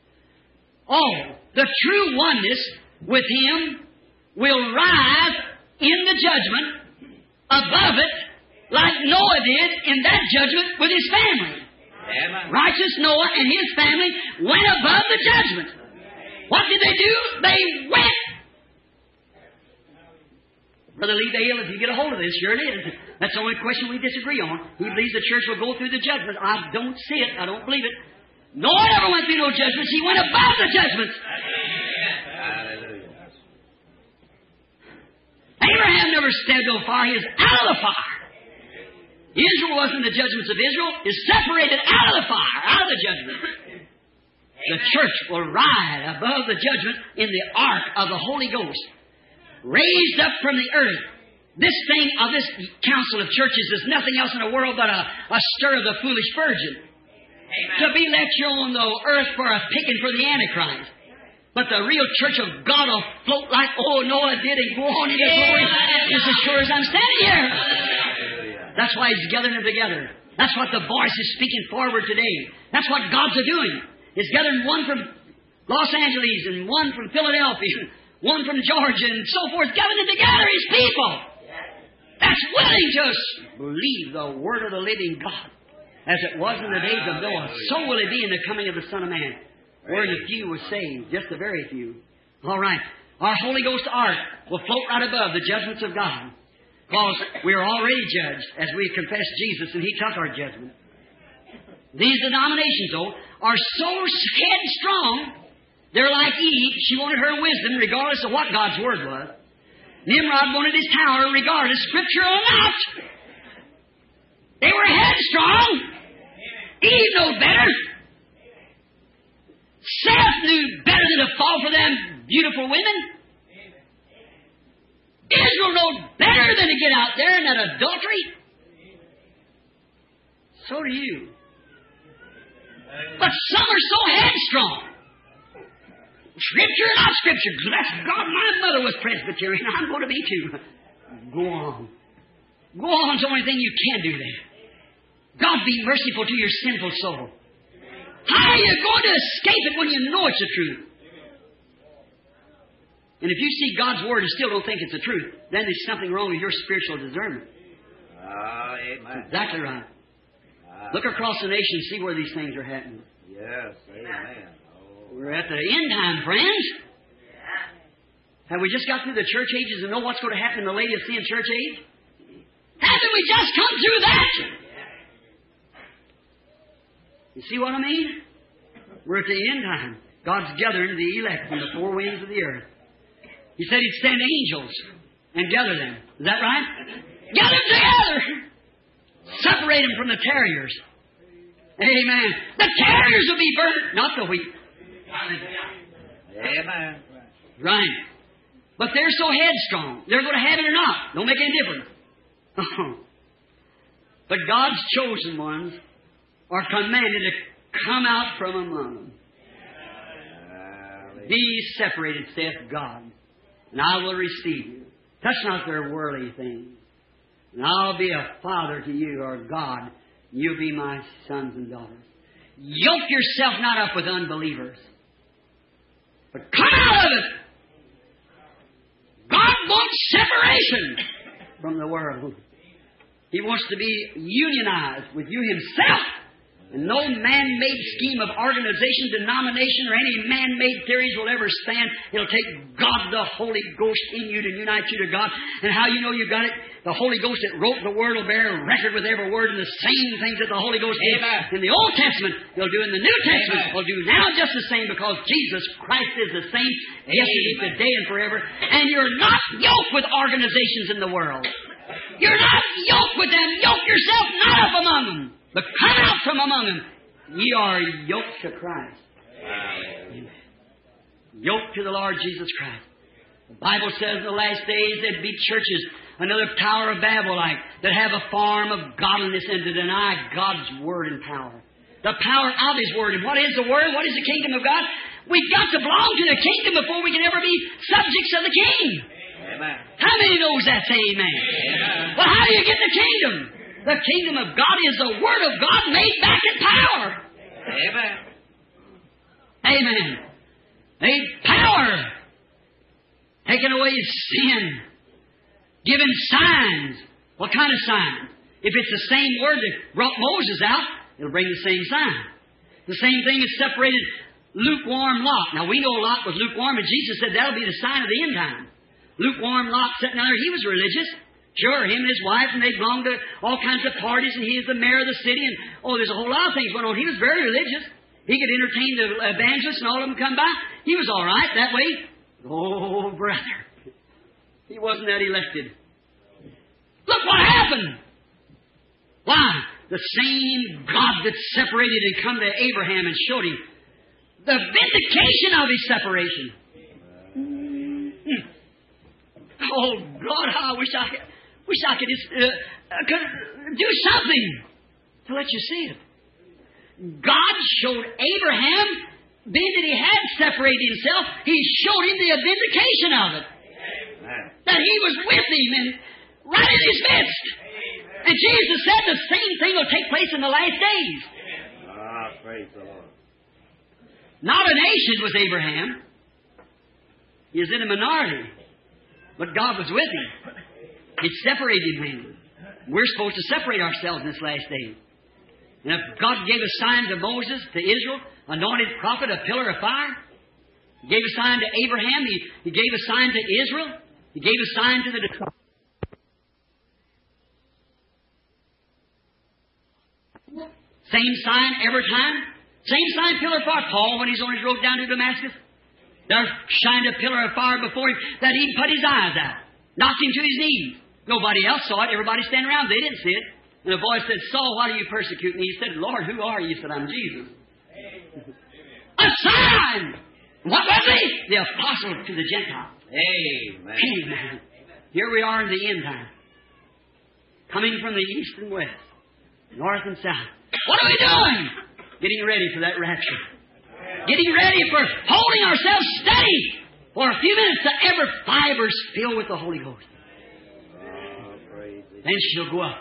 Oh, the true oneness with Him will rise in the judgment above it like Noah did in that judgment with his family. Amen. Righteous Noah and his family went above the judgment. What did they do? They went. Brother Lee Dale, if you get a hold of this, sure it is. That's the only question we disagree on. He believes the church will go through the judgment. I don't see it. I don't believe it. Noah never went through no judgments. He went above the judgments. Abraham never stepped so far. He is out of the fire. Israel wasn't the judgments of Israel. Is separated out of the fire, out of the judgment. The church will ride above the judgment in the ark of the Holy Ghost. Raised up from the earth. This thing of this council of churches is nothing else in the world but a, a stir of the foolish virgin. Amen. To be left here on the earth for a picking for the Antichrist. But the real church of God will float like, oh, Noah did and go on into glory just as sure as I'm standing here. That's why He's gathering them together. That's what the voice is speaking forward today. That's what God's doing. He's gathering one from Los Angeles and one from Philadelphia, one from Georgia and so forth, gathering them together, His people. That's willing to believe the Word of the living God. As it was in the days of Noah, so will it be in the coming of the Son of Man. Where the few were saved, just the very few. All right. Our Holy Ghost ark will float right above the judgments of God. Because we are already judged as we confess Jesus and He took our judgment. These denominations, though, are so headstrong, they're like Eve. She wanted her wisdom regardless of what God's Word was. Nimrod wanted his tower regardless, Scripture or not. They were headstrong. Eve knew better. Seth knew better than to fall for them beautiful women. Israel no better than to get out there in that adultery? So do you. But some are so headstrong. Scripture, not Scripture. Bless God, my mother was Presbyterian. I'm going to be too. Go on. Go on. It's the only thing you can do there. God be merciful to your sinful soul. How are you going to escape it when you know it's the truth? And if you see God's Word and still don't think it's the truth, then there's something wrong with your spiritual discernment. Ah, amen. Exactly right. Ah, Look across the nation and see where these things are happening. yes, amen. Oh, We're at the end time, friends. Have we just got through the church ages and know what's going to happen in the Laodicean church age? Haven't we just come through that? You see what I mean? We're at the end time. God's gathering the elect from the four winds of the earth. He said He'd send angels and gather them. Is that right? Gather them together! Separate them from the terriers. Amen. The terriers will be burnt, not the wheat. amen. Right. But they're so headstrong. They're going to have it or not. Don't make any difference. But God's chosen ones are commanded to come out from among them. Be separated, saith God, and I will receive you. Touch not their worldly things. And I'll be a father to you, or God, and you'll be my sons and daughters. Yoke yourself not up with unbelievers, but come out of it. God wants separation from the world. He wants to be unionized with you Himself. And no man-made scheme of organization, denomination, or any man-made theories will ever stand. It'll take God, the Holy Ghost, in you to unite you to God. And how you know you got it? The Holy Ghost that wrote the Word will bear record with every word, and the same things that the Holy Ghost did in the Old Testament, He'll do in the New Testament. He'll do now just the same, because Jesus Christ is the same yesterday, today, and forever. And you're not yoked with organizations in the world. You're not yoked with them. Yoke yourself not up among them, but come out from among them. Ye are yoked to Christ. Yoked to the Lord Jesus Christ. The Bible says in the last days there'd be churches, another Tower of Babel like, that have a form of godliness and to deny God's Word and power. The power of His Word. And what is the Word? What is the kingdom of God? We've got to belong to the kingdom before we can ever be subjects of the King. Amen. How many knows that's amen? Amen. Well, how do you get the kingdom? The kingdom of God is the Word of God made back in power. Amen. Amen. Made power. Taking away sin. Giving signs. What kind of signs? If it's the same Word that brought Moses out, it'll bring the same sign. The same thing that separated lukewarm Lot. Now, we know Lot was lukewarm, and Jesus said that'll be the sign of the end time. Lukewarm Lot sitting down there, he was religious. Sure, him and his wife, and they belonged to all kinds of parties, and he is the mayor of the city, and oh, there's a whole lot of things going on. He was very religious. He could entertain the evangelists, and all of them come by. He was all right that way. Oh, brother. He wasn't that elected. Look what happened. Why? The same God that separated and come to Abraham and showed him the vindication of His separation. Oh, God, how I wish I could, wish I could, uh, could do something to let you see it. God showed Abraham, being that he had separated himself, He showed him the vindication of it. Amen. That He was with him and right in his midst. And Jesus said the same thing will take place in the last days. Ah, praise the Lord. Not a nation was Abraham. He was in a minority. But God was with him. It separated him. We're supposed to separate ourselves in this last day. And if God gave a sign to Moses, to Israel, anointed prophet, a pillar of fire, He gave a sign to Abraham, He, he gave a sign to Israel, He gave a sign to the disciples. Same sign every time. Same sign, pillar of fire. Paul, when he's on his road down to Damascus, there shined a pillar of fire before him that he put his eyes out. Knocked him to his knees. Nobody else saw it. Everybody standing around, they didn't see it. And the voice said, Saul, why do you persecute me? He said, Lord, who are you? He said, I'm Jesus. A sign! What was he? The apostle to the Gentiles. Amen. Amen. Here we are in the end time. Coming from the east and west, north and south. What are we doing? Getting ready for that rapture. Getting ready for holding ourselves steady for a few minutes to every fibers fill with the Holy Ghost. Then she'll go up.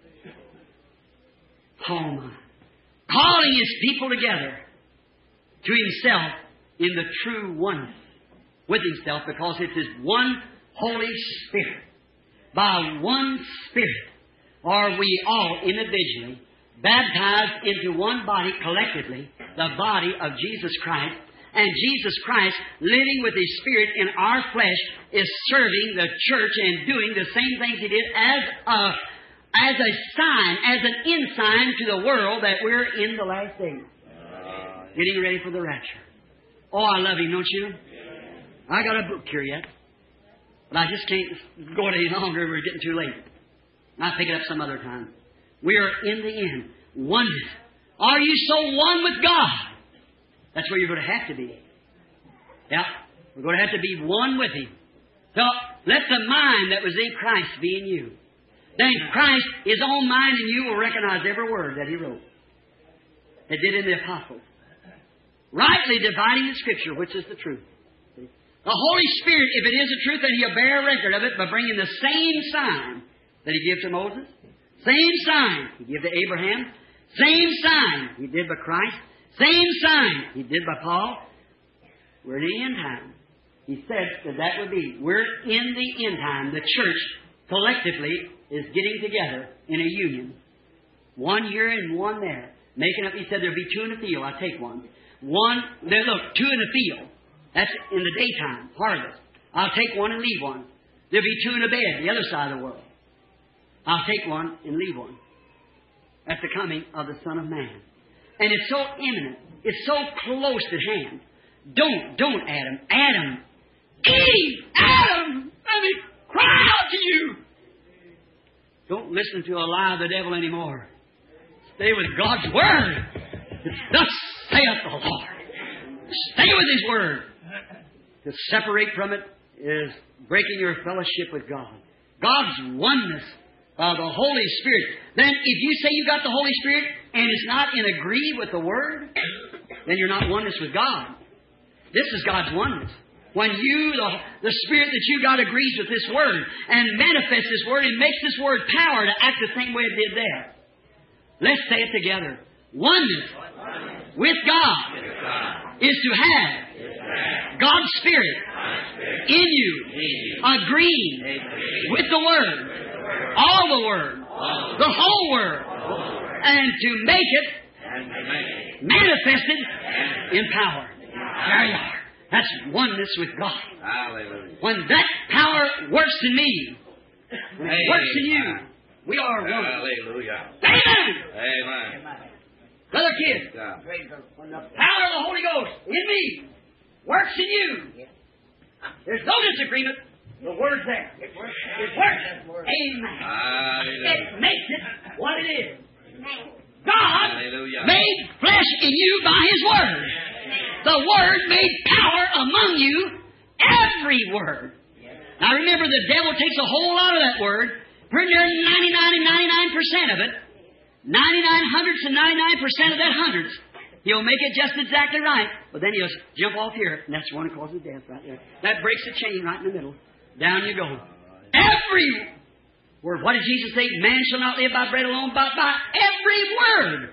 Oh my. Calling His people together to Himself in the true oneness with Himself, because it's His one Holy Spirit. By one Spirit are we all individually baptized into one body collectively, the body of Jesus Christ. And Jesus Christ, living with His Spirit in our flesh, is serving the church and doing the same things He did as a, as a sign, as an ensign to the world that we're in the last days. Getting ready for the rapture. Oh, I love Him, don't you? I got a book here yet. But I just can't go any longer. We're getting too late. I'll pick it up some other time. We are in the end. Oneness. Are you so one with God? That's where you're going to have to be. Yeah. We're going to have to be one with Him. So let the mind that was in Christ be in you. Then Christ, His own mind in you, will recognize every word that He wrote. It did in the apostles. Rightly dividing the Scripture, which is the truth. The Holy Spirit, if it is the truth, then He'll bear record of it by bringing the same sign that He gave to Moses. Same sign He gave to Abraham. Same sign He did by Christ. Same sign He did by Paul. We're in the end time. He said that that would be. We're in the end time. The church collectively is getting together in a union. One here and one there. Making up, He said there'll be two in the field. I'll take one. One, there, look, two in the field. That's in the daytime, harvest. I'll take one and leave one. There'll be two in the bed, the other side of the world. I'll take one and leave one. That's the coming of the Son of Man. And it's so imminent. It's so close at hand. Don't, don't Adam. Adam. Eve! Adam! Let me cry out to you! Don't listen to a lie of the devil anymore. Stay with God's Word. Thus saith the Lord. Stay with His Word. To separate from it is breaking your fellowship with God. God's oneness by the Holy Spirit. Then if you say you got the Holy Spirit and it's not in agree with the Word, then you're not oneness with God. This is God's oneness. When you, the, the Spirit that you got agrees with this Word and manifests this Word and makes this Word power to act the same way it did there. Let's say it together. Oneness with God is to have God's Spirit in you, agreeing with the Word, all the Word, the whole Word, and to make it manifested in power. There you are. That's oneness with God. Hallelujah. When that power works in me, when it works in you, we are one. Hallelujah. Amen. Amen. Brother Kid, when the power of the Holy Ghost in me works in you, there's no disagreement. The Word's there. It works. It works. Amen. Hallelujah. It makes it what it is. God Hallelujah. made flesh in you by His Word. The Word made power among you, every word. Now remember, the devil takes a whole lot of that Word, bring there ninety-nine and ninety-nine percent of it, ninety-nine hundredths and ninety-nine percent of that hundreds. He'll make it just exactly right, but then he'll jump off here, and that's one that causes death right there. That breaks the chain right in the middle. Down you go. Every word. What did Jesus say? Man shall not live by bread alone, but by every word.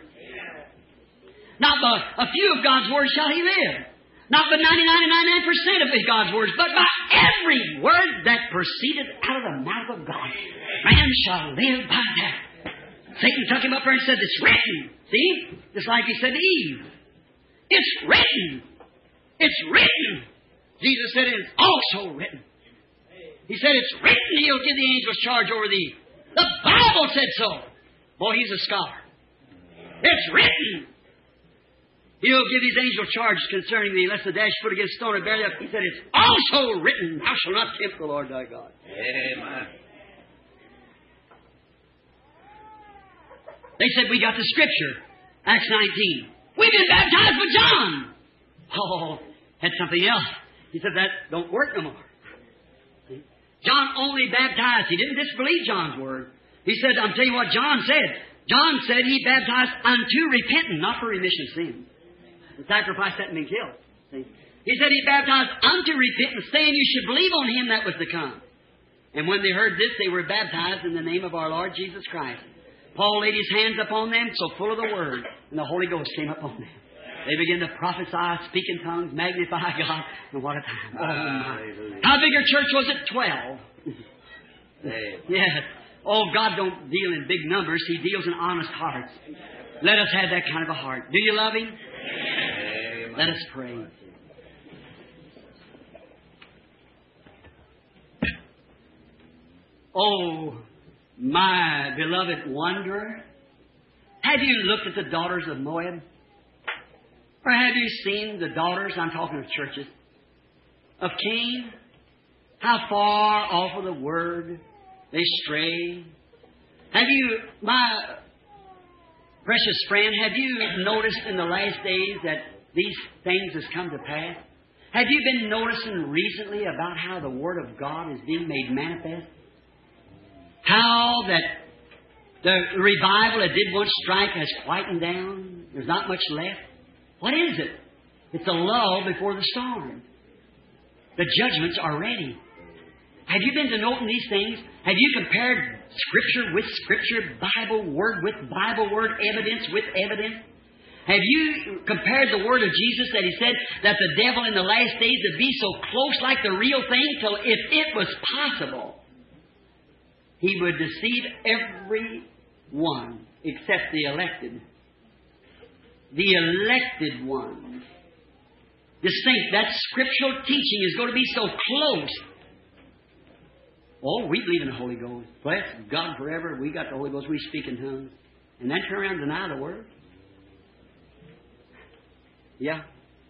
Not by a few of God's words shall he live. Not by ninety-nine and ninety-nine percent of God's words, but by every word that proceeded out of the mouth of God. Man shall live by that. Satan took him up there and said, it's written. See? Just like he said to Eve. It's written. It's written. Jesus said it's also written. He said it's written, He'll give the angels charge over thee. The Bible said so. Boy, he's a scholar. It's written. He'll give His angel charge concerning thee, lest the dash foot against stone and bear thee up. He said it's also written, thou shalt not tempt the Lord thy God. Amen. They said we got the Scripture. Acts nineteen. We've been baptized with John. Oh, had something else. He said that don't work no more. John only baptized. He didn't disbelieve John's word. He said, I'm telling you what John said. John said he baptized unto repentance, not for remission of sin. The sacrifice hadn't been killed. See? He said he baptized unto repentance, saying you should believe on him that was to come. And when they heard this, they were baptized in the name of our Lord Jesus Christ. Paul laid his hands upon them, so full of the Word, and the Holy Ghost came upon them. They began to prophesy, speak in tongues, magnify God, and what a time. Oh, my. How big a church was it? Twelve. Yes. Oh, God don't deal in big numbers. He deals in honest hearts. Let us have that kind of a heart. Do you love Him? Amen. Let us pray. Oh, my beloved wanderer, have you looked at the daughters of Moab? Or have you seen the daughters, I'm talking of churches, of Cain? How far off of the Word they stray. Have you, my precious friend, have you noticed in the last days that these things has come to pass? Have you been noticing recently about how the Word of God is being made manifest? How that the revival that did once strike has quietened down? There's not much left. What is it? It's a lull before the storm. The judgments are ready. Have you been to noting these things? Have you compared Scripture with Scripture, Bible Word with Bible Word, evidence with evidence? Have you compared the Word of Jesus that He said that the devil in the last days would be so close like the real thing till if it was possible, he would deceive every one except the elected. The elected ones. Just think, that scriptural teaching is going to be so close. Oh, we believe in the Holy Ghost. Bless God forever. We got the Holy Ghost. We speak in tongues. And then turn around and deny the Word. Yeah.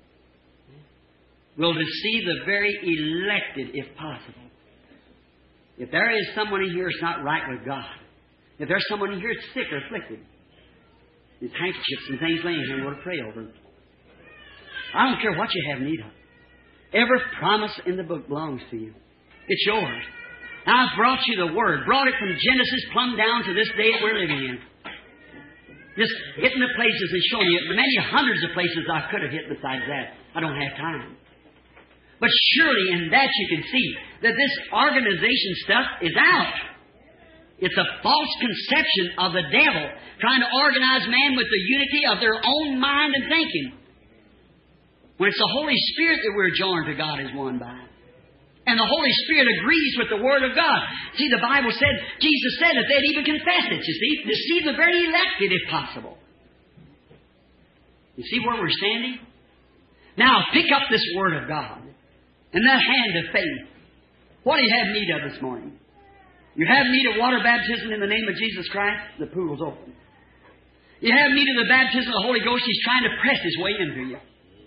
Will deceive the very elected if possible. If there is someone in here that's not right with God, if there's someone in here that's sick or afflicted, there's handkerchiefs and things laying here, and we'll pray over them. I don't care what you have need of. Every promise in the book belongs to you. It's yours. Now, I've brought you the Word, brought it from Genesis plumb down to this day that we're living in. Just hitting the places and showing you many hundreds of places I could have hit besides that. I don't have time. But surely in that you can see that this organization stuff is out. It's a false conception of the devil trying to organize man with the unity of their own mind and thinking. When it's the Holy Spirit that we're joined to God as one by. And the Holy Spirit agrees with the Word of God. See, the Bible said, Jesus said that they'd even confess it, you see. Deceive the very elected if possible. You see where we're standing? Now, pick up this Word of God. And that hand of faith. What do you have need of this morning? You have need of water baptism in the name of Jesus Christ? The pool's open. You have need of the baptism of the Holy Ghost. He's trying to press His way into you.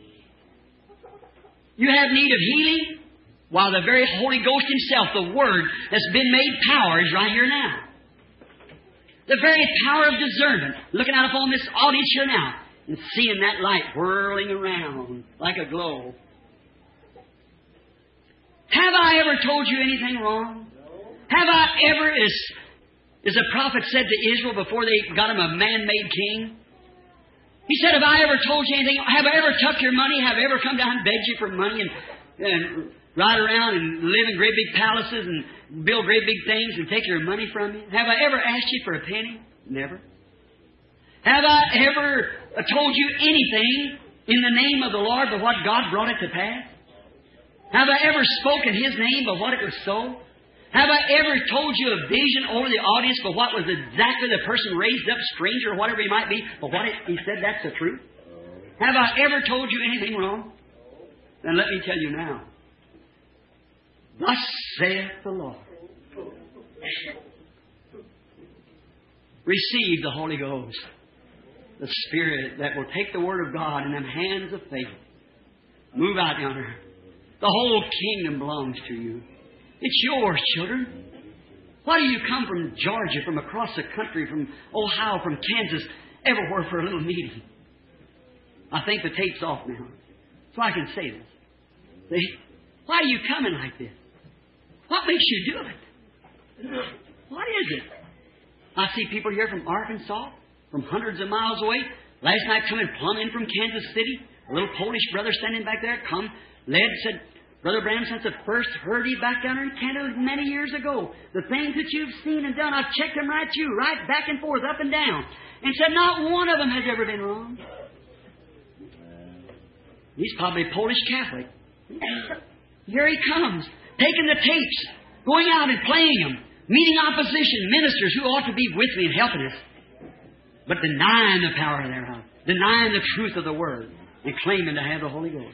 You have need of healing? While the very Holy Ghost Himself, the Word that's been made power, is right here now. The very power of discernment, looking out upon this audience here now, and seeing that light whirling around like a globe. Have I ever told you anything wrong? Have I ever, as, as a prophet said to Israel before they got him a man-made king? He said, have I ever told you anything? Have I ever took your money? Have I ever come down and begged you for money and, and ride around and live in great big palaces and build great big things and take your money from you? Have I ever asked you for a penny? Never. Have I ever told you anything in the name of the Lord but what God brought it to pass? Have I ever spoken His name but what it was so? Have I ever told you a vision over the audience but what was exactly the person raised up, stranger or whatever he might be, but what it, he said that's the truth? Have I ever told you anything wrong? Then let me tell you now. Thus saith the Lord. Receive the Holy Ghost, the Spirit that will take the Word of God in them hands of faith. Move out yonder. The whole kingdom belongs to you. It's yours, children. Why do you come from Georgia, from across the country, from Ohio, from Kansas, everywhere for a little meeting? I think the tape's off now, so I can say this. See? Why are you coming like this? What makes you do it? What is it? I see people here from Arkansas, from hundreds of miles away. Last night coming plumb in from Kansas City. A little Polish brother standing back there come, led, said, Brother Branham, since I first heard you back down there in Canada many years ago, the things that you've seen and done, I've checked them right through, right back and forth, up and down, and said not one of them has ever been wrong. He's probably a Polish Catholic. Here he comes, taking the tapes, going out and playing them, meeting opposition, ministers who ought to be with me and helping us, but denying the power thereof, denying the truth of the Word, and claiming to have the Holy Ghost.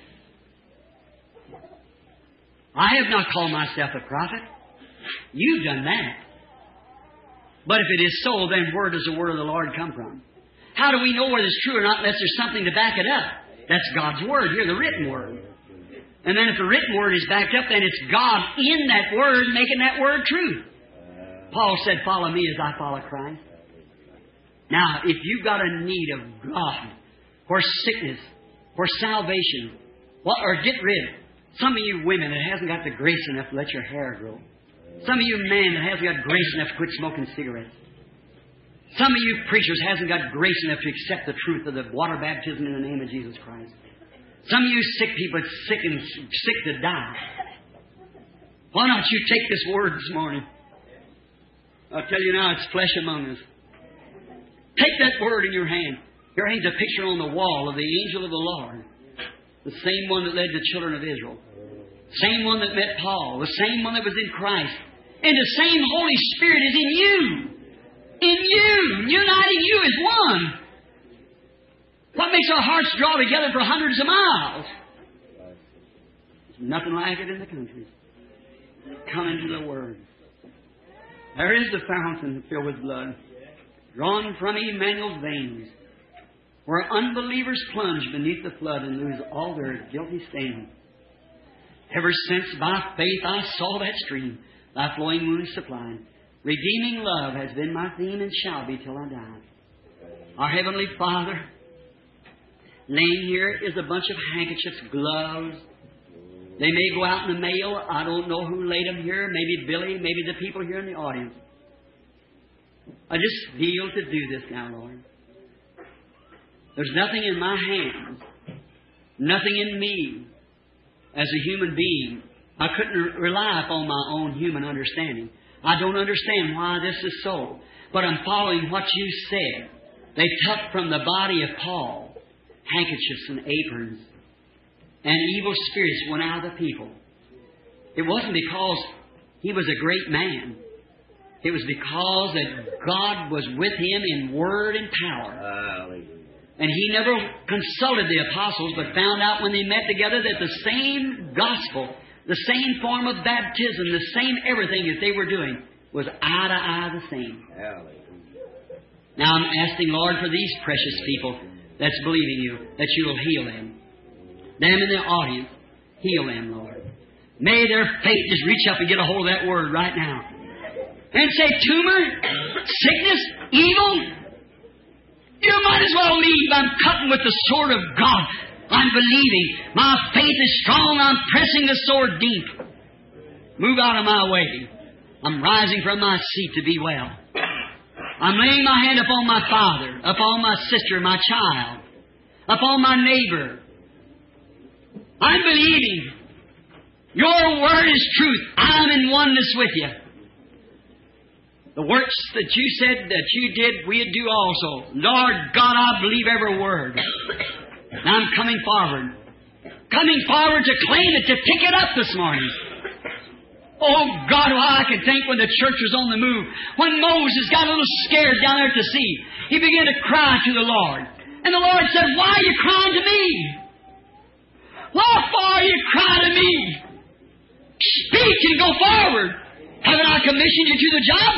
I have not called myself a prophet. You've done that. But if it is so, then where does the Word of the Lord come from? How do we know whether it's true or not unless there's something to back it up? That's God's Word here, the written Word. And then if the written Word is backed up, then it's God in that Word making that Word true. Paul said, follow me as I follow Christ. Now, if you've got a need of God for sickness, for salvation, what, or get rid. Some of you women that hasn't got the grace enough to let your hair grow. Some of you men that hasn't got grace enough to quit smoking cigarettes. Some of you preachers hasn't got grace enough to accept the truth of the water baptism in the name of Jesus Christ. Some of you sick people that's sick and sick to die. Why don't you take this Word this morning? I'll tell you now, it's flesh among us. Take that Word in your hand. Here hangs a picture on the wall of the angel of the Lord. The same one that led the children of Israel. Same one that met Paul. The same one that was in Christ. And the same Holy Spirit is in you. In you. Uniting you as one. What makes our hearts draw together for hundreds of miles? There's nothing like it in the country. Come into the Word. There is the fountain filled with blood, drawn from Emmanuel's veins, where unbelievers plunge beneath the flood and lose all their guilty stain. Ever since by faith I saw that stream, thy flowing wounds supplied, redeeming love has been my theme and shall be till I die. Our Heavenly Father, laying here is a bunch of handkerchiefs, gloves. They may go out in the mail. I don't know who laid them here. Maybe Billy, maybe the people here in the audience. I just feel to do this now, Lord. There's nothing in my hands, nothing in me as a human being. I couldn't rely upon my own human understanding. I don't understand why this is so, but I'm following what you said. They took from the body of Paul handkerchiefs and aprons, and evil spirits went out of the people. It wasn't because he was a great man. It was because that God was with him in word and power. Hallelujah. And he never consulted the apostles, but found out when they met together that the same gospel, the same form of baptism, the same everything that they were doing was eye to eye the same. Hallelujah. Now I'm asking, Lord, for these precious people that's believing you, that you'll heal them. Them in the audience, heal them, Lord. May their faith just reach up and get a hold of that Word right now. And say, tumor, sickness, evil, you might as well leave. I'm cutting with the sword of God. I'm believing. My faith is strong. I'm pressing the sword deep. Move out of my way. I'm rising from my seat to be well. I'm laying my hand upon my father, upon my sister, my child, upon my neighbor. I'm believing. Your Word is truth. I'm in oneness with you. The works that you said that you did, we'd do also. Lord God, I believe every word. Now I'm coming forward. Coming forward to claim it, to pick it up this morning. Oh God, how I can think when the church was on the move. When Moses got a little scared down there at the sea, he began to cry to the Lord. And the Lord said, why are you crying to me? Wherefore are you crying to me? Speak and go forward. Haven't I commissioned you to the job?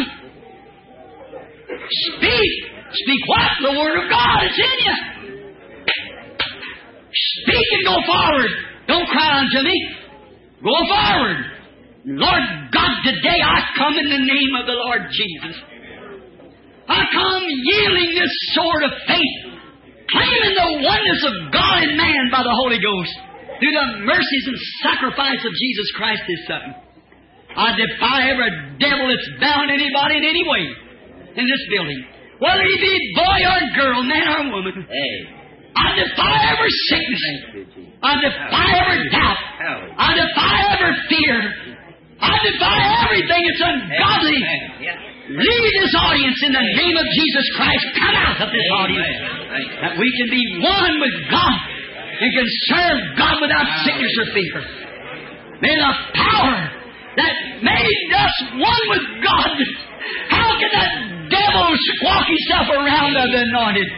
Speak. Speak what? The Word of God. It's in you. Speak and go forward. Don't cry unto me. Go forward. Lord God, today I come in the name of the Lord Jesus. I come yielding this sword of faith, claiming the oneness of God and man by the Holy Ghost through the mercies and sacrifice of Jesus Christ, His Son. I defy every devil that's bound anybody in any way in this building. Whether he be boy or girl, man or woman. Hey. I defy every sickness. I defy every doubt. I defy every fear. I defy everything that's ungodly. Leave this audience in the name of Jesus Christ. Come out of this audience. That we can be one with God and can serve God without sickness or fear. May the power that made us one with God, how can that devil squawk himself around the anointed?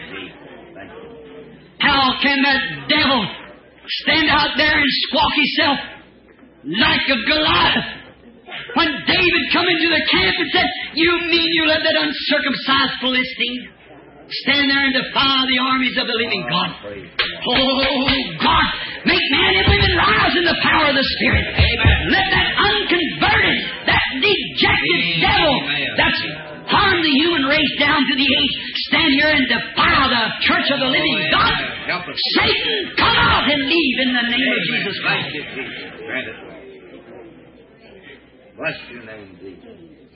How can that devil stand out there and squawk himself like a Goliath? When David come into the camp and said, "You mean you let that uncircumcised Philistine stand there and defy the armies of the living God?" Oh, God, make man and women rise in the power of the Spirit. Amen. Let that unconverted, that dejected Amen. Devil that's harmed the human race down to the age stand here and defy the church of the living oh, God. Satan, come out and leave in the name Amen. Of Jesus Christ. Bless your name, Jesus.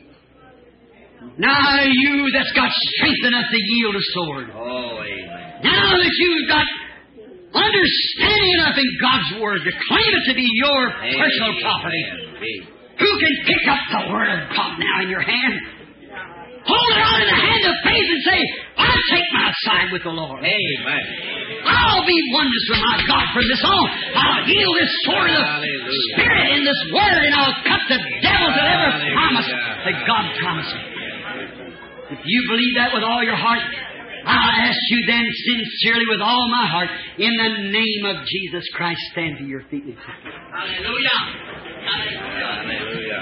Now you that's got strength enough to yield a sword. Oh, amen. Now that you've got understanding enough in God's Word to claim it to be your amen. Personal property. Amen. Who can pick up the Word of God now in your hand? Hold it out in the hand of faith and say, "I'll take my side with the Lord. Amen. I'll be oneness with my God from this on. I'll heal this sword of the Spirit in this Word, and I'll cut the devils that ever promise that God promised me." If you believe that with all your heart, I'll ask you then sincerely with all my heart, in the name of Jesus Christ, stand to your feet. Hallelujah. Hallelujah.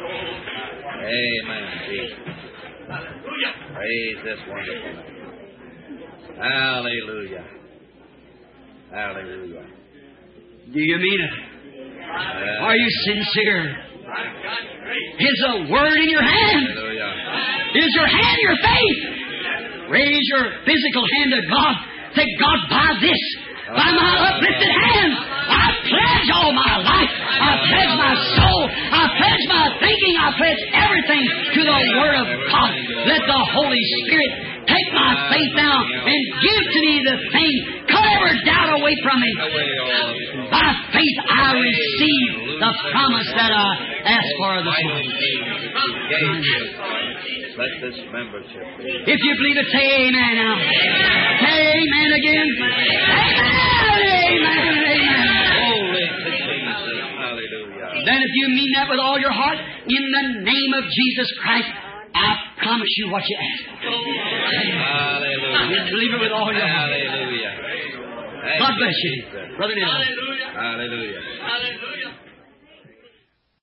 Amen. Jesus. Hallelujah. Praise this wonderful name. Hallelujah. Hallelujah. Do you mean it? Uh, Are you sincere? Is a word in your hand? Hallelujah. Is your hand your faith? Raise your physical hand to God. Say, "God, by this, by my uplifted hands, I pledge all my life. I pledge my soul. I pledge my thinking. I pledge everything to the Word of God. Let the Holy Spirit take my faith now and give to me the thing. Cut every doubt away from me. By faith I receive the promise that I asked for this morning." Let this membership be. If you believe it, say amen now. Say amen again. Amen, amen, amen. Holy Jesus. Hallelujah. Then if you mean that with all your heart, in the name of Jesus Christ, I promise you what you ask for. Hallelujah. You believe it with all your heart. Hallelujah. God bless you, Brother Neil. Hallelujah. Hallelujah.